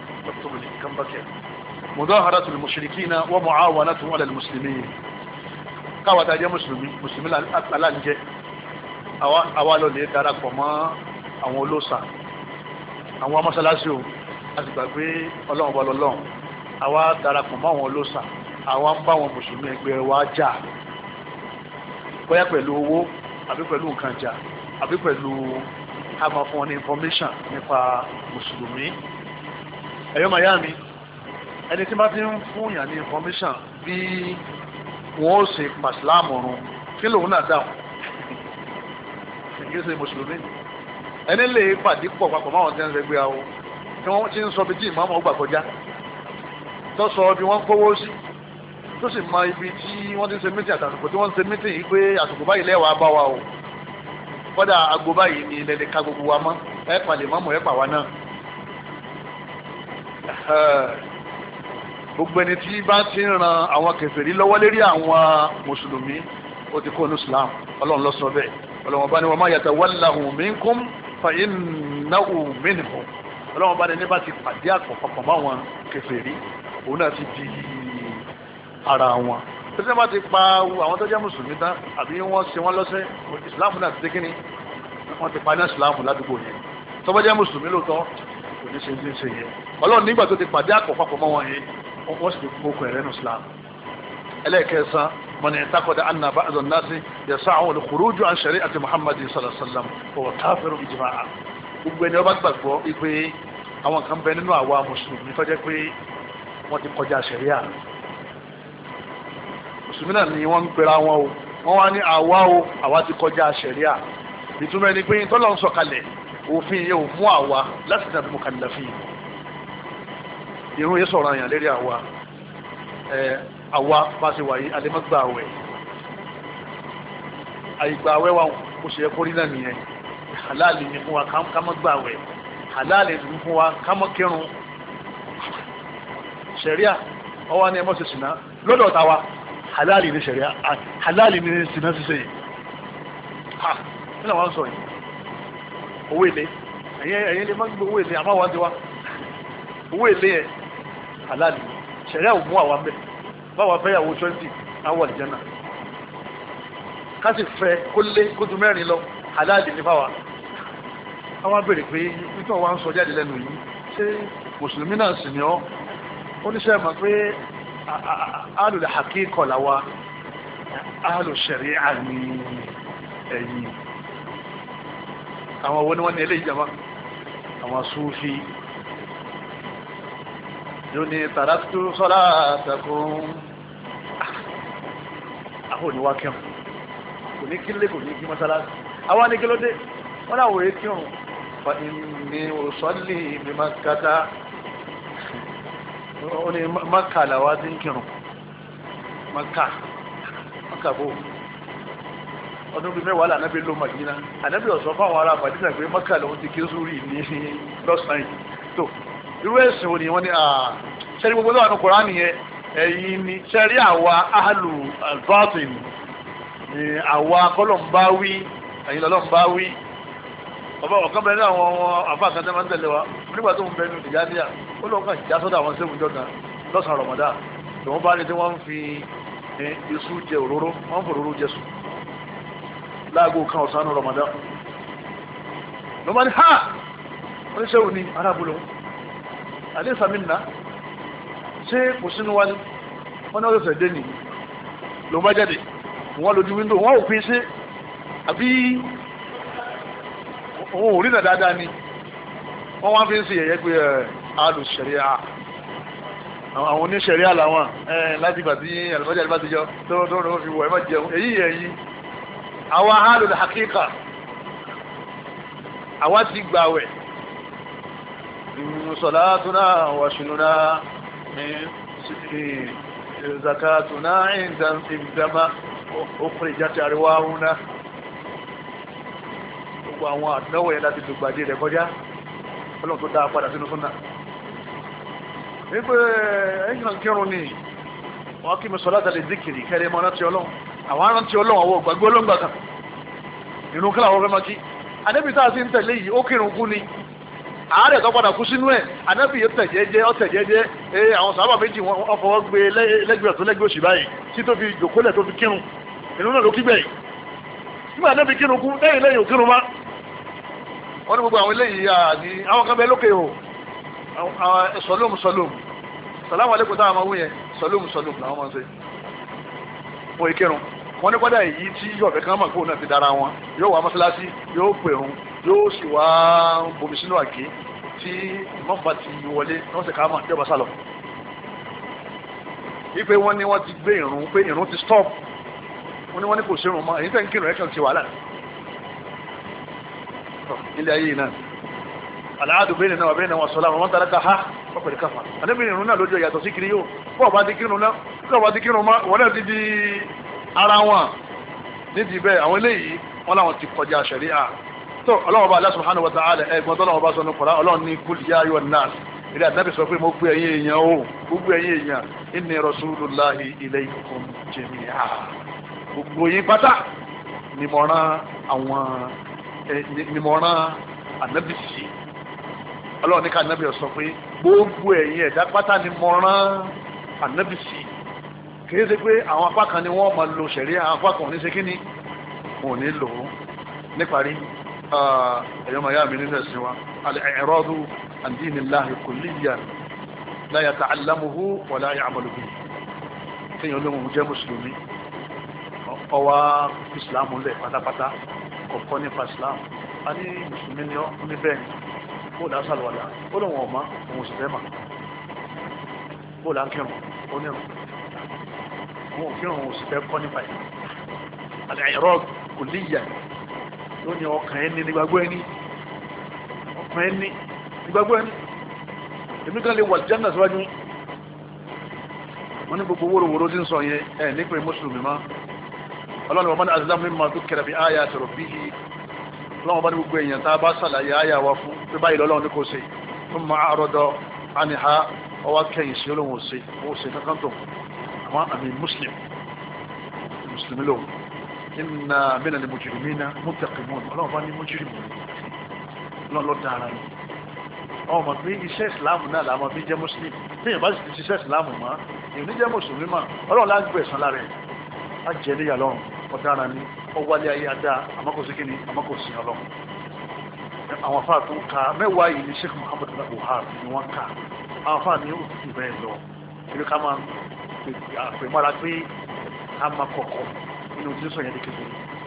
mudaharatul mushrikina wa mu'awanatuhum ala al-muslimin káwa tá a jẹ́ mùsùlùmí mùsùlùmí aláǹjẹ́ àwa lọ lè darapọ̀ mọ́ àwọn olóòṣà àwọn mọ́sálásí o a sì gbà pé ọlọ́run bọ́ lọ́lọ́run àwa darapọ̀ mọ́ àwọn olóòṣà àwa ń bá àwọn mùsùlùmí ẹgbẹ́ wa jà bóyá pẹ̀lú owó àbí pẹ̀lú nǹkan jà àbí pẹ̀lú ká máa fún wọn ní information nípa mùsùlùmí ẹ̀yọ́ mayami ẹni tí bá ti ń fún yàn ní information bí wọ́n ó ṣe pàṣílámù ọ̀run kí lòun náà dáhùn kì í ṣe mùsùlùmí ẹni lè pàdé pọ̀ papọ̀ máwọn tí wọ́n ń ṣẹgbẹ́ àwọn tí wọ́n ti ń sọ bí tí ìmáàmù ọgbà kọjá tó sọ bí wọ́n kówó sí tó sì mọ ibi tí wọ́n ti ń ṣe mítì àtàkùn tí wọ́n ń ṣe mítì yìí pé àsìkò báyìí lẹ́wàá bá wa o kọ́dà aago báyìí ni ilẹ̀ lè ka gbogbo wa mọ́ ẹ pàlè mọ́mọ́ ẹ pà wá náà gbogbo ẹni tí bá ti ń ran àwọn kèfèrí lọ́wọ́ lérí àwọn mùsùlùmí ó ti kó ní islam ọlọ́run ló sọ bẹ́ẹ̀ ọlọ́run bá ní wa ma yatawallahum minkum fa innahu minhum ọlọ́run bá ní ní bá ti pàdé àpọ̀pọ̀ mọ́ àwọn kèfèrí òun náà ti di ara wọn tó tẹ́ bá ti pa àwọn tó jẹ́ mùsùlùmí tán àbí wọ́n ṣe wọ́n lọ́sẹ̀ islam náà ti dé kíní wọ́n ti pa ní islam ládùúgbò yẹn tó bá jẹ́ mùsùlùmí lóòótọ́ kò ní ṣe ní ṣe yẹn ọlọ́run nígbà tó ti pàdé àpọ̀pọ̀ mọ́ wọn yẹn wọ́n sì ti gbókò ẹ̀rẹ́ ní islam ẹlẹ́ẹ̀kẹsàn من اعتقد أن بعض الناس يسعه الخروج عن شريعة محمد صلى الله عليه وسلم هو كافر إجماعا gbogbo ẹni ọba gbàgbọ́ wípé àwọn kan bẹ nínú àwa mùsùlùmí tó jẹ́ pé wọ́n ti kọjá ṣẹ̀ríà mùsùlùmí náà ni wọ́n ń pera wọn o wọ́n wá ní àwa o àwa ti kọjá ṣẹ̀ríà ìtumọ̀ ẹni pé tọ́lọ̀ ń sọ̀kalẹ̀ òfin yẹn ò fún àwa láti tàbí mukallafin irun yẹn sọ̀rọ̀ àyàn lérí àwa àwa bá ṣe wáyé alẹ́mọ́gbà àwẹ̀ àìgbà àwẹ̀ wa kò ṣe ẹkọ́ rí náà nìyẹn halali ni fún wa ká má gbà àwẹ̀ halali ni fún wa ká má kírun ṣẹ̀ríà ọwọ́ ni ẹmọ́ ṣe ṣìnà lọ́dọ̀ tàwa halali ni ṣẹ̀ríà halali ni ṣìnà ṣiṣẹ́ yìí ha nílẹ̀ wọ́n sọ yìí owó èlé ẹ̀yìn lè má gbé owó èlé àmáwá ti wá owó èlé yẹn halali ṣẹ̀ríà ò mú àwa mẹ́ báwa fẹ́ yàwó twenty àwọn àlìjẹ́nà ká sì fẹ́ kó lé kó ju mẹ́rin lọ aláàdì ní fáwa àwọn abèrè pé nítorí wọn sọ jáde lẹ́nu yìí ṣé mùsùlùmí náà sì ni ọ́ ó ní sẹ́yìn mọ̀ pé alùlẹ̀ hakíkọ̀ làwa alùsẹ̀rí àmì ẹ̀yìn àwọn owó ni wọ́n ní eléyìí jama àwọn súfì yóò ní tàràtú sọ́lá àtàkùn àwọn òníwá kírùn kò ní kílé kò ní kí mọ́sálásí àwọn ní kí ló dé wọ́n láwọ̀ èé kírùn fa ní òsọ́lì ní makata ó ní maka làwá tí ń kírùn maka maka bó ọdún bí mẹ́wàá lànàbí ló Madina ànábì ọ̀sọ́ fáwọn ará Madina pé maka lòun ti kí sórí ní lọ́sàn-án tó irú ẹ̀sìn wo ni wọ́n ní ṣẹ́rí gbogbo lọ́wọ́ Kùránì yẹn ẹ̀yìn ni ṣẹ́rí àwa ahlu al-batin àwa kọ́lọ̀mbáwí ẹ̀yìn lọ́lọ́mbáwí ọba ọ̀kan bẹ̀rẹ̀ àwọn àfáàkàtẹ́ máa ń tẹ̀lé wa nígbà tó ń bẹ̀rẹ̀ ìjáníà ó lọ́wọ́ kàn já sọ́dọ̀ àwọn sẹ́gun jọ́gàn lọ́sàn-án Ramadan tí wọ́n bá ní tí wọ́n ń fi iṣu jẹ òróró wọ́n ń fòróró jẹ sùn láago kan ọ̀sán Ramadan ló máa ní ha wọ́n ní sẹ́wọ̀n ní arábùlọ̀ àdéhùn minna ṣé kò sínú wa ní wọ́n ní ọ̀sẹ̀ dé ní ló bá jáde wọ́n lójú wíńdò wọ́n ò pín sí àbí òun ò rí nà dáadáa ni wọ́n wá fi ń sí yẹ̀yẹ́ pé alùsẹ̀ríà àwọn oníṣẹ̀ríà làwọn láti gbà tí àlùfáàjà àlùfáà ti jọ tó tó tó fi wọ̀ ẹ́ má jẹun èyí èyí àwa alùl hakíkà àwa ti gbàwẹ̀ صلاتنا وشننا زكاتنا عندما أخرجت أرواحنا gbogbo àwọn àdánwò yẹn láti dùgbàdì rẹ̀ kọjá ọlọ́run tó dáa padà sínú súnà wípé ẹ̀yìn kírun ní wọ́n kí mi sọ látàlẹ̀ zikiri kẹrẹ mọ́ rántí ọlọ́run àwọn arántí ọlọ́run àwọn ògbàgbé ọlọ́ngbà kan inú kílà wọ́n fẹ́ máa kí adébítà sí ń tẹ̀lé yìí ó kírun kú ni àárẹ̀ tó padà kú sínú ẹ̀ anábì yóò tẹ̀ jẹ́jẹ́ ọ̀tẹ̀ jẹ́jẹ́ ee àwọn sábà méjì wọn fọwọ́ gbé lẹ́gbẹ̀ẹ́ tó lẹ́gbẹ̀ẹ́ òsì báyìí tí tó fi jòkólẹ̀ tó fi kírun inú náà ló kí gbẹ̀yìn nígbà anábì kírun kú lẹ́yìn lẹ́yìn ò kírun má wọ́n ní gbogbo àwọn eléyìí àní àwọn kan bẹ lókè o sọlóòmù sọlóòmù sàlámù alẹ́kùn táwọn máa wú yẹn sọlóòmù sọlóòmù làwọn máa ń ṣe wọ́n yìí kírun wọ́n ní kọ́dà èyí tí yọ̀ọ̀fẹ́ kan máa kóun náà ti dára wọn yóò wá mọ́sálásí yóò pèrún yóò sì wá bomi sínú àgé tí mọ́fà ti wọlé wọ́n sì ká mọ̀ tí ọba sálọ. wípé wọ́n ní wọ́n ti gbé ìrun pé ìrun ti stop wọ́n ní wọ́n ní kò sí ìrun mọ́ èyí tẹ́ ń kírun ẹ̀ kàn ti wàhálà. ilé ayé yìí náà aláàdù bẹ́ẹ̀ náà wà bẹ́ẹ̀ náà wà sọ́lá wọn tàrà ká ha wọ́n pẹ̀lú káfà. àdébìnrin ìrun náà lójú yàtọ̀ sí kiri yóò bọ́ọ̀ bá ti kírun náà bọ́ọ̀ bá ti kírun mọ́ wọ́n náà ti di ara wọn nídìí bẹ́ẹ̀ àwọn eléyìí wọ́n láwọn ti kọjá ṣẹ̀ríà tó ọlọ́wọ́ bá Allah subhanahu wa ta'ala ẹgbọ́n tó lọ́wọ́ bá sọ ní Kùránì ọlọ́run ní kul ya ayyuhan nas ilé ànábì sọ pé mo gbé ẹ̀yin èèyàn o gbogbo ẹ̀yin èèyàn inni rasulullahi ilaykum jami'a gbogbo yín pátá ni mo rán àwọn ni mo rán ànábì sí ọlọ́run ní ká ànábì sọ pé gbogbo ẹ̀yin ẹ̀dá pátá ni mo rán ànábì sí kìí ṣe pé àwọn apá kan ni wọ́n máa lo ṣẹ̀rí àwọn apá kan ò ní ṣe kíní wọn ò ní lò ó níparí ẹ̀yọ́ màá yá mi nínú ẹ̀sìn wa al-i'radu an dinillahi kulliyan la yata'allamuhu wa la ya'malu bihi kéèyàn lóhun jẹ́ mùsùlùmí ọwá ìsìláàmù lẹ̀ pátápátá kọ̀ọ̀kan nípa ìsìláàmù a ní mùsùlùmí ni ọ́ ní bẹ́ẹ̀ ni bóòlù asàlùwàlà ó lóun ọ̀ma òun sì fẹ́ mà bóòlù akẹ́rùn ó ní ẹ̀rùn òun ò kírun òun sì fẹ́ kọ́ nípa ẹ̀ al-i'rad kulliyan ló ní ọkàn ẹni nígbàgbọ́ ẹni ọkàn ẹni nígbàgbọ́ ẹni èmi kan lè wà jẹ́nà síwájú wọn ní gbogbo wóróworó tí ń sọ yẹn ẹ nípa mùsùlùmí má ọlọ́run wọn bá ní azlamu mimman dhukkira bi ayati rabbihi ọlọ́run bá ní gbogbo èèyàn tá a bá sàlàyé àyà wa fún pé báyìí lọ́lọ́run ní kò ṣe thumma a'rada anha ọwọ́ kẹyìn sí olóhùn ṣe ó ṣe kankan tó àwọn àmì muslim mùsùlùmí lòun inna mina ni mujrimina muntaqimun ọlọ́run bá ní mujrimun ọlọ́run ló dára ni ọmọ pé iṣẹ́ ìsìláàmù náà làwọn bí jẹ́ mùsùlùmí bí èèyàn bá sì ti ṣiṣẹ́ ìsìláàmù mọ́ èèyàn ní jẹ́ mùsùlùmí mọ́ ọlọ́run láti gbé ẹ̀san lára ẹ̀ á jẹ́ níyà lọ́run ọ̀daràn ni ọwálé ayé adá àmọ́kòsí kìíní àmọ́kòsí ọlọ́run àwọn afá tó ń ka mẹ́wàá yìí ní Sheikh Muhammad Buhari ni wọ́n ka àwọn afá ní òkú bẹ́ẹ̀ lọ ibi ká máa pè mọ́ra pé ká máa kọ̀kọ̀ nínú tí sọ yẹn ní kékeré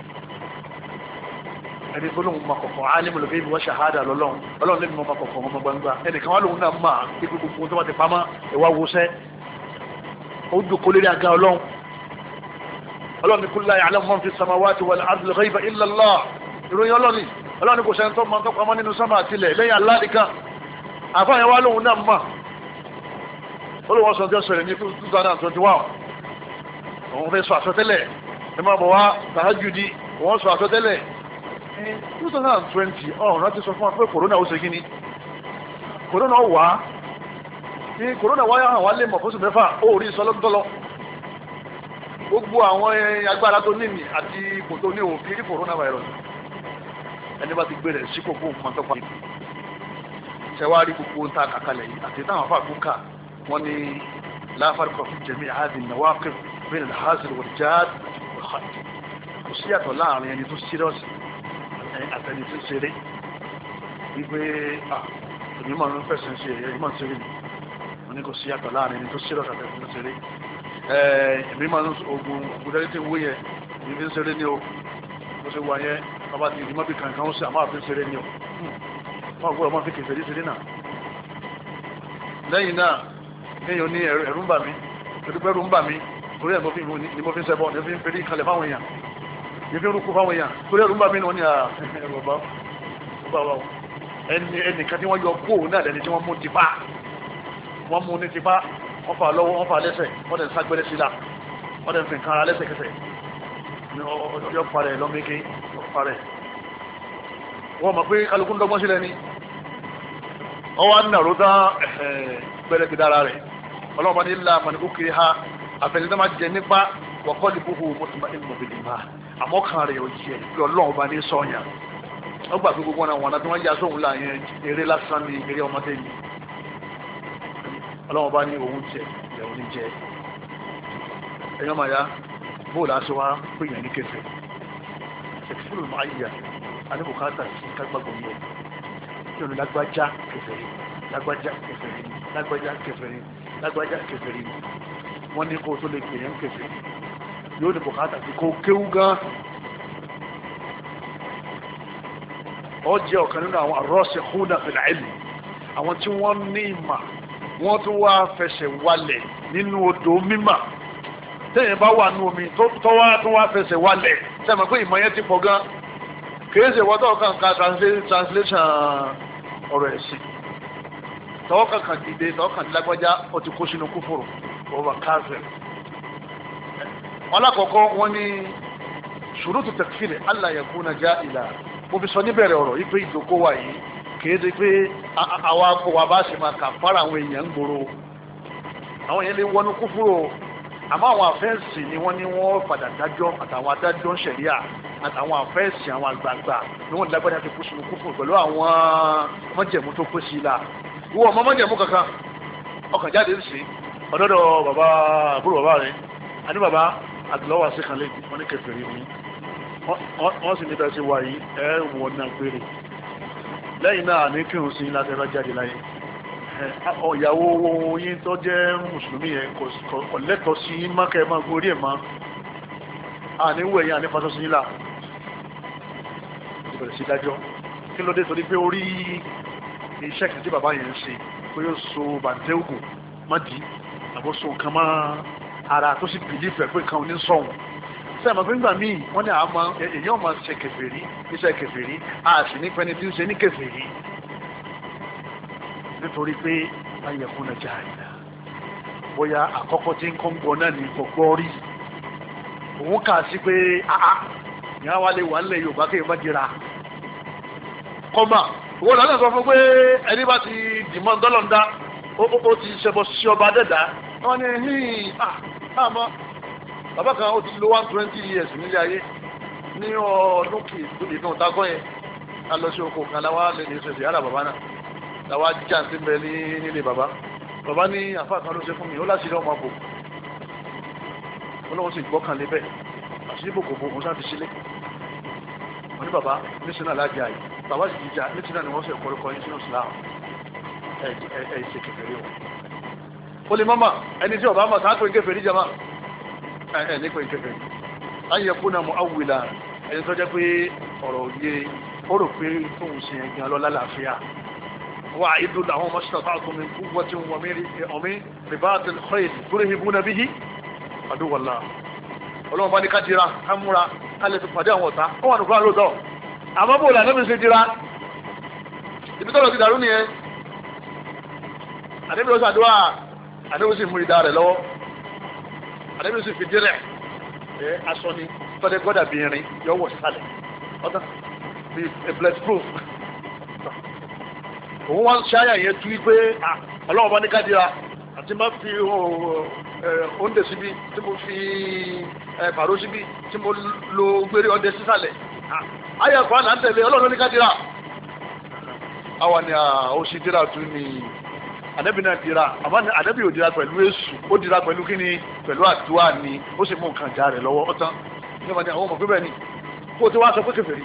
ẹni tó lóun máa kọ̀kọ̀ alimul ghaibi wa shahada lọ́lọ́run ọlọ́run lè ní wọn máa kọ̀kọ̀ ọmọ gbangba ẹnìkan wá lóun náà máa ibi gbogbo tó bá ti pamọ́ ìwà wọṣẹ́ ó dùkọ́ lérí àga ọlọ́run ọlọ́run ní kullu ya'lamu man fi samawati wal ardi ghaiba illa Allah ìròyìn ọlọ́run ọlọ́run kò sẹ́ni tó máa tó pamọ́ nínú sánmà àtìlẹ̀ lẹ́yìn Allah nìkan àfáàyàn wá lóun náà máa olùwọ́n sọ tí ó sọ̀rọ̀ ní two thousand twenty one òun fẹ́ sọ àsọtẹ́lẹ̀ ẹ máa bọ̀ wá tàájúdí wọ́n sọ àsọtẹ́lẹ̀ two thousand twenty ọ̀hún láti sọ fún wa pé kòrónà ó ṣe kí ni kòrónà wà ní kòrónà wáyà hàn wá lè mọ̀ fóṣù mẹ́fà ó rí sọlọ́tọ́lọ́ gbogbo àwọn agbára tó ní mi àti ipò tó ní òfin rí kòrónà virus ẹni bá ti gbé rẹ̀ sí kòkó mọ́tọ́pá ṣẹwárí gbogbo ń ta kàkálẹ̀ yìí àti táwọn afáàgùn kà wọ́n ní la farqa fi jami' hadhihi an-nawaqif bayn al-hazil wal-jad wal-khat kò sí yàtọ̀ láàrin ẹni tó serious àtẹni tó ṣeré wípé èmi máa ń fẹsẹ̀ ṣe èyí máa ń ṣeré ni wọ́n ní kò sí yàtọ̀ láàrin ẹni tó serious àtẹni tó ṣeré èmi máa ń ogun ògùdẹ́rẹ́ tí ń wúyẹ èmi fi ń ṣeré ní o mo ṣe wà yẹn bàbá ti ìdímọ́bì kankan ó sì àmọ́ àfi ń ṣeré ní o wọ́n gbọ́dọ̀ máa fi kẹfẹ́ ṣeré náà lẹ́yìn náà èèyàn ní ẹ̀rù ń bà mí ẹ̀rù ń bà mí torí ẹ̀ ni mo fi ń ṣẹbọ ní fi ń fẹ́rí kalẹ̀ fáwọn èèyàn ní fi ń rúkú fáwọn èèyàn torí ẹ̀rù ń bà mí ni wọ́n ní àbá ẹnìkan tí wọ́n yọ kó náà lẹ́ni tí wọ́n mú tipa wọ́n mú ní tipa wọ́n fà lọ́wọ́ wọ́n fà lẹ́sẹ̀ wọ́n dẹ̀ ń ságbẹ́rẹ́ sí la wọ́n dẹ̀ ń fi nǹkan ara lẹ́sẹ̀kẹsẹ̀ ọjọ́ parẹ́ lọ́mẹ́kẹ́ parẹ́ wọ́n mọ̀ pé kálukú ń dọ́gbọ́n sílẹ̀ ni ọwọ́ á nàró dán gbẹ́rẹ́ fi dára rẹ̀ ọlọ́run bá ní ilà àmàlẹ́kù kiri ha àfẹnidá máa jẹ nípa wọ́kọ́ ní búhu mọ́tòmá ní mọ̀bìlì máa àmọ́ kan rẹ̀ ò jẹ́ pé ọlọ́run bá ní sọ́ọ̀yà wọ́n gbà pé gbogbo wọn àwọn àti wọ́n yá sóhun là yẹn eré lásán ní eré ọmọdé ni ọlọ́run bá ní òun jẹ ìyàwó ní jẹ ẹ̀yọ́ máa ya bóòlù aṣọ wa pé yẹn ní kẹfẹ́ ẹ̀fúrú máa yà alẹ́bùkátà sí kágbàgbọ́ yẹn kí ọ̀nà lágbájá kẹfẹ́ lágbájá kẹfẹ́ lágbájá kẹfẹ́rí lágbájá kẹfẹ́rí wọ́n ní kó tó lè pè é ń kẹfẹ́ yóò ní bùkátà sí kó kéwú gan ọ jẹ́ ọ̀kan nínú àwọn ar-rasikhuna fil ilm àwọn tí wọ́n ní ìmà wọ́n tún wá fẹsẹ̀ walẹ̀ nínú odò mímà tẹ́yìn bá wà nú omi tó wá tún wá fẹsẹ̀ walẹ̀ sẹ́mi pé ìmọ̀ yẹn ti pọ̀ gan kìí ṣe wọ́tọ̀ kan ka translation ọ̀rọ̀ ẹ̀sìn tọ́wọ́ kankan dìde tọ́wọ́ kan lágbájá ó ti kó sínú kúfùrù ọba káfíìn ọlákọ̀ọ́kọ́ wọ́n ní ṣurutu takfiri alla yakuna ja'ila mo fi sọ níbẹ̀rẹ̀ ọ̀rọ̀ ipe ìdókó wà yìí kìí ṣe pé àwa kò wá bá ṣe máa kà fara àwọn èèyàn ń gbòòrò àwọn èèyàn lè wọnú kúfúrò àmọ́ àwọn àfẹ́ǹsì ni wọ́n ní wọ́n padà dájọ́ àtàwọn adájọ́ ń ṣẹ̀ríà àtàwọn àfẹ́ǹsì àwọn àgbààgbà ni wọ́n lágbádá ti kú sínú kúfúrò pẹ̀lú àwọn mọ́jẹ̀mú tó kó sí i la ìwọ ọmọ mọ́jẹ̀mú kankan ọkàn jáde ń sìn ọ̀dọ́dọ̀ bàbá àbúrò bàbá rẹ̀ àní bàbá àtìlọ́wọ́ sí kan lẹ́yìn wọ́n ní kẹfìrí mi wọ́n sì níbẹ̀ sí wa yìí ẹ̀ wọ́n náà gbére lẹ́yìn náà ní kírun sí láti ẹ̀rọ jáde láyé ìyàwó yín tó jẹ́ mùsùlùmí yẹn kò lẹ́tọ̀ọ́ sí yín mákẹ́ máa gorí ẹ̀ máa àníwò ẹ̀yìn ànífàṣọ sí nílà ìbẹ̀rẹ̀ sí dájọ́ kí ló dé torí pé orí iṣẹ́ kan tí bàbá yẹn ń ṣe pé yóò so bàǹtẹ́ ògùn má dì í àbọ̀sọ nǹkan máa ara tó sì bìlí fẹ̀ pé nǹkan ò ní sọ̀hún sẹ́yìn àmọ́ nígbà míì wọ́n ní àmọ́ èèyàn máa ṣe kèfèrí iṣẹ́ kèfèrí a sì ní pẹ́ni tí ń ṣe ní kèfèrí nítorí pé ayẹ̀kún náà jà ìlà bóyá àkọ́kọ́ tí ń kọ́ ń gbọ́ náà ní gbọ́ rí òun kà sí pé àá ìyá wa lè wà nílẹ̀ Yorùbá kéèyàn má jẹra kọ́mà owó lọ́nà sọ fún pé ẹni bá ti dìmọ́ ńdọ́lọ́ndá ó ti ṣẹbọ sí ọba dẹ́dá wọ́n ní hìn àmọ́ bàbá kan ó ti lo one twenty years nílé ayé ní ọdún kì í tóbi náà dágọ́ yẹn a lọ sí oko kan láwa lè ní ṣẹṣẹ yàrá bàbá náà láwa jà sí mbẹ ní nílé bàbá bàbá ní àfa kan ló ṣe fún mi ó láti rí ọmọ bò ọlọ́run sì gbọ́kàn lé bẹ́ẹ̀ àti ibò kò bò mo sáà fi sílé wọ́n ní bàbá níṣẹ́ náà láti àyè bàbá sì ti jà níṣẹ́ náà ni wọ́n ṣe kọ́ríkọ́ yín sínú Islam ẹ̀ ẹ̀ ṣe kékeré o ó lè mọ́mọ́ ẹni tí ọba mọ̀ sáà pé kékeré jẹ́ máa ẹ̀ nípa ìkẹfẹ́ ayé kú náà mọ awùlà ẹni tó jẹ́ pé ọ̀rọ̀ òye ó rò pé tóun ṣe ẹ̀gbìn ọlọ́lá làáfíà wà ìdú làwọn ọmọ ṣẹlẹ̀ fáwọn tómi gbogbo tí wọn mi ọmí rìbá àtẹlẹkọ́ tó rí ibú nàbí yìí àdúwọ̀lá ọlọ́run bá ní ká dira ká múra ká lè fi pàdé àwọn ọ̀tá ó wà nìkan lóòótọ́ àmọ́ bò lànà mi ṣe dira ibi tọ́lọ̀ ti dàrú nìyẹn àdébí ló ṣàdúrà àdébí sì mú ìdá rẹ̀ lọ́wọ́ àdébí sì fi dírẹ̀ ẹ aṣọ ni tọ́lẹ̀ gbọ́dà bí irin yọ wọ̀ sálẹ̀ ọ̀tá bí blood proof òun wá ń ṣáyà yẹn tú pé ọlọ́run bá ní ká dira àti má fi oúnjẹ síbi tí mo fi pàró síbi tí mo lo gbére ọdẹ sísàlẹ̀ ayé ẹ̀kọ́ àná ń tẹ̀lé ọlọ́run ní ká dira àwa ni ó sì dira tún ní ànábì náà dira àmọ́ ànábì ò dira pẹ̀lú èṣù ó dira pẹ̀lú kíni pẹ̀lú àdúrà ni ó sì mú nǹkan já rẹ̀ lọ́wọ́ ọ̀tán ní ọmọdé àwọn ọmọ pípẹ́ ni kó o ti wá sọ pé kèfèrí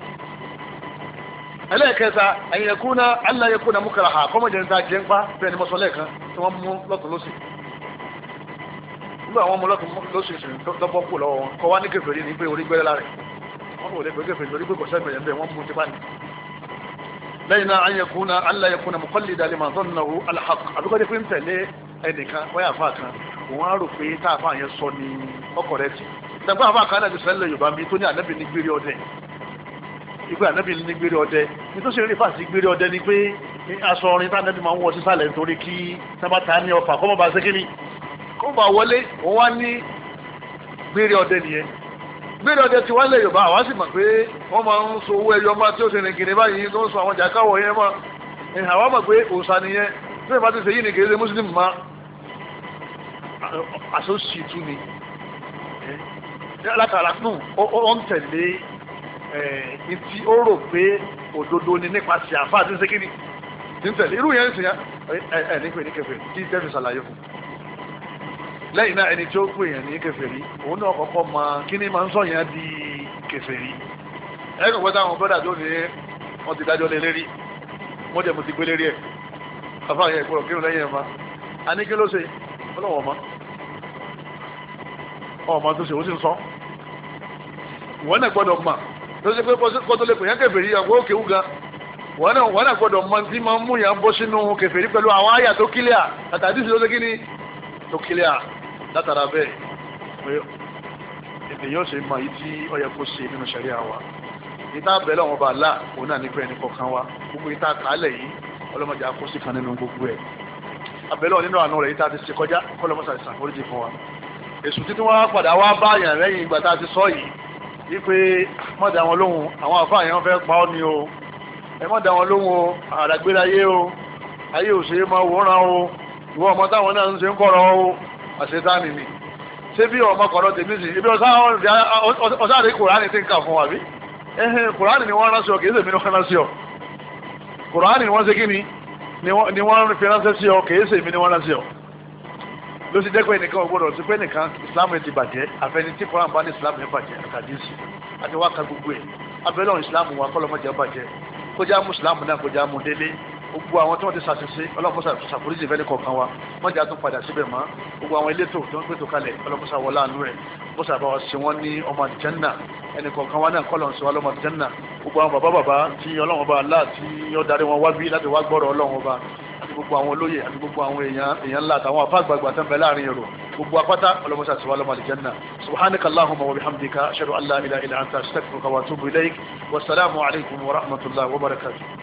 ẹlẹ́ẹ̀kẹta ẹ̀yẹ̀kúnná aláyẹ̀kúnná múkàrà hà kọ́mọ̀jẹ̀ ń ta jẹ́ ń pa bẹ́ẹ̀ ni mo sọ lẹ́ẹ̀kan tí wọ́n mú lọ́tún lọ́sì nígbà àwọn ọmọ lọ́tún lọ́sì tọ́gbọ́ kù lọ́wọ́ wọn kọ́ wá ní kèfèrí ní pé orí gbẹ́rẹ́ lára wọn kò lè pé kèfèrí lórí pé kò sẹ́gbẹ̀ yẹn bẹ́ẹ̀ wọ́n mú tipa ni. lẹ́yìn náà ẹ̀yẹ̀kúnná aláyẹ̀kúnná mukallida liman dhannahu alhaq àbíkọ́jẹ́ pé ń tẹ̀lé ẹnìkan wáyà fà kan òun á rò pé tá a fà yẹn sọ ní ọkọ̀ rẹ̀ tì dàgbà àfà kan náà ti sẹ́lẹ̀ Yorùbá mi tó ní ànábì ní gbére ọdẹ ìgbé ànábì ní gbére ọdẹ nítorí rí fàṣí gbére ọdẹ ni pé aṣọ orin tá ànábì máa ń wọ sísàlẹ̀ nítorí kí sábàtà ní ọfà kọ́mọ́ bá sékìní kó bá wọlé òun wá ní gbére ọdẹ nìyẹn gbére ọdẹ ti wá lẹ̀ Yorùbá àwa sì mọ̀ pé wọ́n máa ń so owó ẹyọ máa tí ó ṣe rìngìrì báyìí tó ń sọ àwọn jàkáwọ̀ yẹn mọ́ àwa mọ̀ pé òòṣà nìyẹn tí ìbá ti ṣe yìí ni kì í ṣe mùsùlùmí ma àṣọ́ṣìtú ni alákàrà nù ó ń tẹ̀lé ìtì ó rò pé òdodo ni nípasẹ̀ àfa àti ṣékìní tí ń tẹ̀lé irú yẹn ń sìn ẹ̀ ní pé ní kèfèrí tí tẹ́fì ṣàlàyé fún lẹ́yìn náà ẹni tí ó pè yẹn ní kèfèrí òun náà kọ́kọ́ mọ kí ni máa ń sọ yẹn di kèfèrí ẹ̀rọ pẹ́ táwọn bọ́dà tó ní wọ́n ti dájọ́ lé lérí wọ́n jẹ́ mo ti gbé lérí ẹ̀ àfa yẹn ìgbọ̀rọ̀ kírun lẹ́yìn ẹ̀ ma a ní kí ló ṣe ọlọ́wọ́ ọmọ ọmọ tó ṣe ó sì ń sọ ìwọ náà gbọ́dọ̀ mọ̀ tó ṣe pé kọ́tọ́ lè pè yẹn kèfèrí àgbo òkè wúga wọ́n náà wọ́n náà gbọ́dọ̀ mọ tí máa ń mú yàn bọ́ sínú kèfèrí pẹ̀lú àwọn àyà tó kílíà àtàdé sí lóṣèké ní tó kílíà látara bẹ́ẹ̀ pé èdè yóò ṣe mọ èyí tí ó yẹ kó ṣe nínú ṣẹ̀ríà wa ìta bẹ̀rẹ̀ wọn bá là òun náà ní pé ẹnì kọ̀ọ̀kan wa gbogbo ìta kàálẹ̀ yìí ọlọ́mọdé akóṣì kan nínú gbogbo ẹ̀ abẹ́lẹ́ nínú àánú rẹ̀ ìta ti ṣe kọjá kọ́lọ́mọsà ìsàkóríjì fún wa èsù títí wọn padà wá bá yàn lẹ́yìn ìgbà tá a ti sọ yìí wípé mọ́dà wọn lóhun àwọn àfáà yẹn fẹ́ pa ọ́ ni o ẹ má dá wọn lóhùn o àràgbéra ayé o ayé ò ṣe é máa wòran o ìwọ ọmọ táwọn náà ń ṣe ń kọ̀rọ̀ o àṣetánì ni ṣé bí ọmọ kọ̀rọ̀ tèmi sì ibi ọ̀sán àti kùránì ti ń kà fún wa bí ẹ̀hìn kùránì ni wọ́n rán sí ọ kìí ṣèmi ni wọ́n rán sí ọ kùránì ni wọ́n ṣe kí ni ni wọ́n fi ránṣẹ́ sí ọ kìí ṣèmi ni wọ́n rán sí ọ ló ti jẹ́ pé nìkan ò gbọ́dọ̀ sí pé nìkan islam ti bàjẹ́ àfẹni tí kùránì bá ní islam yẹn bàjẹ́ àkàdísì àti wákà gbogbo ẹ̀ abẹ́lẹ́ islam wa kọ́lọ́mọdé bàjẹ́ kọjá muslim náà kọjá mu délé gbogbo àwọn tí wọ́n ti ṣàṣìṣe ọlọ́mọṣà ṣàforíjì fẹ́lẹ́ kọ̀ọ̀kan wa wọ́n jà tún padà síbẹ̀ mọ́ gbogbo àwọn elétò tí wọ́n pètò kalẹ̀ ọlọ́mọṣà wọlé àánú rẹ̀ mọ́ṣà bá wa ṣe wọ́n ní ọmọ àdìjẹ́nà ẹnì kọ̀ọ̀kan wa náà kọ́lọ̀ ń ṣe wá lọ́mọ àdìjẹ́nà gbogbo àwọn bàbá bàbá tí ọlọ́run ọba aláà tí ó darí wọn wá bí láti wá gbọ́rọ̀ ọlọ́run ọba àti gbogbo àwọn olóyè àti gbogbo àwọn èèyàn èèyàn ńlá àtàwọn afáàgbàgbà tó ń bẹ láàrin èrò gbogbo apáta ọlọ́mọṣà ṣe wá lọ́mọ àdìjẹ́nà subhanaka allahumma wa bihamdika ashhadu an la ilaha illa anta astaghfiruka wa atubu ilayk wassalamu alaykum wa rahmatullahi wa barakatuh.